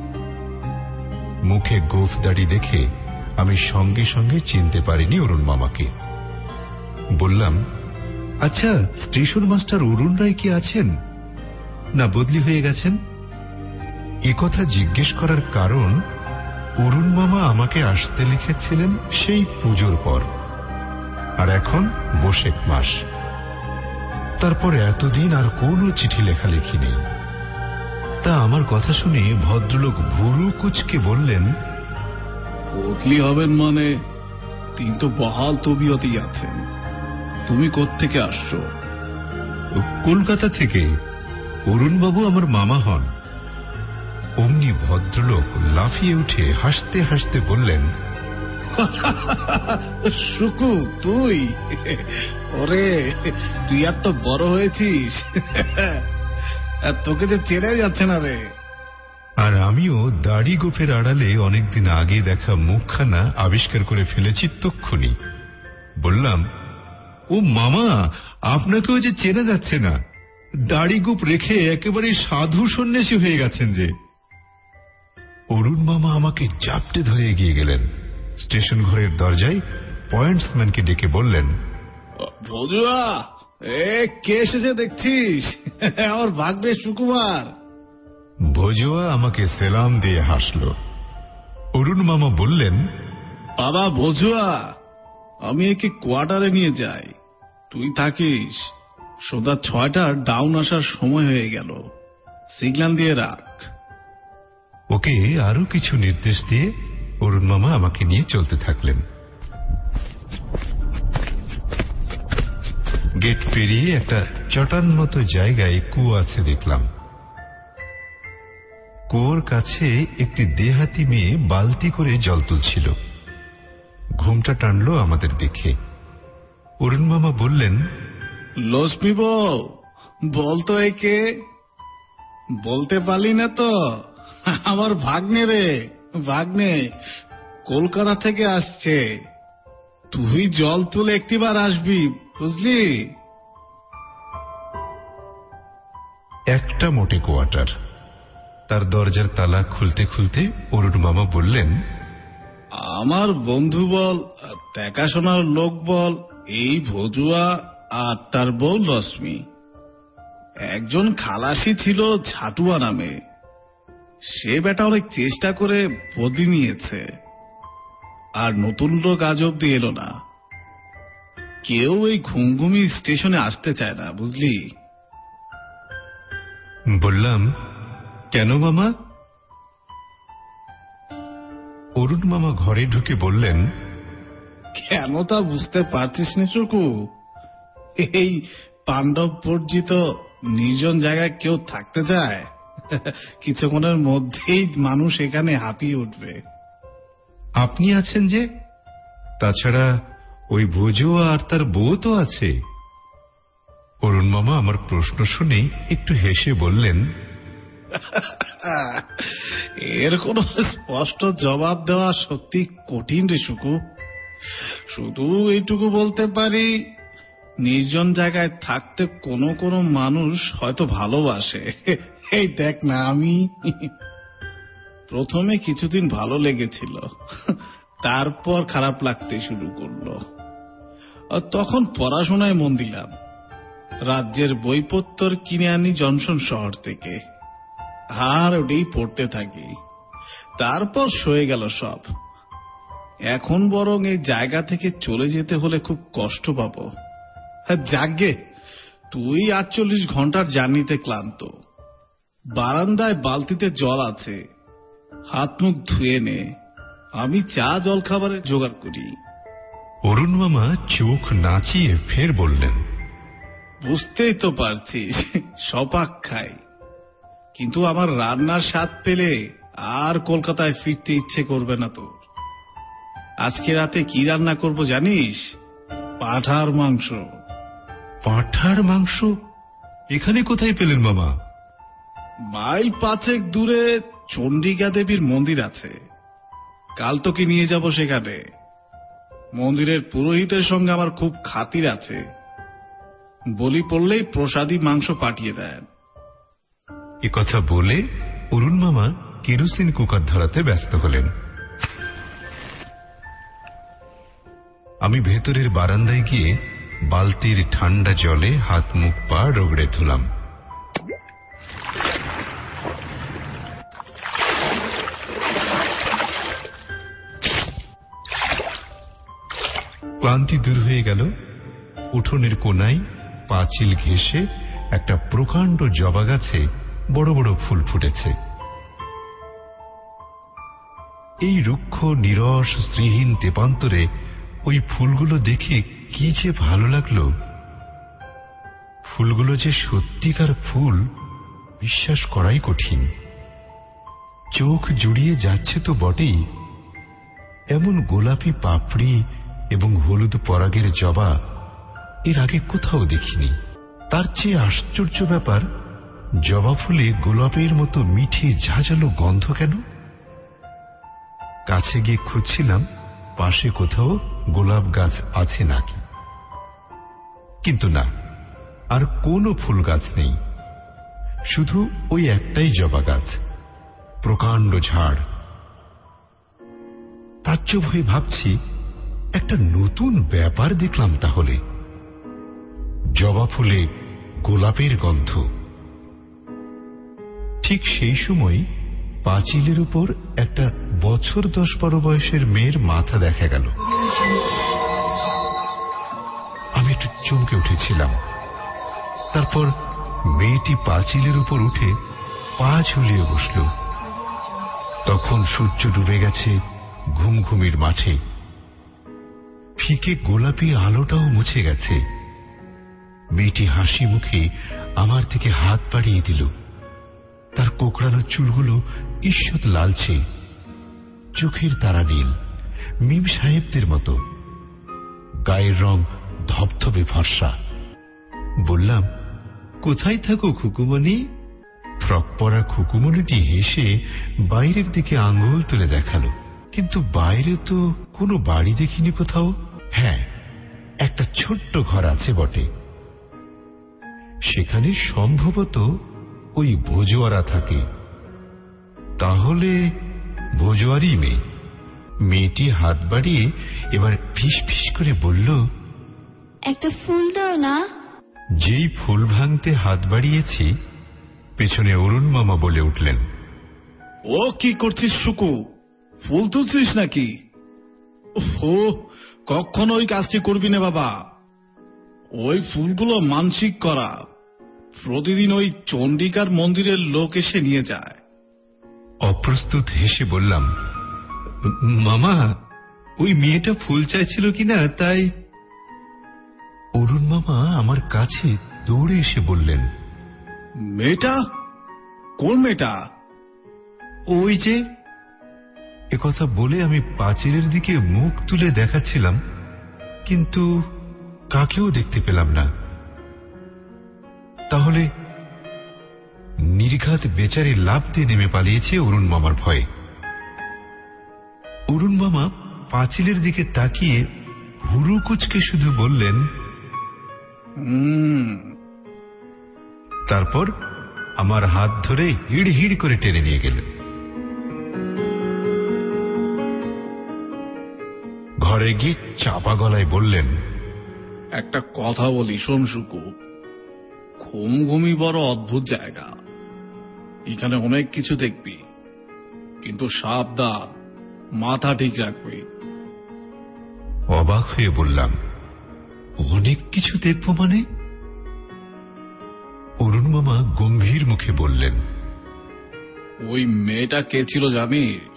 [SPEAKER 5] মুখে গোফ দাড়ি দেখে আমি সঙ্গে সঙ্গে চিনতে পারিনি অরুণ মামাকে। বললাম, আচ্ছা, স্টেশন মাস্টার অরুণ রায় কি আছেন, না বদলি হয়ে গেছেন? একথা জিজ্ঞেস করার কারণ, অরুণ মামা আমাকে আসতে লিখেছিলেন সেই পুজোর পর, আর এখন বসেক মাস। তারপর এতদিন আর কোনো চিঠি লেখালেখি নেই। তা আমার কথা শুনে ভদ্রলোক ভুরু কুচকে বললেন,
[SPEAKER 7] বদলি হবেন মানে? তিনি তো বহাল তবিয়তেই আছেন। তুমি কোত্থেকে আসছো?
[SPEAKER 5] কলকাতা থেকে। অরুণবাবু আমার মামা হন। অমনি ভদ্রলোক লাফিয়ে উঠে হাসতে হাসতে বললেন, ও
[SPEAKER 7] শুকু, তুই? ওরে, তুই আর তো বড় হয়েছিস, তোকে যে চেনা যাচ্ছে না রে।
[SPEAKER 8] আর আমিও দাড়ি গোফের আড়ালে অনেকদিন আগে দেখা মুখখানা আবিষ্কার করে ফেলেছি তক্ষুনি। বললাম, ও মামা, আপনাকেও যে চেনা যাচ্ছে না, দাড়ি গোপ রেখে একেবারে সাধু সন্ন্যাসী হয়ে গেছেন যে। অরুণ মামা আমাকে জাপটে ধরে এগিয়ে গেলেন। স্টেশন ঘরের দরজায় পয়েন্টসম্যানকে ডেকে বললেন,
[SPEAKER 7] ভজুয়া, এ কে এসেছে দেখছিস? আমার ভাগ্নে সুকুমার।
[SPEAKER 8] ভজুয়া আমাকে সেলাম দিয়ে হাসল। অরুণ মামা বললেন,
[SPEAKER 7] বাবা ভজুয়া, আমি একে কোয়ার্টারে নিয়ে যাই, তুই থাকিস। সন্ধ্যা ছয়টার ডাউন আসার সময় হয়ে গেল, সিগন্যাল দিয়ে রাখ।
[SPEAKER 8] ওকে আরো কিছু নির্দেশ দিয়ে অরুণ মামা আমাকে নিয়ে চলতে থাকলেন। গেট পেরিয়ে একটা চটান মতো জায়গায় কুয়ো আছে দেখলাম। কুয়োর কাছে একটি দেহাতি মেয়ে বালতি করে জল তুলছিল। ঘুমটা টানলো আমাদের দেখে। অরুণ মামা বললেন,
[SPEAKER 7] লক্ষ্মী বউ, বলতো একে? বলতে পারলি না তো? আমার ভাগ্নে রে, ভাগ্নে, কলকাতা থেকে আসছে। তুই জল তুলে একটিবার আসবি, বুঝলি?
[SPEAKER 8] একটা মোটে কোয়ার্টার। তার দরজার তালা খুলতে খুলতে অরুণ মামা বললেন,
[SPEAKER 7] আমার বন্ধু বল, দেখাশোনার লোক বল, এই ভজুয়া আর তার বউ লক্ষ্মী। একজন খালাসি ছিল ঝাটুয়া নামে, সে বেটা অনেক চেষ্টা করে বদলি নিয়েছে, আর নতুন লোক আজ অব্দি এলো না। কেউ এই ঘুমঘুমি স্টেশনে আসতে চায় না, বুঝলি?
[SPEAKER 8] বললাম, কেন মামা? অরুণ মামা ঘরে ঢুকে বললেন,
[SPEAKER 7] কেন তা বুঝতে পারছিস না শুকু? এই পাণ্ডব বর্জিত নির্জন জায়গায় কেউ থাকতে চায়? কিছুক্ষণের মধ্যেই মানুষ এখানে হাঁপিয়ে উঠবে।
[SPEAKER 8] আপনি আছেন যে, তাছাড়া ওই ভজুয়া আর তার বউ তো আছে। অরুণ মামা আমার প্রশ্ন শুনে একটু হেসে বললেন,
[SPEAKER 7] এর কোন স্পষ্ট জবাব দেওয়া সত্যি কঠিন রে শুকু। শুধু এইটুকু বলতে পারি, নির্জন জায়গায় থাকতে কোনো কোনো মানুষ হয়তো ভালোবাসে। এই দেখ না, আমি প্রথমে কিছুদিন ভালো লেগেছিল, তারপর খারাপ লাগতে শুরু করলো। তখন পড়াশোনায় মন দিলাম। রাজ্যের বইপত্তর কিনে আনি জনসন শহর থেকে, আর ওটাই পড়তে থাকি। তারপর সয়ে গেল সব। এখন বরং এই জায়গা থেকে চলে যেতে হলে খুব কষ্ট পাবো। যাগে, তুই আটচল্লিশ ঘন্টার জার্নিতে ক্লান্ত। বারান্দায় বালতিতে জল আছে, হাত মুখ ধুয়ে নে, আমি চা জল খাবারের জোগাড় করি।
[SPEAKER 8] অরুণ মামা চোখ নাচিয়ে ফের বললেন,
[SPEAKER 7] বুঝতেই তো পারছিস, সপাক খাই, কিন্তু আমার রান্নার স্বাদ পেলে আর কলকাতায় ফিরতে ইচ্ছে করবে না তোর। আজকে রাতে কি রান্না করব জানিস? পাঁঠার মাংস।
[SPEAKER 8] পাঁঠার মাংস? এখানে কোথায় পেলেন মামা?
[SPEAKER 7] মাইল পাঁচেক দূরে চন্ডিকা দেবীর মন্দির আছে, কাল তোকে নিয়ে যাব সেখানে। মন্দিরের পুরোহিতের সঙ্গে আমার খুব খাতির আছে, বলি পড়লেই প্রসাদী মাংস পাঠিয়ে দেন।
[SPEAKER 8] এ কথা বলে অরুণ মামা কেরোসিন কুকার ধরাতে ব্যস্ত হলেন। আমি ভেতরের বারান্দায় গিয়ে বালতির ঠান্ডা জলে হাত মুখ পা রগড়ে ধুলাম। ক্লান্তি দূর হয়ে গেল। উঠোনের কোনায় পাঁচিল ঘেঁষে একটা প্রকাণ্ড জবা গাছে বড় বড় ফুল ফুটেছে। এই রুক্ষ নিরস শ্রীহীন তেপান্তরে ওই ফুলগুলো দেখে কি যে ভালো লাগলো। ফুলগুলো যে সত্যিকার ফুল বিশ্বাস করাই কঠিন। চোখ জুড়িয়ে যাচ্ছে তো বটেই, এমন গোলাপি পাপড়ি এবং হলুদ পরাগের জবা এর আগে কোথাও দেখিনি। তার চেয়ে আশ্চর্য ব্যাপার, জবা ফুলে গোলাপের মতো মিঠে ঝাঁঝালো গন্ধ কেন? কাছে গিয়ে খুঁজছিলাম পাশে কোথাও গোলাপ গাছ আছে নাকি, কিন্তু না, আর কোনো ফুল গাছ নেই, শুধু ওই একটাই জবা গাছ, প্রকাণ্ড ঝাড়। তাজ্জব হয়ে ভাবছি, একটা নতুন ব্যাপার দেখলাম তাহলে। জবা ফুলে গোলাপের গন্ধ। ঠিক সেই সময় পাঁচিলের উপর একটা বছর দশ বারো বয়সের মেয়ের মাথা দেখা গেল। আমি একটু চমকে উঠেছিলাম। তারপর মেয়েটি পাঁচিলের উপর উঠে পা ঝুলিয়ে বসল। তখন সূর্য ডুবে গেছে ঘুমঘুমির মাঠে, ফিকে গোলাপি আলোটাও মুছে গেছে। মেয়েটি হাসি মুখে আমার দিকে হাত বাড়িয়ে দিল। তার কোকড়ানো চুলগুলো ঈষৎ লালচে, চোখের তারা নীল, মিম সাহেবদের মতো, গায়ের রং ধবধবে ফর্সা। বললাম, কোথায় থাকো খুকুমণি? ফ্রক পরা খুকুমণিটি হেসে বাইরের দিকে আঙ্গুল তুলে দেখালো। কিন্তু বাইরে তো কোনো বাড়ি দেখিনি কোথাও। হ্যাঁ, একটা ছোট্ট ঘর আছে বটে, সেখানে সম্ভবত ওই ভোজোয়ারা থাকে। তাহলে ভোজোয়ারি মেয়ে। মেয়েটি হাত বাড়িয়ে এবার ফিস ফিস করে বলল,
[SPEAKER 9] একটা ফুল দাও না।
[SPEAKER 8] যেই ফুল ভাঙতে হাত বাড়িয়েছি, পেছনে অরুণ মামা বলে উঠলেন,
[SPEAKER 7] ও কি করছিস শুকু, ফুল তুলছিস নাকি? ও কখনো ওই কাজটি করবি না বাবা, ওই ফুলগুলো মানসিক করা, প্রতিদিন ওই চণ্ডিকার মন্দিরের লোক এসে নিয়ে যায়।
[SPEAKER 8] অপ্রস্তুত হেসে বললাম, মামা, ওই মেয়েটা ফুল চাইছিল কিনা তাই। অরুণ মামা আমার কাছে দৌড়ে এসে বললেন,
[SPEAKER 7] মেয়েটা? কোন মেয়েটা?
[SPEAKER 8] ওই যে। একথা বলে আমি পাঁচিলের দিকে মুখ তুলে দেখাচ্ছিলাম, কিন্তু কাকেও দেখতে পেলাম না। তাহলে নির্ঘাত বেচারি লাফ দিয়ে নেমে পালিয়েছে অরুণ মামার ভয়ে। অরুণ মামা পাঁচিলের দিকে তাকিয়ে হুরু কুচকে শুধু বললেন, তারপর আমার হাত ধরে হিড় হিড় করে টেনে নিয়ে গেলেন। ঘরে গিয়ে চাপা গলায় বললেন,
[SPEAKER 7] একটা কথা বলি শোন শুকু, ঘুমঘুমি বড় অদ্ভুত জায়গা, এখানে অনেক কিছু দেখবি, কিন্তু সাবধান, মাথা ঠিক রাখবি।
[SPEAKER 8] অবাক হয়ে বললাম, অনেক কিছু দেখব মানে? অরুণ মামা গম্ভীর মুখে বললেন,
[SPEAKER 7] ওই মেয়েটা কে ছিল জানিস?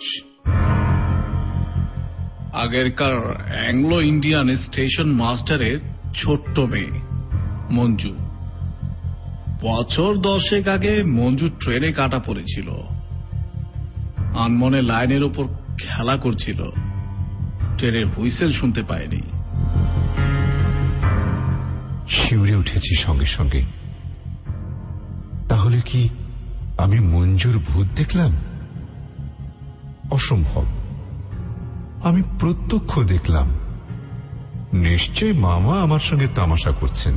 [SPEAKER 7] আগেরকার অ্যাংলো ইন্ডিয়ান স্টেশন মাস্টারের ছোট্ট মেয়ে মঞ্জু। বছর দশেক আগে মঞ্জু ট্রেনে কাটা পড়েছিল, আনমনে লাইনের উপর খেলা করছিল, ট্রেনের হুইসেল শুনতে পায়নি।
[SPEAKER 8] শিউরে উঠেছি সঙ্গে সঙ্গে। তাহলে কি আমি মঞ্জুর ভূত দেখলাম? অসম্ভব, আমি প্রত্যক্ষ দেখলাম। নিশ্চয় মামা আমার সঙ্গে তামাশা করছেন।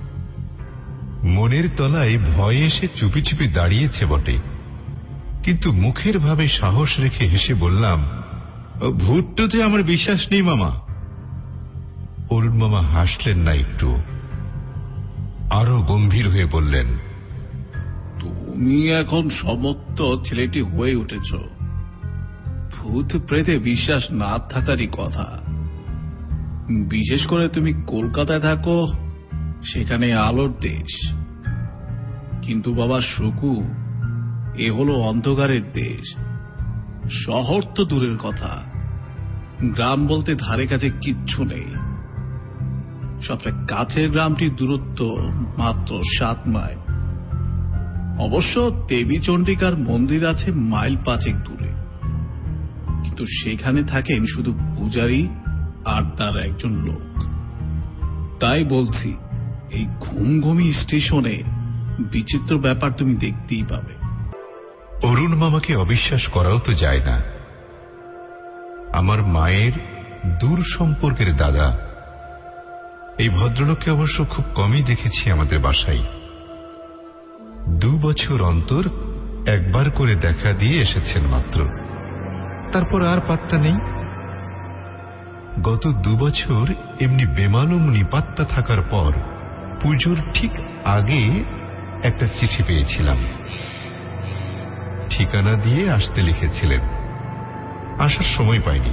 [SPEAKER 8] মনের তলায় ভয়ে এসে চুপি চুপি দাঁড়িয়েছে বটে, কিন্তু মুখের ভাবে সাহস রেখে হেসে বললাম, ভূতটাতে আমার বিশ্বাস নেই মামা। অরুণ মামা হাসলেন না একটু, আরো গম্ভীর হয়ে বললেন,
[SPEAKER 7] তুমি এখন সমস্ত ছেলেটি হয়ে উঠেছ, ভূত প্রেতে বিশ্বাস না থাকারই কথা। বিশেষ করে তুমি কলকাতায় থাকো, সেখানে আলোর দেশ। কিন্তু বাবা শুকু, এ হলো অন্ধকারের দেশ। শহর তো দূরের কথা, গ্রাম বলতে ধারে কাছে কিচ্ছু নেই। সবচেয়ে কাছের গ্রামটির দূরত্ব মাত্র সাত মাইল। অবশ্য দেবী চণ্ডিকার মন্দির আছে মাইল পাঁচেক দূরে। কিন্তু সেখানে থাকেন শুধু পূজারী আর তার একজন লোক। তাই বলছি, এই ঘুমঘুমি স্টেশনে বিচিত্র ব্যাপার তুমি দেখতেই পাবে।
[SPEAKER 8] অরুণ মামাকে অবিশ্বাস করাও তো যায় না। আমার মায়ের দূর সম্পর্কের দাদা। এই ভদ্রলোককে অবশ্য খুব কমই দেখেছি আমাদের বাসায়। দু বছর অন্তর একবার করে দেখা দিয়ে এসেছেন মাত্র, তারপর আর পাত্তা নেই। গত দু বছর এমনি বেমালুম নিপাত্তা থাকার পর পুজোর ঠিক আগে একটা চিঠি পেয়েছিলাম। ঠিকানা দিয়ে আসতে লিখেছিলেন, আসার সময় পাইনি।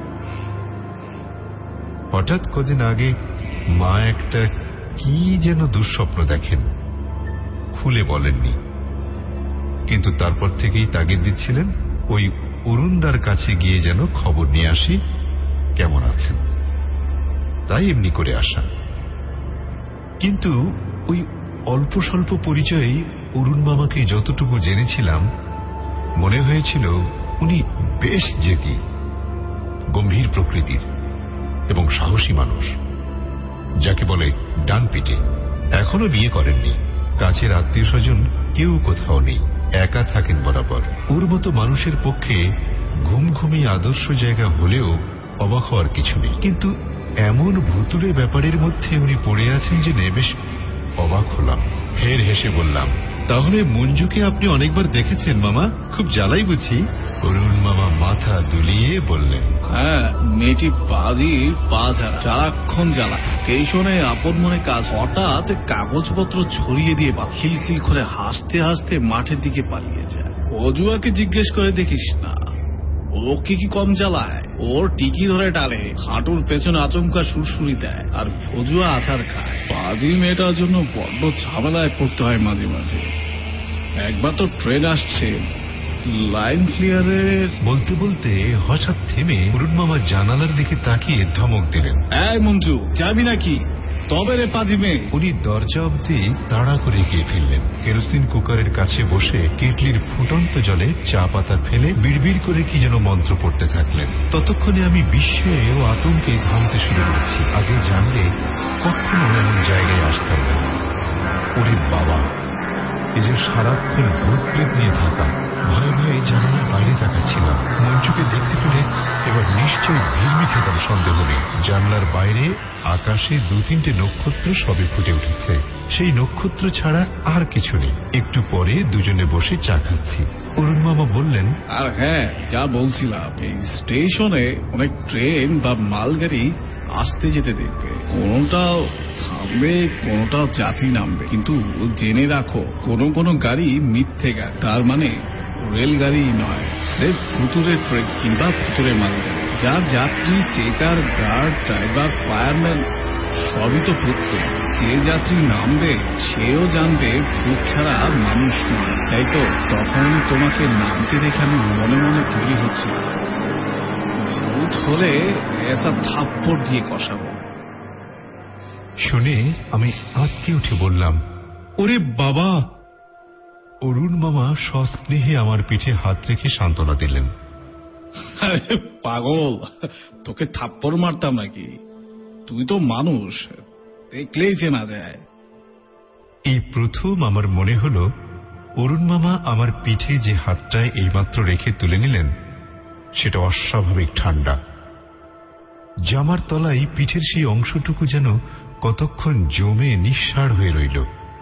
[SPEAKER 8] হঠাৎ কদিন আগে মা একটা কি যেন দুঃস্বপ্ন দেখেন, খুলে বলেননি, কিন্তু তারপর থেকেই তাগিদ দিচ্ছিলেন ওই অরুণদার কাছে গিয়ে যেন খবর নিয়ে আসি কেমন আছেন। তাই এমনি করে আসা। কিন্তু ওই অল্প স্বল্প পরিচয়ে অরুণ মামাকে যতটুকু জেনেছিলাম মনে হয়েছিল উনি বেশ জেদি, গম্ভীর প্রকৃতির এবং সাহসী মানুষ, যাকে বলে ডান পিটে। এখনো বিয়ে করেননি, কাছের আত্মীয় স্বজন কেউ কোথাও নেই, একা থাকেন বরাবর। ওর মতো মানুষের পক্ষে ঘুমঘুমি আদর্শ জায়গা হলেও অবাক হওয়ার কিছু নেই। কিন্তু এমন ভুতুড়ে ব্যাপারের মধ্যে উনি পড়ে আছেন যে বেশ অবাক হলাম। ফের হেসে বললাম, তাহলে মঞ্জুকে আপনি অনেকবার দেখেছেন মামা? খুব জ্বালাই বুঝি? অরুণ মামা মাথা দুলিয়ে বললেন,
[SPEAKER 7] হ্যাঁ, মেয়েটি বাজির পা ঝাড়া, সারাক্ষণ জ্বালা। স্টেশনে আপন মনে কাজ, হঠাৎ কাগজপত্র ছড়িয়ে দিয়ে খিলখিল করে হাসতে হাসতে মাঠের দিকে পালিয়ে যায়। অজুয়াকে জিজ্ঞেস করে দেখিস না, ও কি কি কম জ্বালায়। ওর টিকি ধরে টালে, হাঁটুর পেছনে আচমকা সুরসুরি দেয়, আর ফজুয়া আছাড় খায়। বাজি মেয়েটার জন্য বড্ড ঝামেলায় পড়তে হয় মাঝে মাঝে। একবার তো ট্রেন আসছে, লাইন ক্লিয়ারের
[SPEAKER 8] বলতে বলতে হঠাৎ থেমে অরুণ মামা জানালার দিকে তাকিয়ে ধমক দিলেন,
[SPEAKER 7] এই মঞ্জু, যাবি নাকি? তবে রে পাজি মেয়ে।
[SPEAKER 8] উনি দরজা অবধি তাড়া করে গিয়ে ফেললেন। কেরোসিন কুকারের কাছে বসে কেটলির ফুটন্ত জলে চা পাতা ফেলে বিড়বিড় করে কি যেন মন্ত্র পড়তে থাকলেন। ততক্ষণে আমি বিস্ময়ে ও আতঙ্কে ঘামতে শুরু করেছি। আগে জানলে কখনো এমন জায়গায় আসতাম না। ওরে বাবা, এই যে সারাক্ষণ ভূত প্রেত নিয়ে থাকা। ভয়ে ভয়ে জানালার বাইরে তাকাচ্ছিলাম। মঞ্জুকে দেখতে পেলে এবার নিশ্চয়ই ভিড়মি খেতাম সন্দেহ নেই। জানলার বাইরে আকাশে দু তিনটে নক্ষত্র সবে ফুটে উঠেছে। সেই নক্ষত্র ছাড়া আর কিছু নেই। একটু পরে দুজনে বসে চা খাচ্ছি। অরুণ মামা বললেন,
[SPEAKER 7] আর হ্যাঁ, যা বলছিলাম, এই স্টেশনে অনেক ট্রেন বা মালগাড়ি আসতে যেতে দেখবে। কোনটা থামবে, কোনটা যাত্রী নামবে। কিন্তু জেনে রাখো, কোন কোন গাড়ি মিথ্যে গাড়ি, তার মানে রেলগাড়ি নয়, স্রেফ ফুতুরে ট্রেন কিংবা ফুতুরে মালগাড়ি। যার যাত্রী, চেকার, গার্ড, ড্রাইভার, ফায়ারম্যান সবই তো প্রত্যেক। যে যাত্রী নামবে সেও জানবে ভূত ছাড়া মানুষ নয়। তাই তো তখন তোমাকে নামতে দেখে আমি মনে মনে তৈরি হচ্ছিল, ভূত হলে একটা থাপ্পড় দিয়ে কষাবো।
[SPEAKER 8] শুনে আমি আঁতকে উঠে বললাম, ওরে বাবা। অরুণ মামা সস্নেহে আমার পিঠে হাত রেখে সান্ত্বনা দিলেন,
[SPEAKER 7] আরে পাগল, তোকে থাপ্পড় মারতাম নাকি? তুই তো মানুষ, দেখলেই চেনা যায়।
[SPEAKER 8] এই প্রথম আমার মনে হল অরুণ মামা আমার পিঠে যে হাতটায় এইমাত্র রেখে তুলে নিলেন সেটা অস্বাভাবিক ঠান্ডা। জামার তলায় পিঠের সেই অংশটুকু যেন কতক্ষণ জমে নিঃসাড় হয়ে রইল।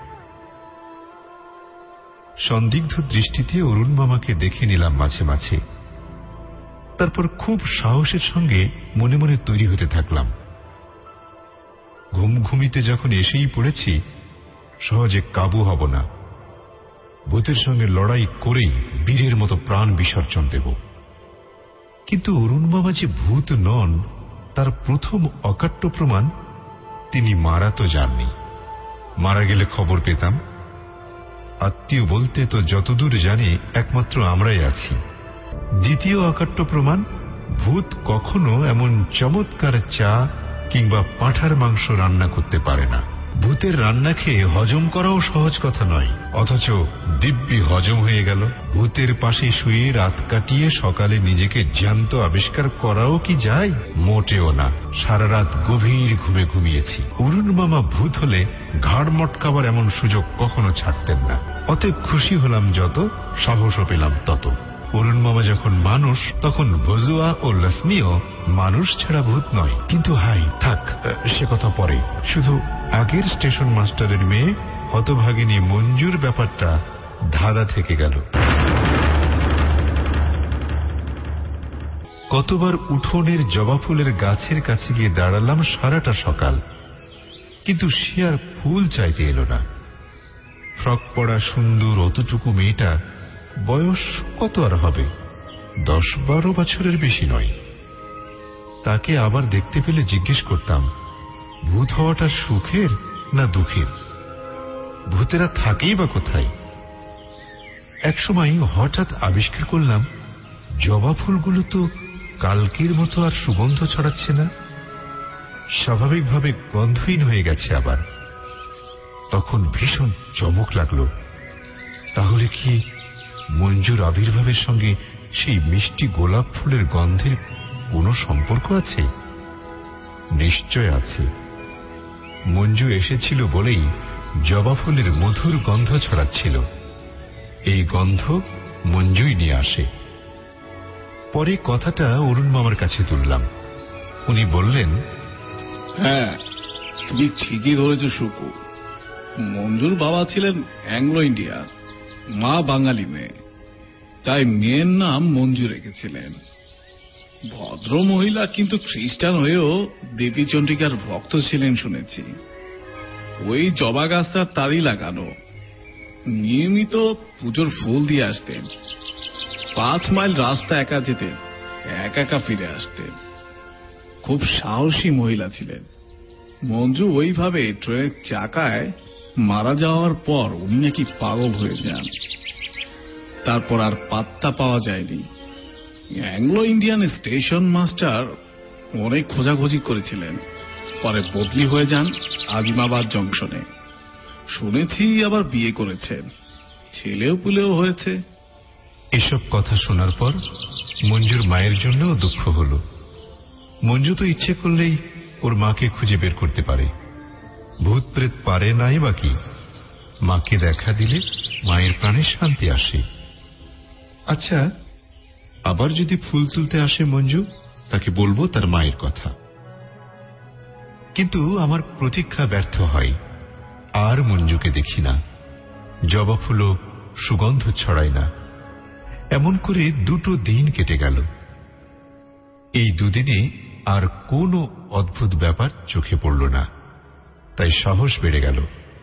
[SPEAKER 8] সন্দিগ্ধ দৃষ্টিতে অরুণ মামাকে দেখে নিলাম মাঝে মাঝে। তারপর খুব সাহসের সঙ্গে মনে মনে তৈরি হতে থাকলাম, ঘুমঘুমিতে যখন এসেই পড়েছি সহজে কাবু হব না। ভূতের সঙ্গে লড়াই করেই বীরের মতো প্রাণ বিসর্জন দেব। কিন্তু অরুণ মামা যে ভূত নন তার প্রথম অকাট্য প্রমাণ, তিনি মারা তো যাননি। মারা গেলে খবর পেতাম। আত্মীয় বলতে তো যতদূর জানি একমাত্র আমরাই আছি। দ্বিতীয় অকাট্য প্রমাণ, ভূত কখনো এমন চমৎকার চা কিংবা পাঁঠার মাংস রান্না করতে পারে না। ভূতের রান্না খেয়ে হজম করাও সহজ কথা নয়, অথচ দিব্যি হজম হয়ে গেল। ভূতের পাশে শুয়ে রাত কাটিয়ে সকালে নিজেকে জ্যান্ত আবিষ্কার করাও কি যায়? মোটেও না। সারা রাত গভীর ঘুমে ঘুমিয়েছি। অরুণ মামা ভূত হলে ঘাড় মটকাবার এমন সুযোগ কখনো ছাড়তেন না। অতএব খুশি হলাম যত, সাহসও পেলাম তত। অরুণ মামা যখন মানুষ, তখন ভজুয়া ও লক্ষ্মীও মানুষ ছাড়া ভূত নয়। কিন্তু হাই থাক, সে কথা পরে। শুধু আগের স্টেশন মাস্টারের মেয়ে হতভাগিনী মঞ্জুর ব্যাপারটা ধাঁধা থেকে গেল। কতবার উঠোনের জবা ফুলের গাছের কাছে গিয়ে দাঁড়ালাম সারাটা সকাল, কিন্তু সে আর ফুল চাইতে এলো না। ফ্রক পরা সুন্দর অতটুকু মেয়েটা বয়স কত আর হবে? দশ বারো বছরের বেশি নয়। তাকে আবার দেখতে পেলে জিজ্ঞেস করতাম, ভূত হওয়াটা সুখের না দুঃখের? ভূতেরা থাকেই বা কোথায়? একসময় হঠাৎ আবিষ্কার করলাম, জবা ফুলগুলো তো কালকের মতো আর সুগন্ধ ছড়াচ্ছে না, স্বাভাবিকভাবে গন্ধহীন হয়ে গেছে আবার। তখন ভীষণ চমক লাগলো। তাহলে কি মঞ্জুর আবির্ভাবের সঙ্গে সেই মিষ্টি গোলাপ ফুলের গন্ধের কোনো সম্পর্ক আছে? নিশ্চয় আছে। মঞ্জু এসেছিল বলেই জবা ফুলের মধুর গন্ধ ছড়াচ্ছিল। এই গন্ধ মঞ্জুই নিয়ে আসে। পরে কথাটা অরুণ মামার কাছে তুললাম। উনি বললেন,
[SPEAKER 7] হ্যাঁ, তুমি ঠিকই ধরেছ শুকু। মঞ্জুর বাবা ছিলেন অ্যাংলো ইন্ডিয়ান, মা বাঙালি মেয়ে, তাই মেয়ের নাম মঞ্জু রেখেছিলেন। ভদ্র মহিলা, কিন্তু খ্রিস্টান হয়েও দেবী চন্ডিকার ভক্ত ছিলেন শুনেছি। ওই জবা গাছটার তারই লাগানো। নিয়মিত পুজোর ফুল দিয়ে আসতেন। পাঁচ মাইল রাস্তা একা যেতেন, একা একা ফিরে আসতেন। খুব সাহসী মহিলা ছিলেন। মঞ্জু ওইভাবে ট্রেনের চাকায় মারা যাওয়ার পর উনি নাকি পাগল হয়ে যান। তারপর আর পাত্তা পাওয়া যায়নি। অ্যাংলো ইন্ডিয়ান স্টেশন মাস্টার অনেক খোঁজাখুঁজি করেছিলেন। পরে বদলি হয়ে যান আজিমাবাদ জংশনে। শুনেছি আবার বিয়ে করেছেন, ছেলেও পুলেও হয়েছে।
[SPEAKER 8] এসব কথা শোনার পর মঞ্জুর মায়ের জন্যও দুঃখ হল। মঞ্জু তো ইচ্ছে করলেই ওর মাকে খুঁজে বের করতে পারে। ভূত প্রেত পারে নাই বা কি? মাকে দেখা দিলে মায়ের প্রাণে শান্তি আসে। আচ্ছা, আবার যদি ফুল তুলতে আসে মঞ্জু, তাকে বলবো তার মায়ের কথা। কিন্তু আমার প্রতীক্ষা ব্যর্থ হয়। আর মঞ্জুকে দেখি না। জবা ফুলও সুগন্ধ ছড়ায় না। এমন করে দুটো দিন কেটে গেল। এই দুদিনে আর কোনো অদ্ভুত ব্যাপার চোখে পড়ল না, তাই সাহস বেড়ে গেল।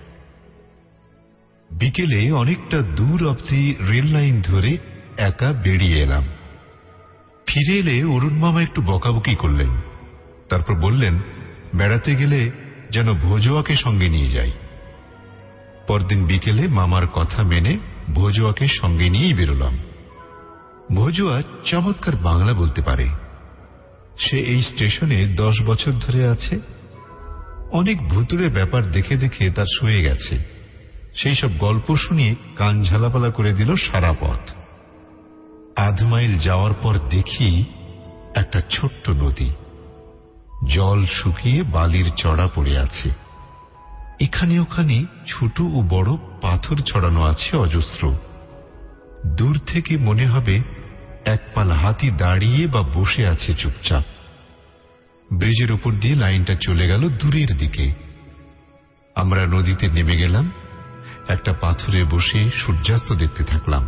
[SPEAKER 8] বিকেলে অনেকটা দূর অবধি রেল লাইন ধরে একা বেরিয়ে এলাম। ফিরে এলে অরুণ মামা একটু বকাবকি করলেন। তারপর বললেন, বেড়াতে গেলে যেন ভোজোয়াকে সঙ্গে নিয়ে যাই। পরদিন বিকেলে মামার কথা মেনে ভোজোয়াকে সঙ্গে নিয়েই বেরোলাম। ভোজোয়া চমৎকার বাংলা বলতে পারে। সে এই স্টেশনে দশ বছর ধরে আছে। অনেক ভুতুড়ে ব্যাপার দেখে দেখে তার সয়ে গেছে। সেই সব গল্প শুনিয়ে কান ঝালাপালা করে দিল সারা পথ। আধ মাইল যাওয়ার পর দেখি একটা ছোট্ট নদী। জল শুকিয়ে বালির চড়া পড়ে আছে। এখানে ওখানে ছোট ও বড় পাথর ছড়ানো আছে অজস্র। দূর থেকে মনে হবে একপাল হাতি দাঁড়িয়ে বা বসে আছে চুপচাপ। ব্রিজের উপর দিয়ে লাইনটা চলে গেল দূরের দিকে। আমরা নদীতে নেমে গেলাম। একটা পাথরে বসে সূর্যাস্ত দেখতে থাকলাম।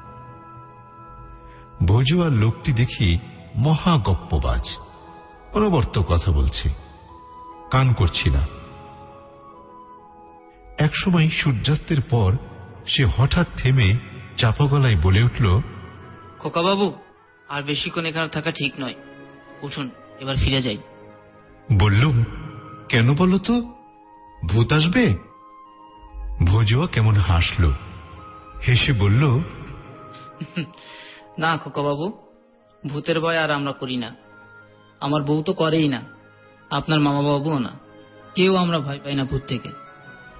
[SPEAKER 8] ভোজোয়ার লোকটি দেখি মহা গপ্পবাজ, অনবরত কথা বলছে। কান করছি না। একসময় সূর্যাস্তের পর সে হঠাৎ থেমে চাপা গলায় বলে উঠল,
[SPEAKER 10] খোকাবাবু, আর বেশিক্ষণ এখানে থাকা ঠিক নয়, উঠুন, এবার ফিরে যাই।
[SPEAKER 8] বললুম, কেন বলো তো? ভূত আসবে? ভোজোয়া কেমন হাসল। হেসে বলল,
[SPEAKER 10] না খোকাবাবু, ভূতের ভয় আর আমরা করি না। আমার বউ তো করেই না, আপনার মামা বাবুও না। কেউ আমরা ভয় পাই না ভূত থেকে।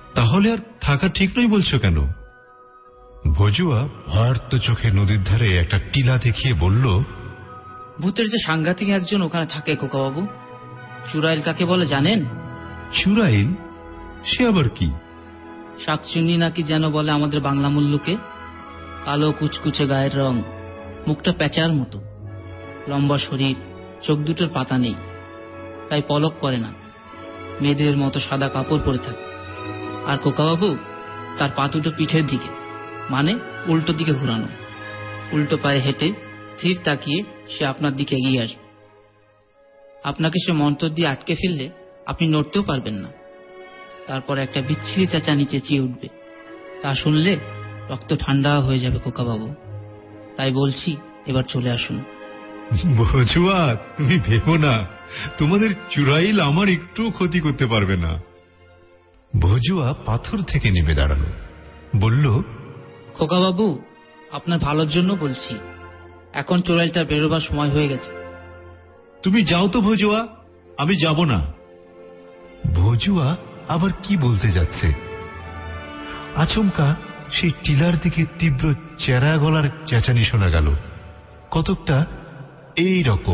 [SPEAKER 8] তাহলে আর থাকা ঠিক নয় বলছো কেন? ভজুয়া ভয়ার্ত চোখে নদীর ধারে একটা টিলা দেখিয়ে বলল,
[SPEAKER 10] ভূতের যে সাংঘাতিক একজন ওখানে থাকে খোকাবাবু। চুড়াইল কাকে বলে জানেন?
[SPEAKER 8] চুড়াইল? সে আবার কি?
[SPEAKER 10] শাকচুন্নি নাকি যেন বলে আমাদের বাংলা মুল্লুকে। কালো কুচকুচে গায়ের রং, মুখটা প্যাঁচার মতো, লম্বা শরীর, চোখ দুটোর পাতা নেই, তাই পলক করে না, মেয়েদের মতো সাদা কাপড় পরে থাকে। আর খোকাবাবু তার পা দুটো পিঠের দিকে, মানে উল্টো দিকে ঘুরানো। উল্টো পায়ে হেঁটে ধীর তাকিয়ে সে আপনার দিকে এগিয়ে আসবে। আপনাকে সে মন্ত্র দিয়ে আটকে ফেললে আপনি নড়তেও পারবেন না। তারপর একটা বিচ্ছিরি চেঁচানি চেঁচিয়ে উঠবে, তা শুনলে রক্ত ঠান্ডা হয়ে যাবে খোকাবাবু। তাই বলছি এবার চলে আসুন।
[SPEAKER 8] ভজুয়া, তুমি ভেবো না, তোমাদের চুড়াইল আমার একটু ক্ষতি করতে পারবে না। ভজুয়া পাথর থেকে নেমে দাঁড়ালো, বলল,
[SPEAKER 10] খোকাবাবু আপনার ভালোর জন্য বলছি, এখন চোরাইলটা বেরোবার সময় হয়ে গেছে।
[SPEAKER 8] তুমি যাও তো ভজুয়া, আমি যাব না। ভজুয়া আবার কি বলতে যাচ্ছে? আচমকা সেই টিলার দিকে তীব্র চেরা গলার চেঁচানি শোনা গেল, কতকটা এই রকম।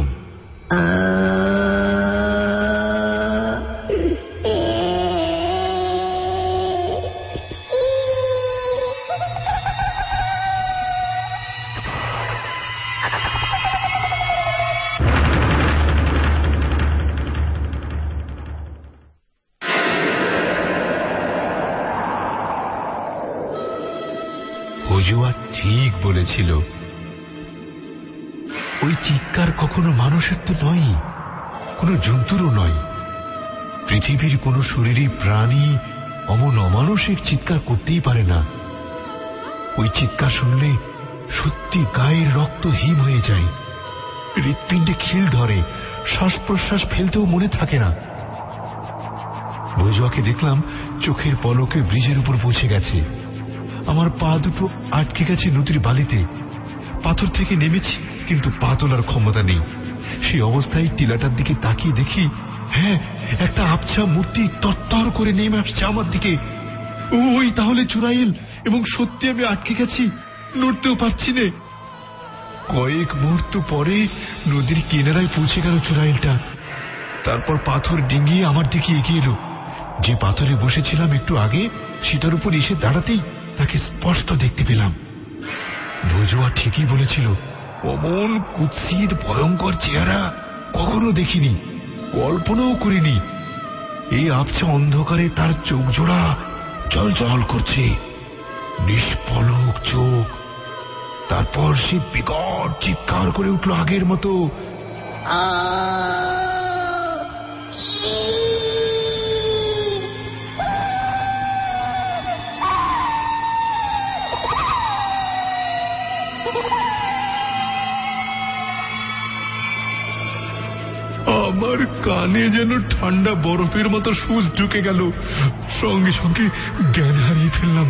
[SPEAKER 8] ভজুয়া ঠিক বলেছিল, ওই চিৎকার কখনো মানুষের তো নয়, কোনো জন্তুরও নয়। পৃথিবীর কোনো শরীরী প্রাণী অমন অমানসিক চিৎকার করতেই পারে না। ওই চিৎকার শুনলে সত্যি গায়ের রক্ত হিম হয়ে যায়, হৃৎপিণ্ডে খিল ধরে, শ্বাস প্রশ্বাস ফেলতেও মনে থাকে না। ভজুয়াকে দেখলাম চোখের পলকে ব্রিজের উপর পৌঁছে গেছে। আমার পা দুটো আটকে গেছে নদীর বালিতে। পাথর থেকে নেমেছি, কিন্তু পা তোলার ক্ষমতা নেই। সেই অবস্থায় টিলাটার দিকে তাকিয়ে দেখি, হ্যাঁ, একটা আবছা মূর্তি তরতর করে নেমে আসছে আমার দিকে। ওই তাহলে চুড়াইল, এবং সত্যি আমি আটকে গেছি, নড়তেও পারছি না। কয়েক মুহূর্ত পরে নদীর কিনারায় পৌঁছে গেল চুড়াইলটা। তারপর পাথর ডিঙিয়ে আমার দিকে এগিয়ে এলো। যে পাথরে বসেছিলাম একটু আগে, সেটার উপর এসে দাঁড়াতেই তাকে স্পষ্ট দেখতে পেলাম। ভজুয়া ঠিকই বলেছিল, অমন কুৎসিত ভয়ঙ্কর চেহারা কখনো দেখিনি, কল্পনাও করিনি। এই আবছা অন্ধকারে তার চোখ জোড়া জল জল করছে, নিষ্পলক চোখ। তারপর সে বিকট চিৎকার করে উঠল আগের মতো, আমার কানে যেন ঠান্ডা বরফের মতো সুচ ঢুকে গেল। সঙ্গে সঙ্গে জ্ঞান হারিয়ে ফেললাম।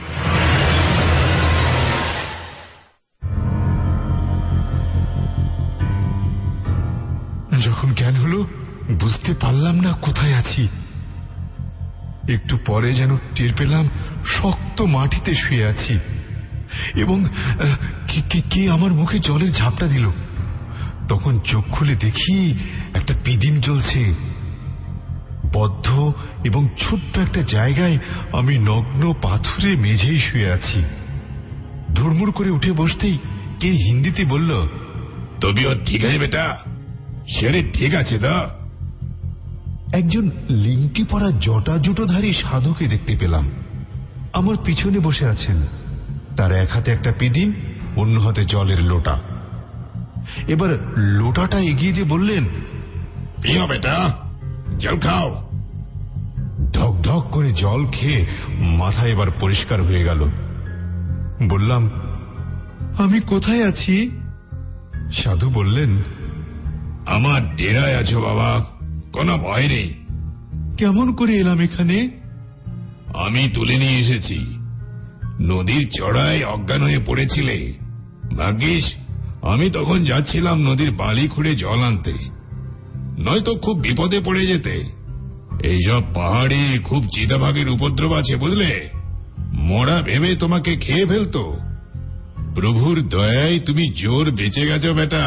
[SPEAKER 8] যখন জ্ঞান হলো, বুঝতে পারলাম না কোথায় আছি। একটু পরে যেন টের পেলাম শক্ত মাটিতে শুয়ে আছি, এবং কে আমার মুখে জলের ঝাপটা দিল। তখন চোখ খুলে দেখি একটা পিদিম জ্বলছে। বদ্ধ এবং ছোট্ট একটা জায়গায় আমি নগ্ন পাথরে মেঝেই শুয়ে আছি। ধুরমুড় করে উঠে বসতেই কে হিন্দিতে বলল, তবিয়ত ঠিক আছে বেটা? শরীর ঠিক আছে তো? একজন লিংটি পরা জটা জুটোধারী সাধুকে দেখতে পেলাম। আমার পিছনে বসে আছেন। তার এক হাতে একটা পিদিম, অন্য হাতে জলের লোটা। এবার লোটাটা এগিয়ে দিয়ে বললেন, পিও বেটা, জল খাও। ঢক ঢক করে জল খেয়ে মাথা এবার পরিষ্কার হয়ে গেল। বললাম, আমি কোথায় আছি? সাধু বললেন, আমার ডেরায় আছো বাবা, কোনো ভয় নেই। কেমন করে এলাম এখানে? আমি তুলে নিয়ে এসেছি। নদীর চড়ায় অজ্ঞান হয়ে পড়েছিলে, ভাগ্যিস আমি তখন যাচ্ছিলাম নদীর বালি খুঁড়ে জল আনতে, নয়তো খুব বিপদে পড়ে যেতে। এইসব পাহাড়ে খুব চিতাবাঘের উপদ্রব আছে বুঝলে, মরা ভেবে তোমাকে খেয়ে ফেলতো। প্রভুর দয়ায় তুমি জোর বেঁচে গেছো বেটা।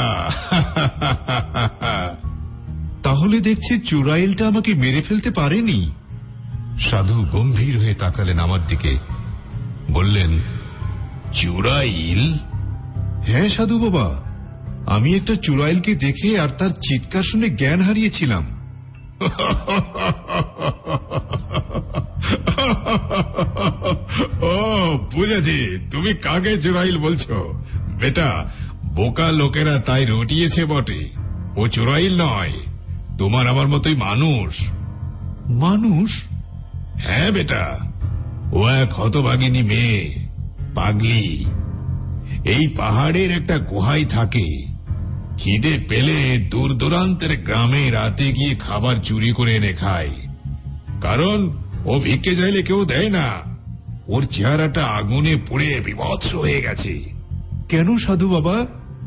[SPEAKER 11] তাহলে দেখছি চুড়াইলটা আমাকে মেরে ফেলতে পারেনি।
[SPEAKER 8] সাধু গম্ভীর হয়ে তাকালেন আমার দিকে, বললেন, চুড়াইল?
[SPEAKER 11] হ্যাঁ সাধু বাবা, আমি একটা চুড়াইলকে দেখে আর তার চিৎকার শুনে জ্ঞান হারিয়েছিলাম।
[SPEAKER 8] ও বুঝেছি, তুমি কাকে চুড়াইল বলছো। বেটা, বোকা লোকেরা তাই রটিয়েছে বটে, ও চুড়াইল নয়, তোমার আমার মতোই মানুষ।
[SPEAKER 11] মানুষ?
[SPEAKER 8] হ্যাঁ বেটা, ও এক হতভাগিনী মেয়ে, পাগলি। এই পাহাড়ের একটা গুহায় থাকে। খিদে পেলে দূর দূরান্তের গ্রামে রাতে গিয়ে খাবার চুরি করে এনে খায়, কারণ ও ভিক্ষে চাইলে কেউ দেয় না। ওর চেহারাটা আগুনে পুড়ে বিভৎস হয়ে গেছে।
[SPEAKER 11] কেন সাধু বাবা?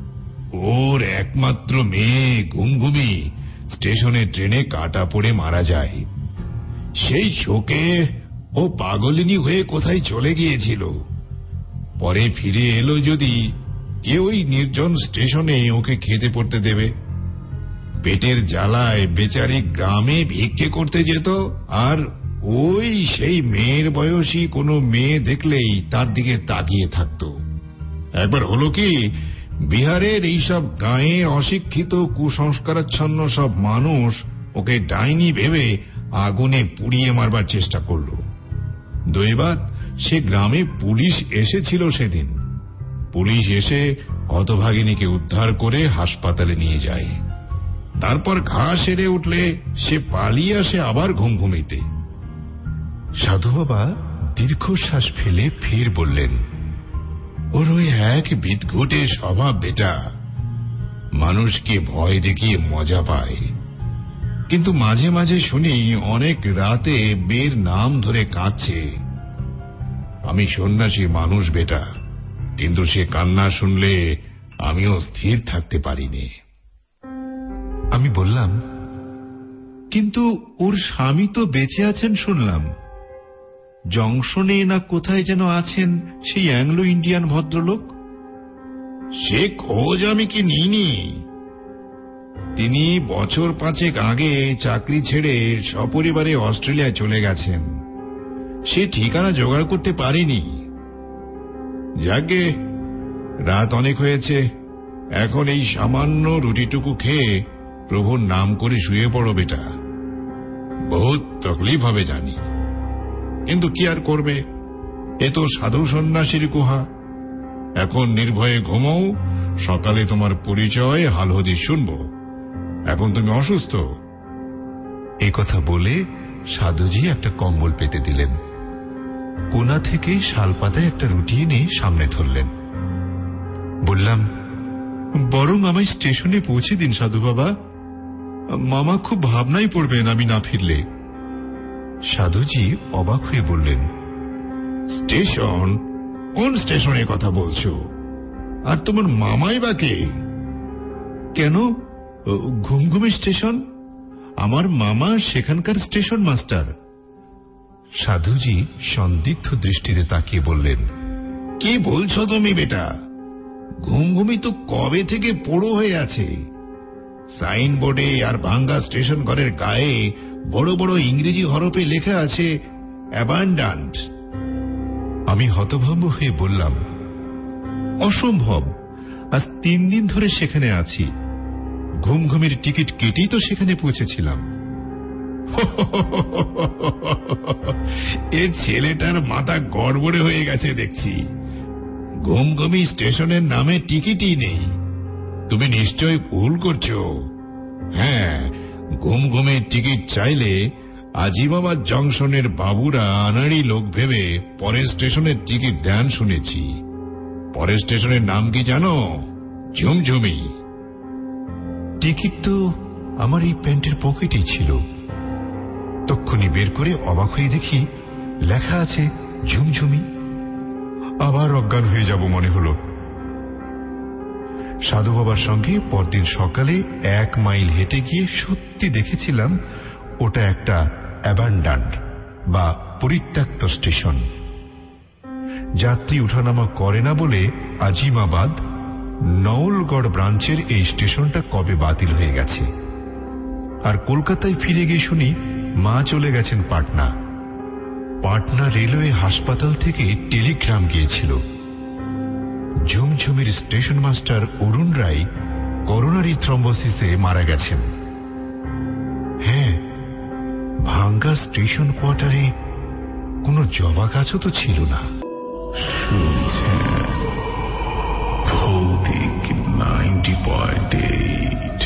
[SPEAKER 8] ওর একমাত্র মেয়ে ঘুমঘুমি স্টেশনে ট্রেনে কাটা পড়ে মারা যায়। সেই শোকে ও পাগলিনী হয়ে কোথায় চলে গিয়েছিল। পরে ফিরে এলো যদি, কে ওই নির্জন স্টেশনে ওকে খেতে পড়তে দেবে। পেটের জ্বালায় বেচারি গ্রামে ভিক্ষে করতে যেত, আর ওই সেই মেয়ের বয়সী কোনো মেয়ে দেখলেই তার দিকে তাকিয়ে থাকত। একবার হলো কি, বিহারের এইসব গাঁয়ে অশিক্ষিত কুসংস্কারাচ্ছন্ন সব মানুষ ওকে ডাইনি ভেবে আগুনে পুড়িয়ে মারবার চেষ্টা করল। দৈবাৎ সে গ্রামে পুলিশ এসেছিল সেদিন। পুলিশ এসে হতভাগিনীকে উদ্ধার করে হাসপাতালে নিয়ে যায়। তারপর ঘা সেরে উঠলে সে পালিয়ে আসে আবার ঘুমঘুমিতে।
[SPEAKER 11] সাধু বাবা দীর্ঘশ্বাস ফেলে ফের বললেন,
[SPEAKER 8] ওর ওই এক বিদঘুটে স্বভাব বেটা, মানুষকে ভয় দেখিয়ে মজা পায়। কিন্তু মাঝে মাঝে শুনি অনেক রাতে মেয়ের নাম ধরে কাঁদছে। আমি সন্ন্যাসী মানুষ বেটা, কিন্তু সে কান্না শুনলে আমিও স্থির থাকতে পারিনি।
[SPEAKER 11] আমি বললাম, কিন্তু ওর স্বামী তো বেঁচে আছেন শুনলাম। জংশনে না কোথায় যেন আছেন সেই অ্যাংলো ইন্ডিয়ান ভদ্রলোক।
[SPEAKER 8] সে খোঁজ আমি কি নিইনি। তিনি বছর পাঁচেক আগে চাকরি ছেড়ে সপরিবারে অস্ট্রেলিয়ায় চলে গেছেন। সে ঠিকানা জোগাড় করতে পারিনি। যাকে রাত অনেক হয়েছে, এখন এই সামান্য রুটিটুকু খেয়ে প্রভুর নাম করে শুয়ে পড়ো বেটা। বহুত তকলিফ হবে জানি, কিন্তু কি আর করবে, এ তো সাধু সন্ন্যাসীর গুহা। এখন নির্ভয়ে ঘুমাও, সকালে তোমার পরিচয় হাল হদিস শুনব। এখন তুমি অসুস্থ।
[SPEAKER 11] এই কথা বলে সাধুজি একটা কম্বল পেতে দিলেন। কোনা থেকে শালপাতায় একটা রুটি এনে সামনে ধরলেন। বললাম, বরং আমায় স্টেশনে পৌঁছে দিন সাধু বাবা, মামা খুব ভাবনায় পড়বেন আমি না ফিরলে। সাধুজি অবাক হয়ে বললেন,
[SPEAKER 8] স্টেশন? কোন স্টেশনের কথা বলছো? আর তোমার মামাই বা কে?
[SPEAKER 11] কেন, ঘুমঘুমি স্টেশন। আমার মামা সেখানকার স্টেশন মাস্টার। সাধুজি সন্দিগ্ধ দৃষ্টিতে তাকিয়ে বললেন,
[SPEAKER 8] কি বলছো তুমি বেটা? ঘুমঘুমি তো কবে থেকে পোড়ো হয়ে আছে। সাইনবোর্ডে আর ভাঙ্গা স্টেশন ঘরের গায়ে বড় বড় ইংরেজি হরফে লেখা আছে অ্যাবান্ডান্ট।
[SPEAKER 11] আমি হতভম্ব হয়ে বললাম, অসম্ভব, আজ তিন দিন ধরে সেখানে আছি। ঘুমঘুমির টিকিট কেটেই তো সেখানে পৌঁছেছিলাম।
[SPEAKER 8] এ ছেলেটার মাথা গড়বড়ে হয়ে গেছে দেখছি। ঘুমঘুমি স্টেশনের নামে টিকিটই নেই। তুমি নিশ্চয় ভুল করছো। হ্যাঁ, ঘুমঘুমের টিকিট চাইলে আজিবাবাদ জংশনের বাবুরা আনাড়ি লোক ভেবে পরের স্টেশনের টিকিট দেন শুনেছি। পরের স্টেশনের নাম কি জানো? ঝুমঝুমি।
[SPEAKER 11] টিকিট তো আমার এই প্যান্টের পকেটেই ছিল। তক্ষুনি বের করে অবাক হয়ে দেখি লেখা আছে ঝুমঝুমি। আবার অজ্ঞান হয়ে যাব মনে হল। সাধু বাবার সঙ্গে পরদিন সকালে এক মাইল হেঁটে গিয়ে সত্যি দেখেছিলাম ওটা একটা অ্যাবান্ডান্ড বা পরিত্যক্ত স্টেশন। যাত্রী উঠানামা করে না বলে আজিমাবাদ নওলগড় ব্রাঞ্চের এই স্টেশনটা কবে বাতিল হয়ে গেছে। আর কলকাতায় ফিরে গিয়ে শুনি মা চলে গেছেন পাটনা। পাটনা রেলওয়ে হাসপাতাল থেকে টেলিগ্রাম গিয়েছিল, ঝুমঝুমির station master Arun Roy coronary থ্রম্বোসিসে মারা গেছেন। হ্যাঁ, ভাঙ্গা স্টেশন কোয়ার্টারে কোনো জবা গাছও তো ছিল না।
[SPEAKER 8] শুনছেন ভৌতিক নাইনটি পয়েন্ট এইট।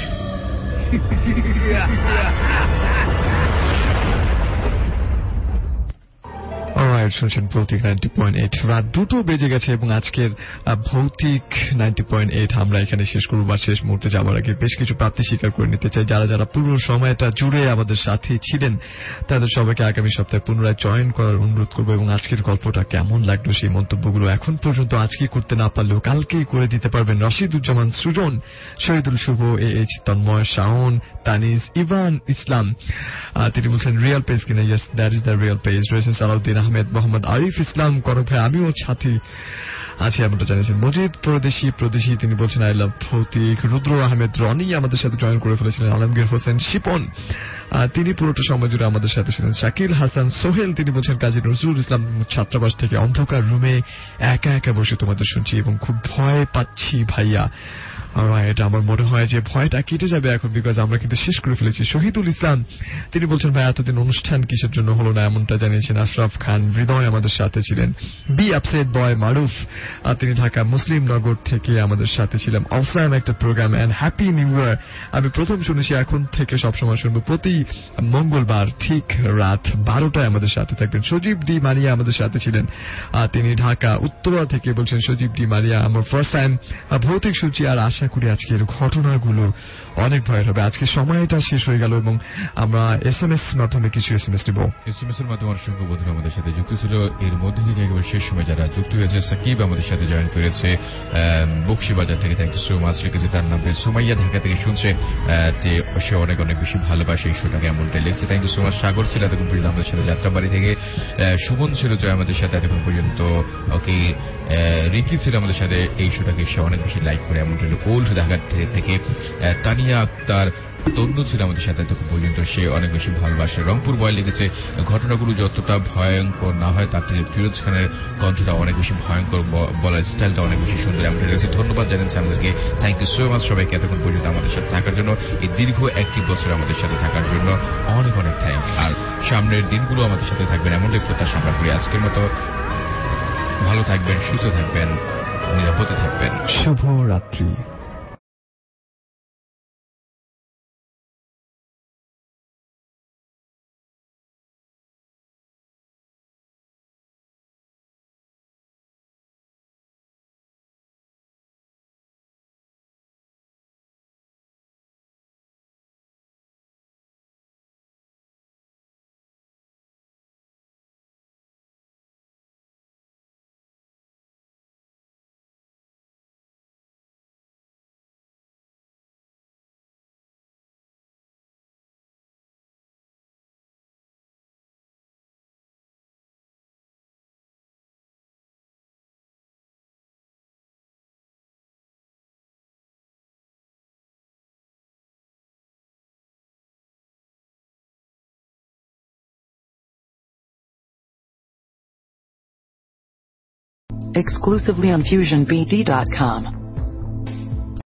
[SPEAKER 2] শুনছেন ভৌতিক নাইনটি পয়েন্ট এইট। রাত দুটো বেজে গেছে এবং আজকের ভৌতিক নাইনটি পয়েন্ট এইট আমরা এখানে শেষ করবো। বা শেষ মুহূর্তে যাওয়ার আগে বেশ কিছু প্রাপ্তি স্বীকার করে নিতে চাই। যারা যারা পুরো সময়টা জুড়ে আমাদের সাথে ছিলেন তাদের সবাইকে আগামী সপ্তাহে পুনরায় জয়েন করার অনুরোধ করবো। এবং আজকের গল্পটা কেমন লাগলো সেই মন্তব্যগুলো এখন পর্যন্ত আজকে করতে না পারলেও কালকেই করে দিতে পারবেন Rashiduzzaman Srijan, Shahidul Shuvo, A H Tanmoy, Shaon, Taniz, Ivan Islam. তিনি বলছেন রিয়েল পেজ কিনা? Yes, that is the real page. রয়েছেন সালাউদ্দিন আহমেদ, মোহাম্মদ আরিফ ইসলাম, করক ভাই, আমিও সাথী আছি এমনটা জানিয়েছেন। মজিদ প্রদেশী প্রদেশী তিনি বলছেন আই লাভ ভৌতিক। রুদ্র আহমেদ রনি আমাদের সাথে জয়েন করে ফেলেছিলেন। আলমগীর হোসেন শিপন তিনি পুরোটা সময় জুড়ে আমাদের সাথে ছিলেন। শাকিল হাসান সোহেল তিনি বলছেন কাজী নজরুল ইসলাম ছাত্রাবাস থেকে অন্ধকার রুমে একা একা বসে তোমাদের শুনছি এবং খুব ভয় পাচ্ছি ভাইয়া। এটা আমার মনে হয় যে ভয়টা কেটে যাবে এখন, বিকজ আমরা কিন্তু শেষ করে ফেলেছি। শহীদুল ইসলাম তিনি বলছেন ভাই এতদিন অনুষ্ঠান কিসের জন্য হলো না এমনটা জানিয়েছেন। আশরাফ খান হৃদয় আমাদের সাথে ছিলেন। বি আপসেট বয় মারুফ তিনি ঢাকা মুসলিম নগর থেকে আমাদের সাথে ছিলেন। অসাম একটা program and happy new year. আমি প্রথম শুনেছি, এখন থেকে সবসময় শুনবো। প্রতি মঙ্গলবার ঠিক রাত বারোটায় আমাদের সাথে থাকবেন। সজীব ডি মারিয়া আমাদের সাথে ছিলেন, তিনি ঢাকা উত্তরা থেকে বলছেন সজীব ডি মারিয়া আমার ফার্স্ট টাইম ভৌতিক সূচি। আর আশা করি আজকের ঘটনাগুলো অনেক ভয়ের হবে। আজকে সময়টা শেষ হয়ে গেল এবং আমরা এস এম এস মাধ্যমে কিছু এস এম এস নেব।
[SPEAKER 3] এস এম এস এর মাধ্যমে অসংখ্য বন্ধুরা আমাদের সাথে যুক্ত ছিল। এর মধ্যে থেকে একেবারে শেষ সময় যারা যুক্ত হয়েছে, সাকিব আমাদের সাথে জয়েন করেছে বক্সিবাজার থেকে, থ্যাংক ইউ সো মাচ। লিখেছে তার নাম সুমাইয়া ঢাকা থেকে শুনছে, সে অনেক অনেক বেশি ভালোবাসে এই শোটাকে এমনটাই লিখছে, thank you so much. Sagar ছিল এতক্ষণ পর্যন্ত আমাদের সাথে যাত্রাবাড়ি থেকে। সুমন ছিল জয় আমাদের সাথে এতক্ষণ পর্যন্ত। ওকে, রিকি ছিল আমাদের সাথে এই শোটাকে সে অনেক বেশি লাইক করে এমনটা ওল্ড ঢাকা থেকে। তানিয়া আক্তার তন্নু ছিল আমাদের সাথে এতক্ষণ পর্যন্ত, সে অনেক বেশি ভালোবাসে। রংপুর বয় লিখেছে ঘটনাগুলো যতটা ভয়ঙ্কর না হয় তার থেকে ফিরোজ খানের কণ্ঠটা অনেক বেশি ভয়ঙ্কর, বলার স্টাইলটা অনেক বেশি সুন্দর এমনটা লিখেছে। ধন্যবাদ জানাচ্ছি আমাদেরকে, থ্যাংক ইউ সো মাচ সবাইকে এতক্ষণ পর্যন্ত আমাদের সাথে থাকার জন্য, এই দীর্ঘ একটি বছর আমাদের সাথে থাকার জন্য অনেক অনেক থ্যাংক। আর সামনের দিনগুলো আমাদের সাথে থাকবেন এমনটাই প্রত্যাশা আমরা করি। আজকের মতো ভালো থাকবেন, সুস্থ থাকবেন, নিরাপদে থাকবেন।
[SPEAKER 2] শুভ রাত্রি।
[SPEAKER 1] Exclusively on fusion b d dot com.